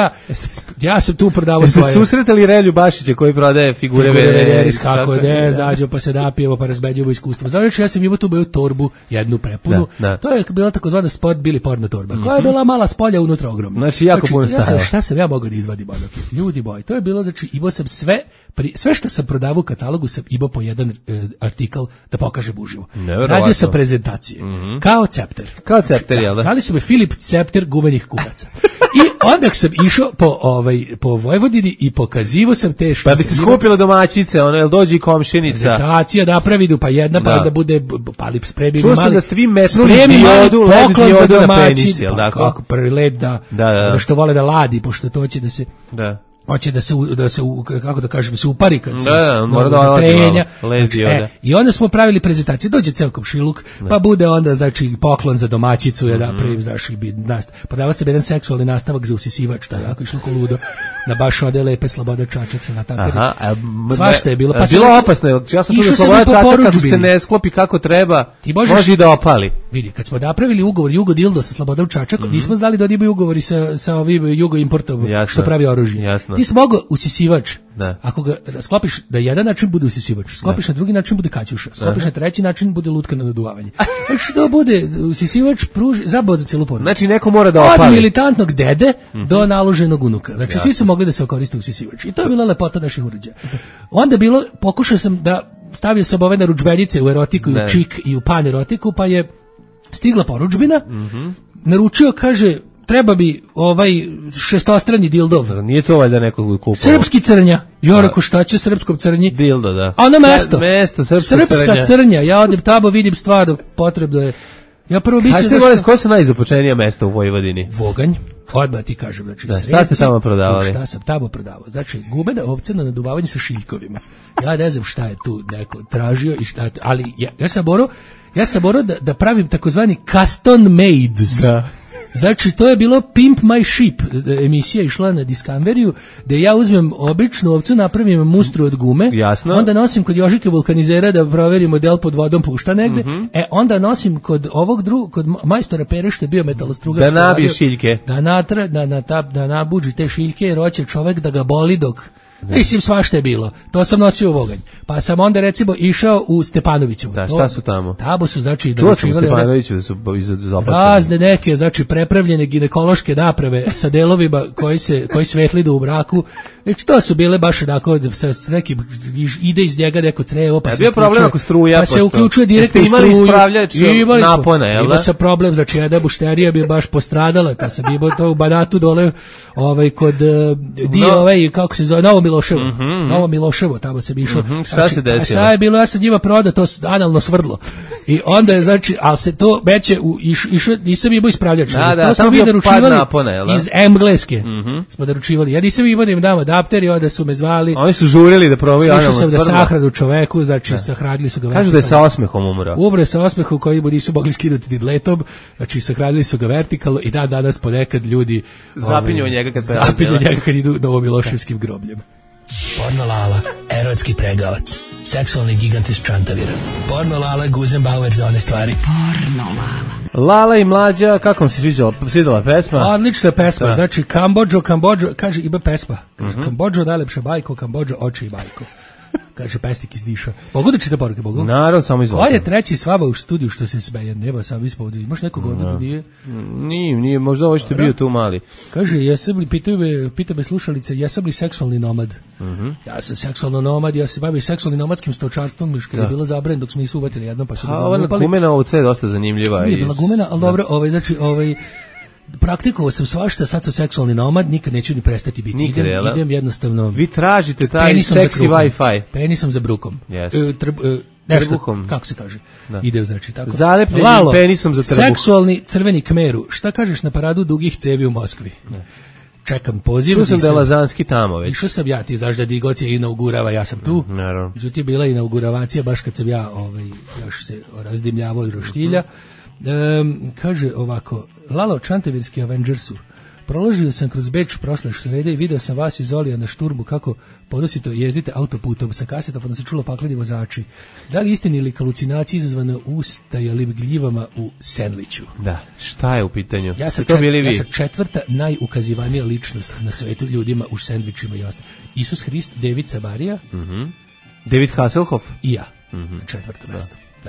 ja sam tu prodavao svoje. Jeste susretali Relju Bašića koji prodaje figure Vereris, kako ne, zađemo pa se napijemo, pa razbeđujemo iskustvo. Znači, ja sam imao tu torbu, jednu prepunu, to je bila takozvana sport bili porno torba, koja je bila mala spolja, unutra ogromna. Znači, jako puno stajala. Šta sam ja mogao da izvadim? Ljudi boji, to je bilo, znači, imao sam sve što sam prodavao u katalogu sam imao po jedan artikl da pokažem uživo. Radio sam prezentacije. Kao Cepter, jel da? Zvali su me Filip Cepter gumenih kukaca. I onda sam išao po Vojvodini i pokazivo sam te što... Pa bi se skupila domaćice, jel dođe i komšinica. Prezentacija napravi, pa jedna, pa da bude, pali spremi mali... Čuo sam da ste vi metnuli diodu, led diodu na penis, jel da? Kako prvi led da što vole da ladi, pošto to će da se... Da. Hoće da se kako da kažem, se upari kad se mora da trenja. I onda smo pravili prezentacije, dođe ceo komšiluk, pa bude onda, znači, poklon za domaćicu, ja da pravim, znači, podava se jedan seksualni nastavak za usisivač, to je jako išlo ko ludo, na baš ode lepe Sloboda Čačak se natakari. Svašta je bilo. Pa bilo opasno, ja sam tu da Sloboda Čačak kad se ne sklopi kako treba, može i da opali. Vidi, kad smo napravili ugovor Jugodildo sa Slobodom Čačakom, nismo znali da oni imaju ugovori sa ovim Jugoimportom što pravi oružje. Ti si mogao usisivač, ako ga sklopiš na jedan način bude usisivač, sklopiš na drugi način bude kaćuša, sklopiš na treći način bude lutka na naduvavanje. Što bude usisivač pruži zabao za celu porodicu. Znači neko mora da opali. Od militantnog dede do naloženog unuka. Znači svi su mogli da se koriste usisivač. I to je bila lepota naših uređaja. Onda bilo, pokušao sam da stavio sam ove narudžbenice u erotiku, i u čik i u pan erotiku, pa je stigla porudžbina, naručio, kaže, treba bi šestostrani dildov. Nije to valjda nekog kupovao. Srpski crnja. Ja rekao, šta će srpskom crnji? Dildo, da. A ono mesto. Srpska crnja. Ja odem tamo, vidim stvarno, potrebno je. Ja prvo mislim koje su najzapočenija mesta u Vojvodini? Voganj. Odmah ti kažem, znači, šta ste tamo prodavali? Šta sam tamo prodavao? Znači, gubena ovce na naduvavanje sa šiljkovima. Ja ne znam šta je tu neko tražio i šta je, ali ja sam morao da pravim takozvani custom made. Da. Znači, to je bilo Pimp My Ship, emisija išla na Discoveriju, gde ja uzmem običnu ovcu, napravim mustru od gume, onda nosim kod Jožike vulkanizera da proverim model pod vodom pušta negde, onda nosim kod kod majstora Pere što je bio metalostrugač, da nabije šiljke, da nabuđi te šiljke, jer hoće čovek da ga boli dok... Mislim, svašta je bilo. To sam nosio u Voganj. Pa sam onda, recimo, išao u Stepanovićevu. Da, šta su tamo? Tamo su, znači... Čuo sam u Stepanoviću da su izopačeni. Razne neke, znači, prepravljene ginekološke naprave sa delovima koji svetlide u mraku. Znači, to su bile baš onako, sa nekim, ide iz njega neko crevo, pa se problem ako struja, pa se uključuje direktno u struju. Imali ispravljač napona, jel da? Ima sa problem, znači, jedna bušterija bi baš postradala, pa sam imao to u Banatu dole, kod kako se zove, Novo Miloševo, tamo se bi išlo. Šta se desilo? Šta je bilo, ja sam njima prodao to analno svrdlo. I onda je, znači, ali se to meće, nisam imao ispravljač. To smo mi naručivali iz Engleske. Smo naručivali. Ja nisam imao da im dam adapter i onda su me zvali. Oni su žurili da probaju analno svrdlo. Išao sam da sahranu čoveku, znači sahranili su ga vertikalno. Kažu da je sa osmehom umro. Umro je sa osmehom koji nisu mogli skinuti didletom, znači sahranili su ga vertikalno i danas ponekad ljudi zapinju njega kad idu Novomiloševskim grobljem. Porno Lala, erotski pregavac. seksualni gigant iz Čantavira. Porno Lala, Guzenbauer za one stvari. Porno Lala. Lala i Mlađa, kako vam se svidjela pesma? Odlična pesma, znači Kambodžo, kaže ima pesma. Kaže, Kambodžo najlepša bajko, Kambodžo oči i bajko. Kaže pesnik iz Diša. Mogu da čita poruke, Bogu? Naravno, samo izvolite. Ko je treći svaba u studiju što se smeje? Nema sam ispod. Imaš nekog onda da nije? Nije, možda ovo što je bio tu mali. Kaže, pita me slušalice, jesam li seksualni nomad? Ja sam seksualno nomad, ja se bavim seksualnim nomadskim stočarstvom, još kada je bilo zabranjeno dok smo nisu uvatili jednom, pa su ga ova gumena ovca je dosta zanimljiva. Nije bila gumena, ali dobro, praktikovao sam svašta, sad sam seksualni nomad, nikad neću ni prestati biti. Idem jednostavno. Vi tražite taj seksi Wi-Fi. Penisom za brukom. Nešto, kako se kaže? Ide, znači, tako. Zalepljenim penisom za trbuh. Seksualni crveni Kmeru. Šta kažeš na paradu dugih cevi u Moskvi? Čekam poziv. Čuo sam da je Lazanski tamo već. Išao sam ja, ti znaš da Digocija inaugurava, ja sam tu. Naravno. Međutim, bila inauguravacija, baš kad sam ja još se razdimljavao od roštilja. Kaže ovako, Lalo, Čantavirski Avengersu, proložio sam kroz Beč prošle srede i video sam vas iz Olija na šturbu kako podosito jezdite autoputom sa kasetofonom se čulo pakleni vozači. Da li istini ili halucinacije izazvane ustajalim gljivama u sendviču? Da, šta je u pitanju? Ja sam četvrta najukazivanija ličnost na svetu ljudima u sendvičima i ostalo. Isus Hrist, David Sabarija, David Hasselhoff i ja, četvrto mesto. Da.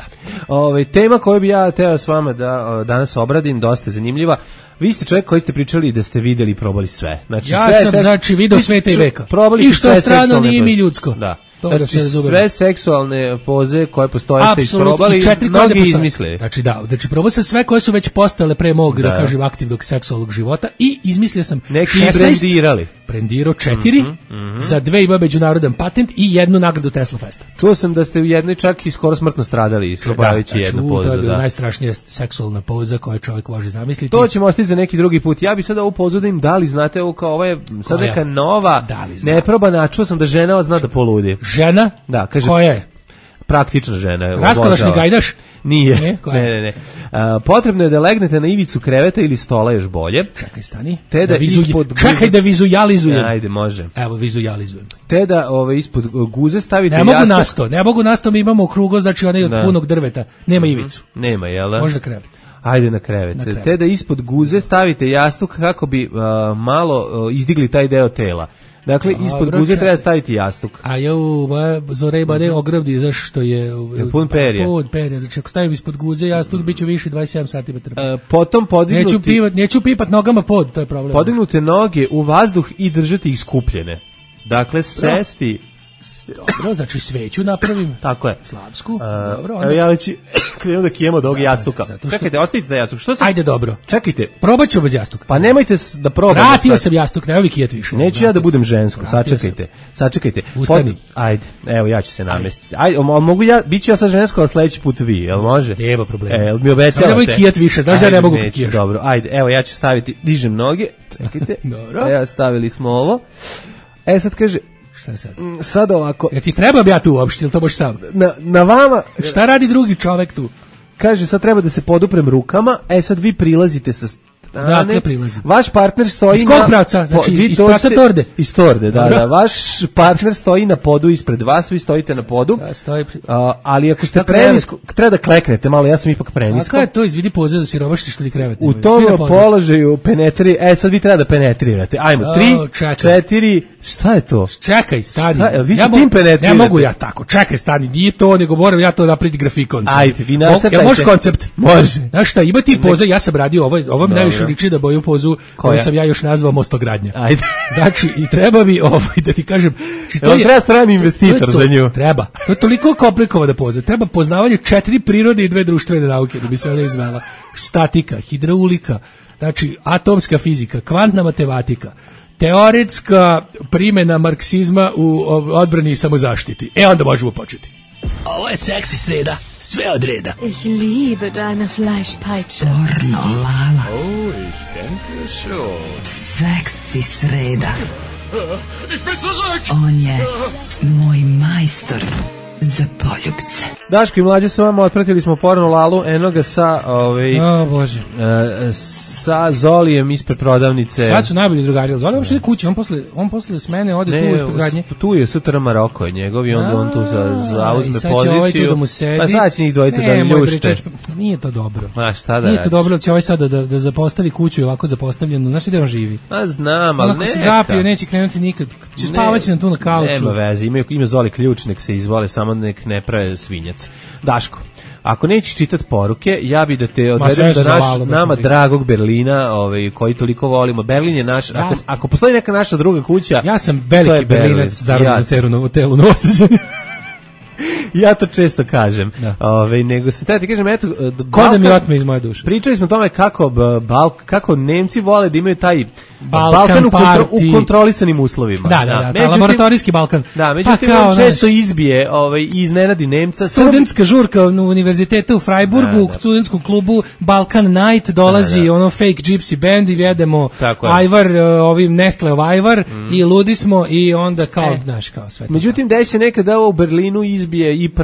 Tema koju bi ja teo s vama da danas obradim, dosta zanimljiva. Vi ste čovjek koji ste pričali da ste videli i probali sve. Znači, ja sam video sveta i veka. I što je strano nije mi ljudsko. Da. Znači, sve seksualne poze koje postoje ste isprobali, mnogi izmisle. Znači probao sam sve koje su već postojale pre mog, da kažem, aktivnog seksualnog života i izmislio sam neki 16, brendirao 4, za 2 ima međunarodan patent i 1 nagradu Tesla Festa. Čuo sam da ste u jednoj čak i skoro smrtno stradali isprobavajući jednu pozu. To je bila najstrašnija seksualna poza koju čovjek može zamisliti. To ćemo ostaviti za neki drugi put. Ja bi sada ovu pozu da im dali, znate, ovo je sad neka nova, neprobana, čuo sam da žena zna da poludi. Žena? Da, kaže. Koja je? Praktična žena. Raskolašni gajdaš? Nije. Ne. Potrebno je da legnete na ivicu kreveta ili stola, još bolje. Čekaj, stani. Čekaj da vizualizujem. Ajde, može. Evo, vizualizujem. Te da ispod guze stavite jastuk. Ne mogu na sto, mi imamo okrugo, znači onaj od punog drveta. Nema ivicu. Nema, jel da? Možda krevet. Ajde na krevet. Te da ispod guze stavite jastuk kako bi malo izdigli taj deo tela. Dakle, ispod guze treba staviti jastuk. A Zore Bade ogromni, zašto je pun perje. Pun perje, znači ako stavim ispod guze jastuk, bit ću više 27 cm. Potom podignuti... Neću pipat nogama pod, to je problem. Podignute noge u vazduh i držati ih skupljene. Dakle, sesti... Dobro, znači sveću napravim. Tako je. Slavsku. Dobro, onda... Evo ja već krenuo da kijemo od ovog jastuka. Čekajte, ostavite taj jastuk. Ajde, dobro. Čekajte. Probat ću bez jastuka. Pa nemojte da probate. Vratio sam jastuk, ne ovi kijat više. Neću ja da budem žensko, sačekajte. Ustani. Ajde, evo ja ću se namestiti. Ajde, mogu bit ću ja sad žensko, a sledeći put vi, jel može? Nema problema. Jel mi obećavate? Nemoj kijat više, znaš da ja ne mogu kijaš. Dobro, ajde, evo ja ću staviti, dižem noge, čekajte. Dobro. Evo, stavili smo ovo. Sad kaže, šta sad? Sad ovako. Ja ti trebam ja tu uopšte, ili to baš sam? Na vama... Šta radi drugi čovek tu? Kaže, sad treba da se poduprem rukama, sad vi prilazite sa... Dakle, prilazim. Vaš partner stoji iz kog pravca? Znači, iz pravca torde? Iz torde, da. Vaš partner stoji na podu ispred vas, vi stojite na podu. Ali ako ste prenisko, treba da kleknete malo, ja sam ipak prenisko. Kako je to, izvidi poze za siromašni što li krevet? U tom položaju sad vi treba da penetrirate. Ajmo, 3, 4, šta je to? Čekaj, stani. Vi se tim penetrirate. Ne mogu ja tako, čekaj, stani, nije to, nego moram ja to napraviti grafikon. Ajde, vi nacrtajte. Ja može koncept? Može. Znaš šta, ima ti poze, ja sam radio ovo mi najviše liči da boju pozu koju sam ja još nazvao mostogradnja. Ajde. Znači, i treba mi, da ti kažem... Treba strani investitor za nju. Treba. To je toliko komplikovana poza. Treba poznavanje 4 prirode i 2 društvene nauke da bi se ona izvela. Statika, hidraulika, znači atomska fizika, kvantna matematika, teoretska primjena marksizma u odbrani i samozaštiti. Onda možemo početi. Ovo je seksi sreda, sve od reda. Ich liebe deine Fleischpeitsche. Porno Lala. Oh, ich denke schon. Seksi sreda. Ich bin zurück. On je moj majstor za poljubce. Daško i Mlađa sa vama, otpratili smo Porno Lalu, enoga sa Bože. Sa Zolijem ispred prodavnice. Sad su najbolji drugari, ali Zoli uopšte ide kući, on posle smene ode tu ispred gradnje. Tu je STR Maroko je njegov i onda on tu zauzme poziciju. Pa sad će njih dvojica da ljušte. Nije to dobro. Ma šta da nije to dobro, će ovaj sad da zapostavi kuću i ovako zapostavljenu, znaš gde on živi. A znam, ali neka. Ako se zapije, neće krenuti nikad, će spavaći na tu na kauču. Nema veze, ima Zoli ključ, nek se izvole, samo nek ne prave svinjac. Daško, ako nećeš čitati poruke, ja bi da te odvedem do nama dragog Berlina, koji toliko volimo. Berlin je naš, ako postoji neka naša druga kuća, ja sam veliki Berlinac, zarodno u telu Novosađenja. Ja to često kažem. Nego se ti kažem, eto, ko da mi otme iz moje duše. Pričali smo o tome kako Nemci vole da imaju taj Balkan u kontrolisanim uslovima. Da, laboratorijski Balkan. Da, međutim, on često izbije i iznenadi Nemca. Studentska žurka u univerzitetu u Freiburgu, u studentskom klubu Balkan Night, dolazi ono fake gypsy band i jedemo ajvar, ovim Nestleov ajvar i ludi smo i onda kao, znaš, kao sve. Međutim, desi se nekada u Berlinu izbije i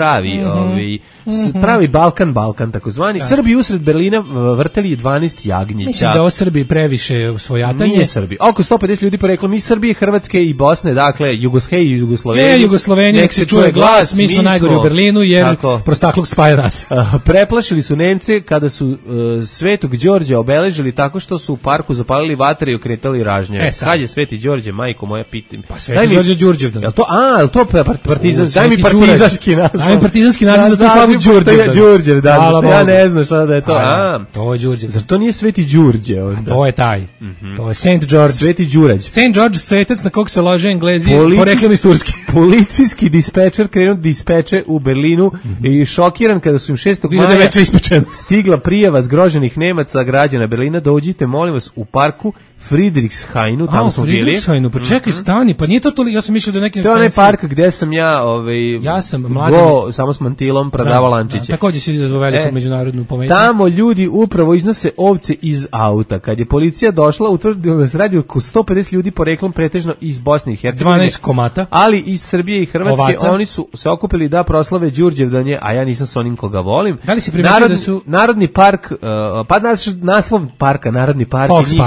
pravi Balkan takozvani. Srbi usred Berlina vrteli 12 jagnjića. Mislim da ovo Srbi previše svojatanje. Nije Srbi. Oko 150 ljudi poreklo mi Srbije, Hrvatske i Bosne, dakle Jugoslovenija, nek se čuje glas, mi smo najgori u Berlinu jer prostakluk spaja nas. Preplašili su Nemce kada su Svetog Đorđa obeležili tako što su u parku zapalili vatre i okretali ražnjeve. Kad je Sveti Đorđe, majko moja, pitam. Pa Sveti Đorđe Đurđevdan. Jel to partizan? Daj mi partizanski naziv. Daj mi partizanski naziv za to slavu Đurđevdan. Đurđevdan, ja ne znam šta da je to. To je Đurđevdan. Zar to nije Sveti Đurđe? To je taj. To je Saint George. Sveti Đurađ. Saint George, svetac na kog se lože Englezi, poreklom iz Turske. Policijski dispečer krenuo dispeče u Berlinu i šokiran kada su im 6. maja stigla prijava zgroženih Nemaca građana Berlina, dođite molim vas u parku Friedrichshainu, tamo smo bili. Friedrichshainu, pa čekaj, stani, pa nije to toliko, ja sam mislio da nekim... To je onaj park gde sam ja sam mladen... samo s mantilom prodavao lančiće. Također si izazvao veliku međunarodnu pomenju. Tamo ljudi upravo iznose ovce iz auta. Kad je policija došla, utvrdila da se radi oko 150 ljudi poreklom pretežno iz Bosne i Hercegovine. 12 komata. Ali iz Srbije i Hrvatske. Ovaca. Oni su se okupili da proslave Đurđevdanje, a ja nisam s onim koga volim. Da li si primetio da su... Narodni park, pa naslov parka, Narodni park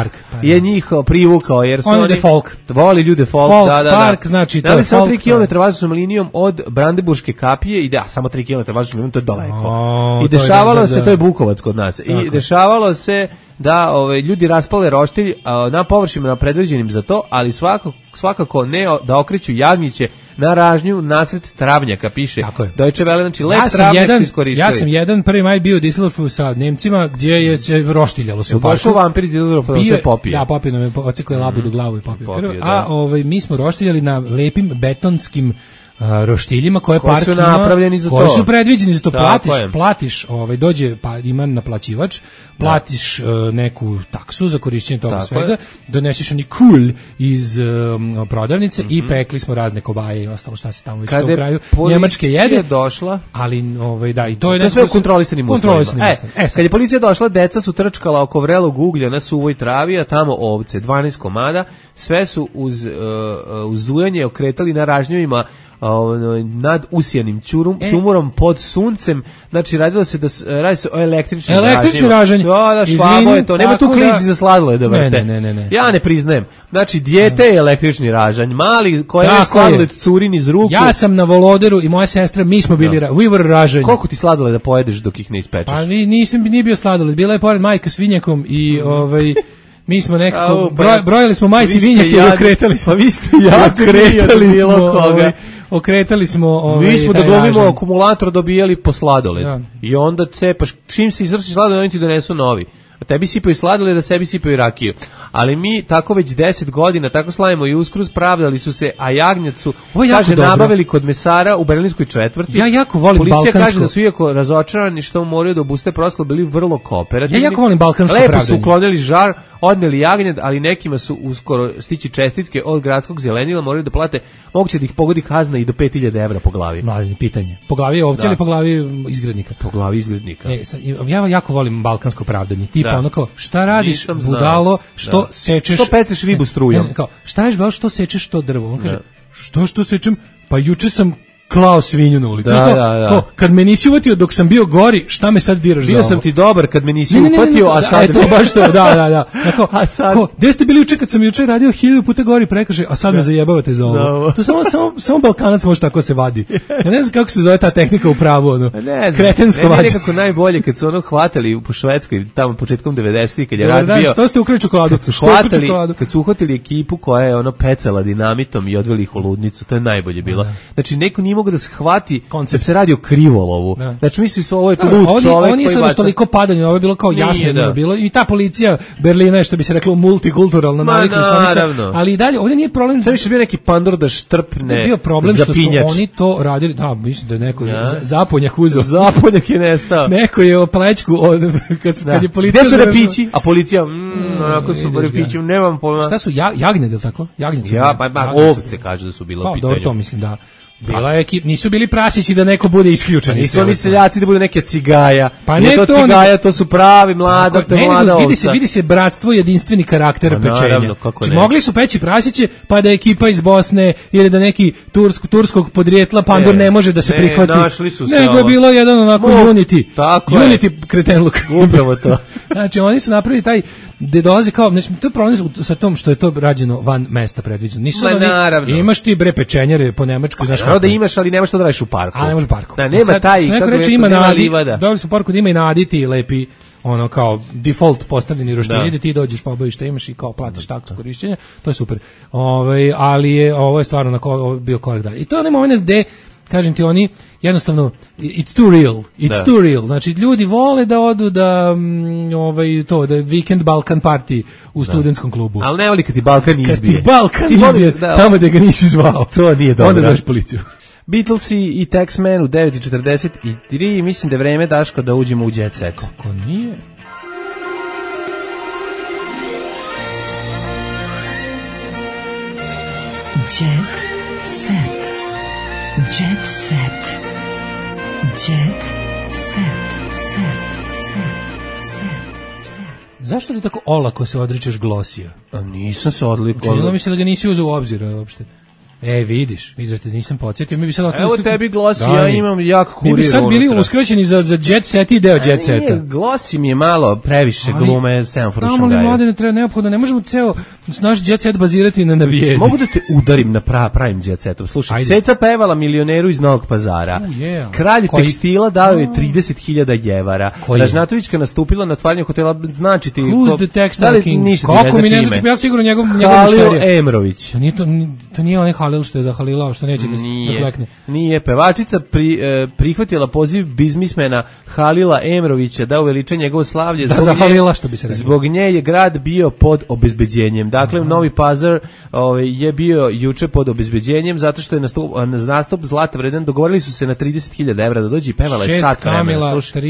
je njih privukao, jer su oni voli ljude folk. Park, znači to je folk. Samo 3 km vazdušnom linijom od Brandenburške kapije i samo 3 km vazdušnom linijom, to je daleko. I dešavalo se, to je Bukovac kod nas, i dešavalo se da ljudi raspale roštilj na površinama predviđenim za to, ali svakako ne da okreću jagnjiće na ražnju nasred travnjaka, piše Deutsche Welle, znači let travnjak su iskoristili. Ja sam 1. maj bio u Düsseldorfu sa Nemcima gdje je se roštiljalo se u parku. Došao vampir iz Düsseldorfa da se popije. Da, popio nam je, ocekao je labu do glavu i popio krv, a mi smo roštiljali na lepim betonskim roštiljima koje park ima, koji su predviđeni za to. Platiš, dođe, pa ima naplaćivač, platiš neku taksu za korišćenje toga svega, doneseš oni kul iz prodavnice i pekli smo razne kobaje i ostalo šta se tamo već u kraju Njemačke jede. Došla, ali i to je sve u kontrolisanim uslovima. Kad je policija došla, deca su trčkala oko vrelog uglja na suvoj travi, a tamo ovce, 12 komada, sve su uz zujanje okretali na ražnjevima nad usijanim čumurom pod suncem. Znači radi se o električnim ražnju. Da, švabo je to. Nema tu klinci za sladoled da vrte. Ne. Ja ne priznajem. Znači dijete je električni ražanj. Mali koji je sladoled curin iz ruku. Ja sam na Voloderu i moja sestra, mi smo bili we were ražanj. Koliko ti sladoled da pojedeš dok ih ne ispečeš? Pa nije bio sladoled. Bila je pored majka s vinjakom i mi smo nekako brojili smo majci vinjake i okretali smo. Pa vi ste okretali smo mi smo da dobimo akumulator dobijali po sladoled. I onda cepaš, čim se izvrši sladoled, oni ti donesu novi. A tebi sipaju sladoled, da sebi sipaju rakiju. Ali mi tako već 10 godina tako slavimo i Uskrs, pravdali su se, a jagnjad su, kaže, nabavili kod mesara u Berlinskoj četvrti. Ja jako volim policija balkansko. Kaže da su iako razočarani što moraju da obuste proslavu, bili vrlo kooperativni. Ja jako volim balkansko pravdanje. Lepo su uklonili žar, odneli jagnjad, ali nekima su uskoro stići čestitke od gradskog zelenila, moraju da plate, moguće da ih pogodi kazna i do 5000 evra po glavi. Mladenje, pitanje. Po glavi ovce ili po glavi izgrednika? Po glavi izgrednika. Ja jako volim balkansko pravdanje. Pa ono kao, šta radiš budalo, što sečeš... Što peceš ribu strujom? Šta radiš budalo, što sečeš to drvo? On kaže, što sečem? Pa juče sam klao svinju na ulici. Da. Kad me nisi uvatio dok sam bio gori, šta me sad diraš za ovo? Bio sam ti dobar kad me nisi upatio, a sad... To baš to, da. A sad... Gde ste bili juče kad sam juče radio 1000 puta gori prekršaj, a sad me zajebavate za ovo? To samo Balkanac može tako se vadi. Ja ne znam kako se zove ta tehnika u pravu, ono. Kretensko vađe. Nekako najbolje kad su ono hvatali po Švedskoj, tamo početkom 90-ih, kad je rad bio... Što ste ukrali čokoladu? Kad su uhvatili ekipu koja je ono pecala dinamitom i odveli ih u ludnicu, to je najbolje bilo. Znači, neko nije mogu da se hvati da se radi o krivolovu. Znači, misli su ovo je lud čovek koji baca... Ovo nisu toliko padanje, ovo je bilo kao jasno. Nije bilo. I ta policija Berlina je, što bi se reklo, multikulturalna navikli. Ali i dalje, ovdje nije problem... Sad više bio neki pandor da štrpne bio problem što su oni to radili, da, mislim da je neko zaponjak uzeo. Zaponjak je nestao. Neko je o plećku, kad je policija... Gde su repići? A policija, onako su repići, nemam pojma. Šta su, jagnjade, ili tako? Ovce kaže da su bila u pitanju. Dobro, to mislim da... Bila je nisu bili prasići da neko bude isključen. Nisu oni seljaci da bude neke cigaja. Pa ne to cigaja, to su pravi mlada, to je mlada ovca. Vidi se bratstvo i jedinstveni karakter pečenja. Mogli su peći prasiće, pa da ekipa iz Bosne ili da neki turskog podrijetla pandor ne može da se prihvati. Nego je bilo jedan onako unity kretenluk. Upravo to. Znači oni su napravili taj gde dolazi kao, znači to je problem sa tom što je to rađeno van mesta predviđeno. Nisu imaš ti bre pečenjare po Nemačkoj, znaš kako da imaš, ali nemaš što da radiš u parku. A ne možeš u parku. Da, nema taj, kako reći, ima dobili su u parku da ima i naditi lepi, ono kao default postavljeni roštilji, da ti dođeš pa obaviš šta imaš i kao platiš taksu korišćenja, to je super. Ali ovo je stvarno bio korak dalje. I to je onaj moment gde, kažem ti, oni jednostavno it's too real. Znači ljudi vole da odu da Weekend Balkan Party u studentskom klubu. Ali ne voli kad ti Balkan izbije. Tamo da ga nisi zvao. To nije dobro. Onda zoveš policiju. Beatlesi i Taxman u 9:43, mislim da je vreme, Daško, da uđemo u Jet Set. Kako nije? Jet Set. Jet Set. Jet Set. Zašto ti tako olako se odričeš Glosija? A nisam se odlikao. Činilo mi se da ga nisi uzeo u obzir uopšte. Vidiš da te nisam podsjetio. Mi bi sad evo tebi Glosi, ja imam jak kurir. Mi bi sad bili uskraćeni za Jet Set i deo Jet Seta. Glosi mi je malo previše glume, semafor u Šangaju. Mladene, treba neophodno, ne možemo ceo naš Jet Set bazirati na navijedi. Mogu da te udarim na pravim Jet Setom. Slušaj, Ceca pevala milioneru iz Novog Pazara. Kralj tekstila dao je 30.000 jevara. Ražnatovićka nastupila na otvaranju hotela, znači ti... Who's the Textile King? Kako mi ne znači, ja sigurno njegov Halil Emrović. To nije onaj Halil što je zahalilao, što neće da plekne. Nije. Pevačica prihvatila poziv biznismena Halila Emrovića da uveliča njegovo slavlje. Zahalila, što bi se rekao. Zbog nje je grad bio pod obezbeđenjem. Dakle, Novi Pazar je bio juče pod obezbeđenjem zato što je nastup zlata vredan. Dogovorili su se na 30.000 evra da dođe i pevala je sat vremena.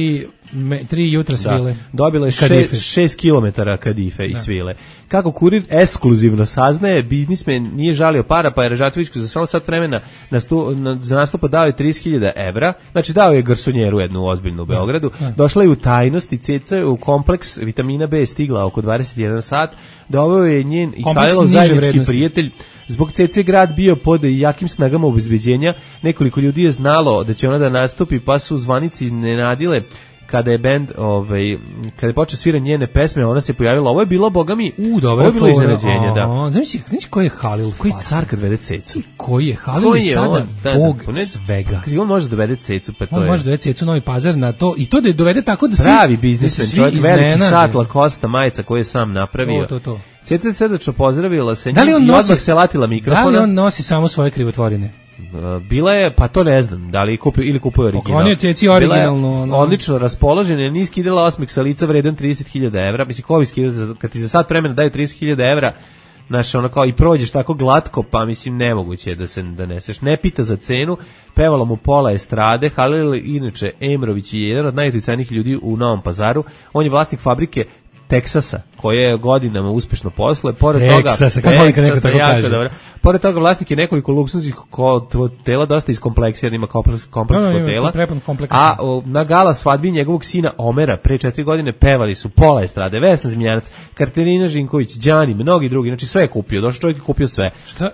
3 jutra svile. Dobila je 6 kilometara kadife i svile. Kako kurir ekskluzivno saznaje, biznismen nije žalio para, pa je Ražatovićku za samo sat vremena za nastupa dao je 30.000 evra, znači dao je garsonjeru jednu ozbiljnu u Beogradu, došla je u tajnost i Ceca u kompleks vitamina B stigla oko 21 sat, doveo je njen i Halilov zajednički prijatelj. Zbog Cece grad bio pod jakim snagama obezbeđenja, nekoliko ljudi je znalo da će ona da nastupi, pa su zvanici iznenadile kada je bend, kada je počeo svirati njene pesme, ona se pojavila. Ovo je bilo, bogami, ovo je bilo iznenađenje, da. Znaš koji je Halil? Koji car kad vede Cecu? Koji je Halil je sada bog svega? Kasi on može dovede Cecu, pa to je. On može dovede Cecu Novi Pazar na to, i to da je dovede tako da svi... Pravi biznismen, čovjek, veliki sat Lacosta majica koju je sam napravio. To. Ceca je srdačno pozdravila se njim i odmah se latila mikrofona. Da li on nosi samo svoje krivotvorine? Bila je, pa to ne znam, da li kupuje original. On je Ceci originalno. Odlično raspoložena, je nije skidala osmeh sa lica vredan 30.000 evra. Mislim, ko bi skidao, kad ti za sat vremena daju 30.000 evra, znaš, ono kao i prođeš tako glatko, pa mislim, nemoguće je da se doneseš. Ne pita za cenu, pevalo mu pola estrade. Halil, inače, Emrović je jedan od najutjecajnijih ljudi u Novom Pazaru. On je vlasnik fabrike Teksasa, koje je godinama uspešno posluje. Pored Teksasa, kako neko tako kaže. Dobro. Pored toga vlasnik je nekoliko luksuznih hotela, dosta iz kompleksa, jer ima kompleks hotela. A na gala svadbi njegovog sina Omera pre 4 godine pevali su pola estrade, Vesna Zmijanac, Katarina Žinković, Đani, mnogi drugi, znači sve je kupio, došao čovjek i kupio sve. Šta?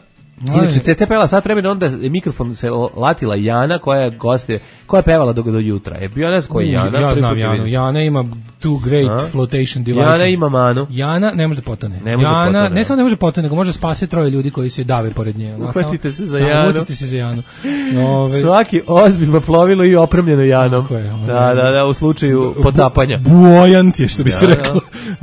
Inače, CC pevala sat vremena, onda mikrofon se latila Jana, koja je pevala do jutra. Je bio nas koji je Jana? Ja znam Janu. Jana ima two great flotation devices. Jana ima manu. Jana ne može da potone. Jana ne samo ne može potone, nego može spasiti 3 ljudi koji se dave pored nje. Uhvatite se za Janu. Uhvatite se za Janu. Svaki ozbiljno plovilo i opremljeno Janom. Da, u slučaju potapanja. Buojant je, što bi se reklo.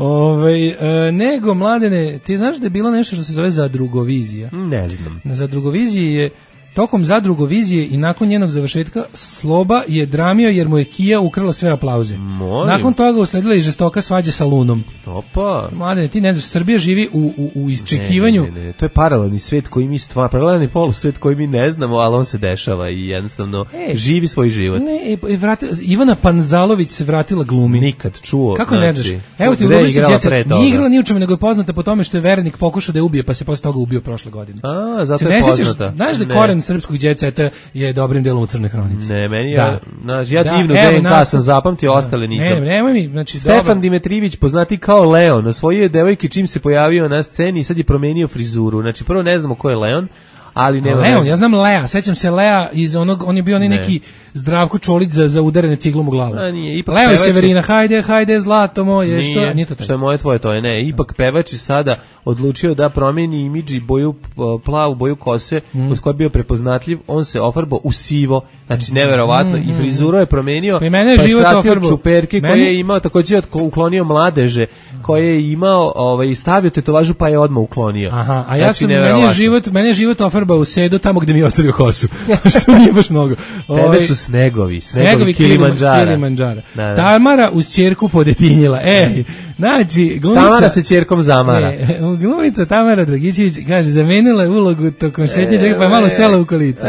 Nego, Mladene, ti znaš da je bilo nešto što se zove zadrugovizija? Ne znam. Na zadrugoviziji je tokom zadrugovizije i nakon njenog završetka Sloba je dramio jer mu je Kija ukrala sve aplauze. Nakon toga usledila i žestoka svađa sa Lunom. Opa. Mladene, ti ne znaš, Srbija živi u isčekivanju. Ne. To je paralelni svet koji mi paralelni polusvet koji mi ne znamo, ali on se dešava i jednostavno živi svoj život. Ivana Panzalović se vratila glumi. Nikad čuo. Kako ne znaš? Evo ti u Lubici djeca, nije igrala ni u čemu, nego je poznata po tome što je Verenik pokušao da je ubije, pa se posle toga ubio prošle godine. Zato je poznata. Znaš da koren srpskog djeceta je dobrim delom u Crnoj hronici. Ne, meni ja divnu DNK sam zapamtio, ostale nisam. Nemoj mi, znači Stefan Dimitrijević, poznati kao Leon, na svoje devojke čim se pojavio na sceni i sad je promenio frizuru. Znači prvo ne znamo ko je Leon, ali nema Leon, ja znam Lea, sećam se Lea iz onog, on je bio onaj neki Zdravko Čolić za udarene ciglom u glavu. Leo i Severina, hajde zlato moje, nije to taj. Što je moje, tvoje, to je ne. Ipak pevač je sada odlučio da promeni imidž i plavu boju kose, uz koja je bio prepoznatljiv, on se ofarbao u sivo, znači neverovatno, i frizuru je promenio, pa je skratio čuperke koje je imao, također je uklonio mladeže, koje je imao, stavio tetovažu pa je odmah uklonio. Aha, a ja sam, meni je život ofarbao u sedu tamo gde mi je ostavio kosu, što nije baš mnogo. Tebe su snegovi Kilimanđara. Da. Tamara uz ćerku podetinjila. Znači, Tamara se ćerkom zamara. Glumica Tamara Dragićević, kaže, zamenila je ulogu tokom šetnje, pa je malo sela u kolica.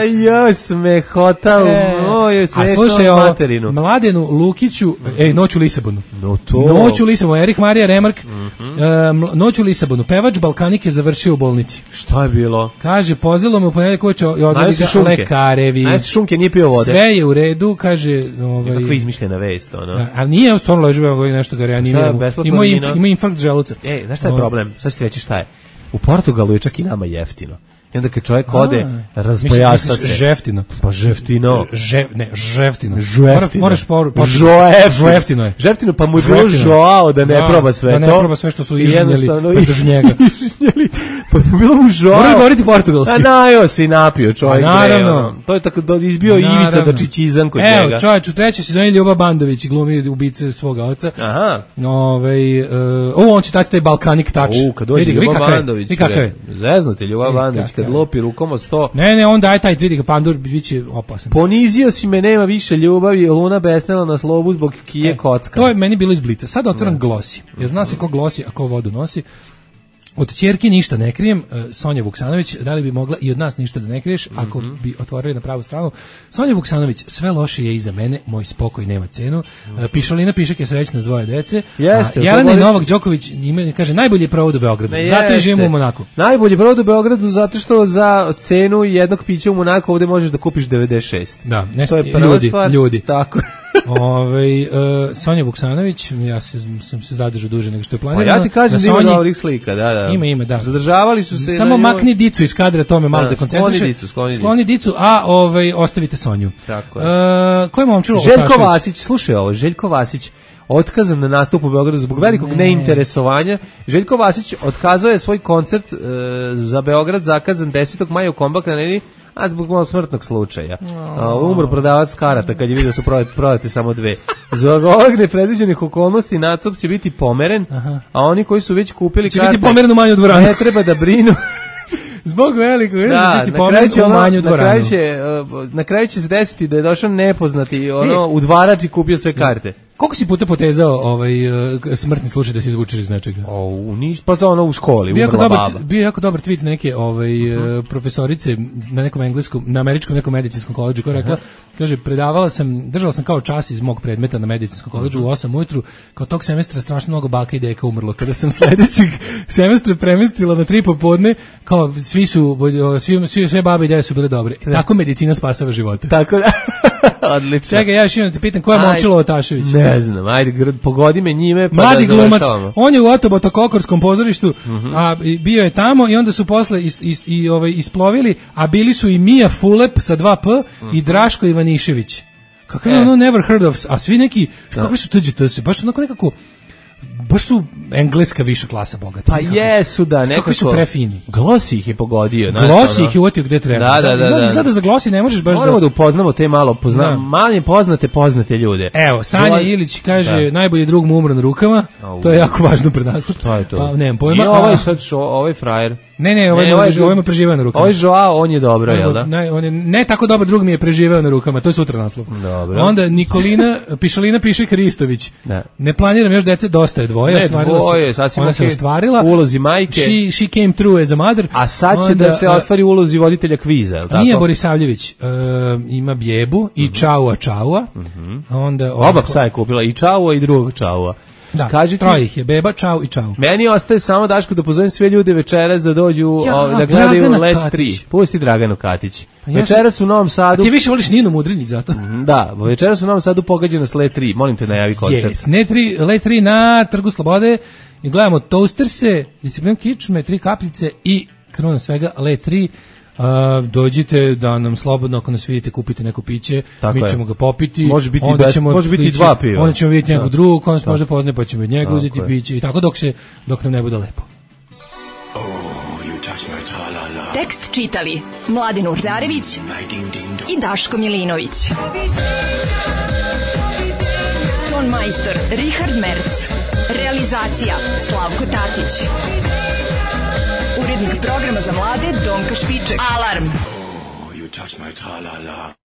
Smehota u moju smešnu materinu. Mladenu Lukiću, Noć u Lisabonu. Noć u Lisabonu, Erich Marija Remark, Noć u Lisabonu, pevač Balkanike završio u bolnici. Šta je bilo? Kaže, pozelo me u ponedjeljak uveče i odveli ga lekarevi. Najsi šunke, nije pio vode. Sve je u redu, kaže... Kakva izmišljena vest, ono. A nije, stvarno leži nešto ga reanimiramo. Ima infarkt želuca. Znaš šta je problem? Sad ću ti reći šta je. U Portugalu je čak i nama jeftino. I onda kad čovjek ode, razbojasa se. Žeftino. Pa žeftino. Žeftino. Moraš žeftino je. Žeftino, pa mu je bilo žoao da ne proba sve to. Da ne proba sve što su ižnjeli pretože njega. Pa mu bilo mu žoao. Mora govoriti portugalski. A najao se i napio čovjek. Naravno. To je tako izbio Ivica Dačićizam kod njega. Evo, čovječ, u 3. sezoni Ljuba Bandović glumi ubice svoga oca. Aha. On će dati taj Balkanik touch. Kad dođe Ljuba Bandović. Zeznuti Ljuba Bandović. Kad lopi rukom o 100. Ne, on daje taj, vidi ga, Pandur, bit će opasan. Ponizio si me, nema više ljubavi, Luna besnela na slobu zbog Kije kocka. To je meni bilo iz Blica. Sad otvaram Glosi. Jer zna se ko glosi, a ko vodu nosi. Od ćerke ništa ne krijem, Sonja Vuksanović, da li bi mogla i od nas ništa da ne kriješ, ako bi otvorili na pravu stranu. Sonja Vuksanović, sve loše je iza mene, moj spokoj nema cenu. Pišolina Pišak je srećna s dvoje dece. Jelena i Novak Đoković kaže najbolji je provod u Beogradu. Zato i živimo u Monaku. Najbolji provod u Beogradu zato što za cenu jednog pića u Monaku ovde možeš da kupiš 96. Da, to je ljudi. Tako. Sonja Vuksanović, ja sam se zadržao duže nego što je planirano. Pa ja ti kažem da ima dobrih slika, da. Ima, da. Zadržavali su se. Samo makni dicu iz kadra, to me malo dekoncentriše. Skloni dicu, a ostavite Sonju. Tako je. Ko je momčilo? Željko Vasić, slušaj ovo, Željko Vasić otkazan na nastup u Beogradu zbog velikog neinteresovanja. Željko Vasić otkazao je svoj koncert za Beograd zakazan 10. maja u Kombak Areni, a zbog malo smrtnog slučaja. Umro prodavac karata kad je vidio da su prodate samo 2. Zbog ovog nepredviđenih okolnosti nastup će biti pomeren, a oni koji su već kupili karte će biti pomeren u manju dvoranu. Ne treba da brinu. Zbog velikog, biti pomeren u manju dvoranu. Na kraju će se desiti da je došao nepoznati udvarač i kupio sve karte. Koliko si puta potezao smrtni slučaj da se izvučeš iz nečega? Pa za ono u školi, bio jako dobar tweet neke profesorice na nekom engleskom, na američkom nekom medicinskom koledžu, koja rekla, kaže, držala sam kao čas iz mog predmeta na medicinskom koledžu u 8 ujutru, kao tog semestra strašno mnogo baka i deka umrlo. Kada sam sledećeg semestra premestila na 3 popodne, kao sve babe i dede su bile dobre. Tako medicina spasava živote. Tako da. Odlično. Čekaj, ja još imam te pitam, ko je Momčilo Otašević? Ne znam, ajde, pogodi me njime, pa mladi da glumac, završavamo. on je u Otoboto-Kokorskom pozorištu, a bio je tamo i onda su posle isplovili, a bili su i Mija Fulep sa 2P i Draško Ivanišević. Kakav je ono never heard of, a svi neki, kakvi su TGTS, baš onako nekako, baš su engleska viša klasa bogata. Pa jesu, da, nekako. Kako su prefini. Glosi ih je pogodio. Glosi ih je uotio gde treba. Da. Izgleda za Glosi ne možeš baš moramo da upoznamo te malo, manje poznate ljude. Evo, Sanja Ilić kaže, najbolji drug mu umro na rukama, to je jako važno pred nastup. Šta je to? Pa, nemam pojma. I ovaj frajer. Ne, ovaj ima preživeo na rukama. Ovaj Joao, on je dobro, jel da? Ne tako dobar drug mi je preživeo na rukama, to je sutra naslov. Dobro. Onda Nikolina, Pišalina piše Kristović. Ne planiram još dece, dosta je dvoje. Ne, dvoje, sasvim ona se ostvarila. Ulozi majke. She came through as a mother. A sad će da se ostvari ulozi voditelja kviza, jel tako? Nije Borisavljević, ima Bjebu i Čaua. Onda oba psa je kupila, i Čaua i drugog Čaua. Da, troje ih je, Beba, Čau i Čau. Meni ostaje samo, Daško, da pozovem sve ljude večeras da dođu, da gledaju Let 3. Pusti Draganu Katić. Večeras u Novom Sadu... A ti više voliš Ninu Mudrinić zato? Da, večeras u Novom Sadu pogađa nas Let 3. Molim te, najavi koncert. Let 3 na Trgu Slobode i gledamo Toasterse, Disciplin Kičme, 3 kapljice i kruna svega Let 3. Dođite da nam slobodno, ako nas vidite, kupite neko piće, mi ćemo ga popiti, može biti 2 piva, onda ćemo vidjeti nekog drugog, on nas može poznaje, pa ćemo od njega uzeti piće i tako dok nam ne bude lepo. Tekst čitali Mladin Urdarević i Daško Milinović. Ton majstor Richard Merc. Realizacija Slavko Tatić. Urednik programa za mlade Donka Špiček. Alarm!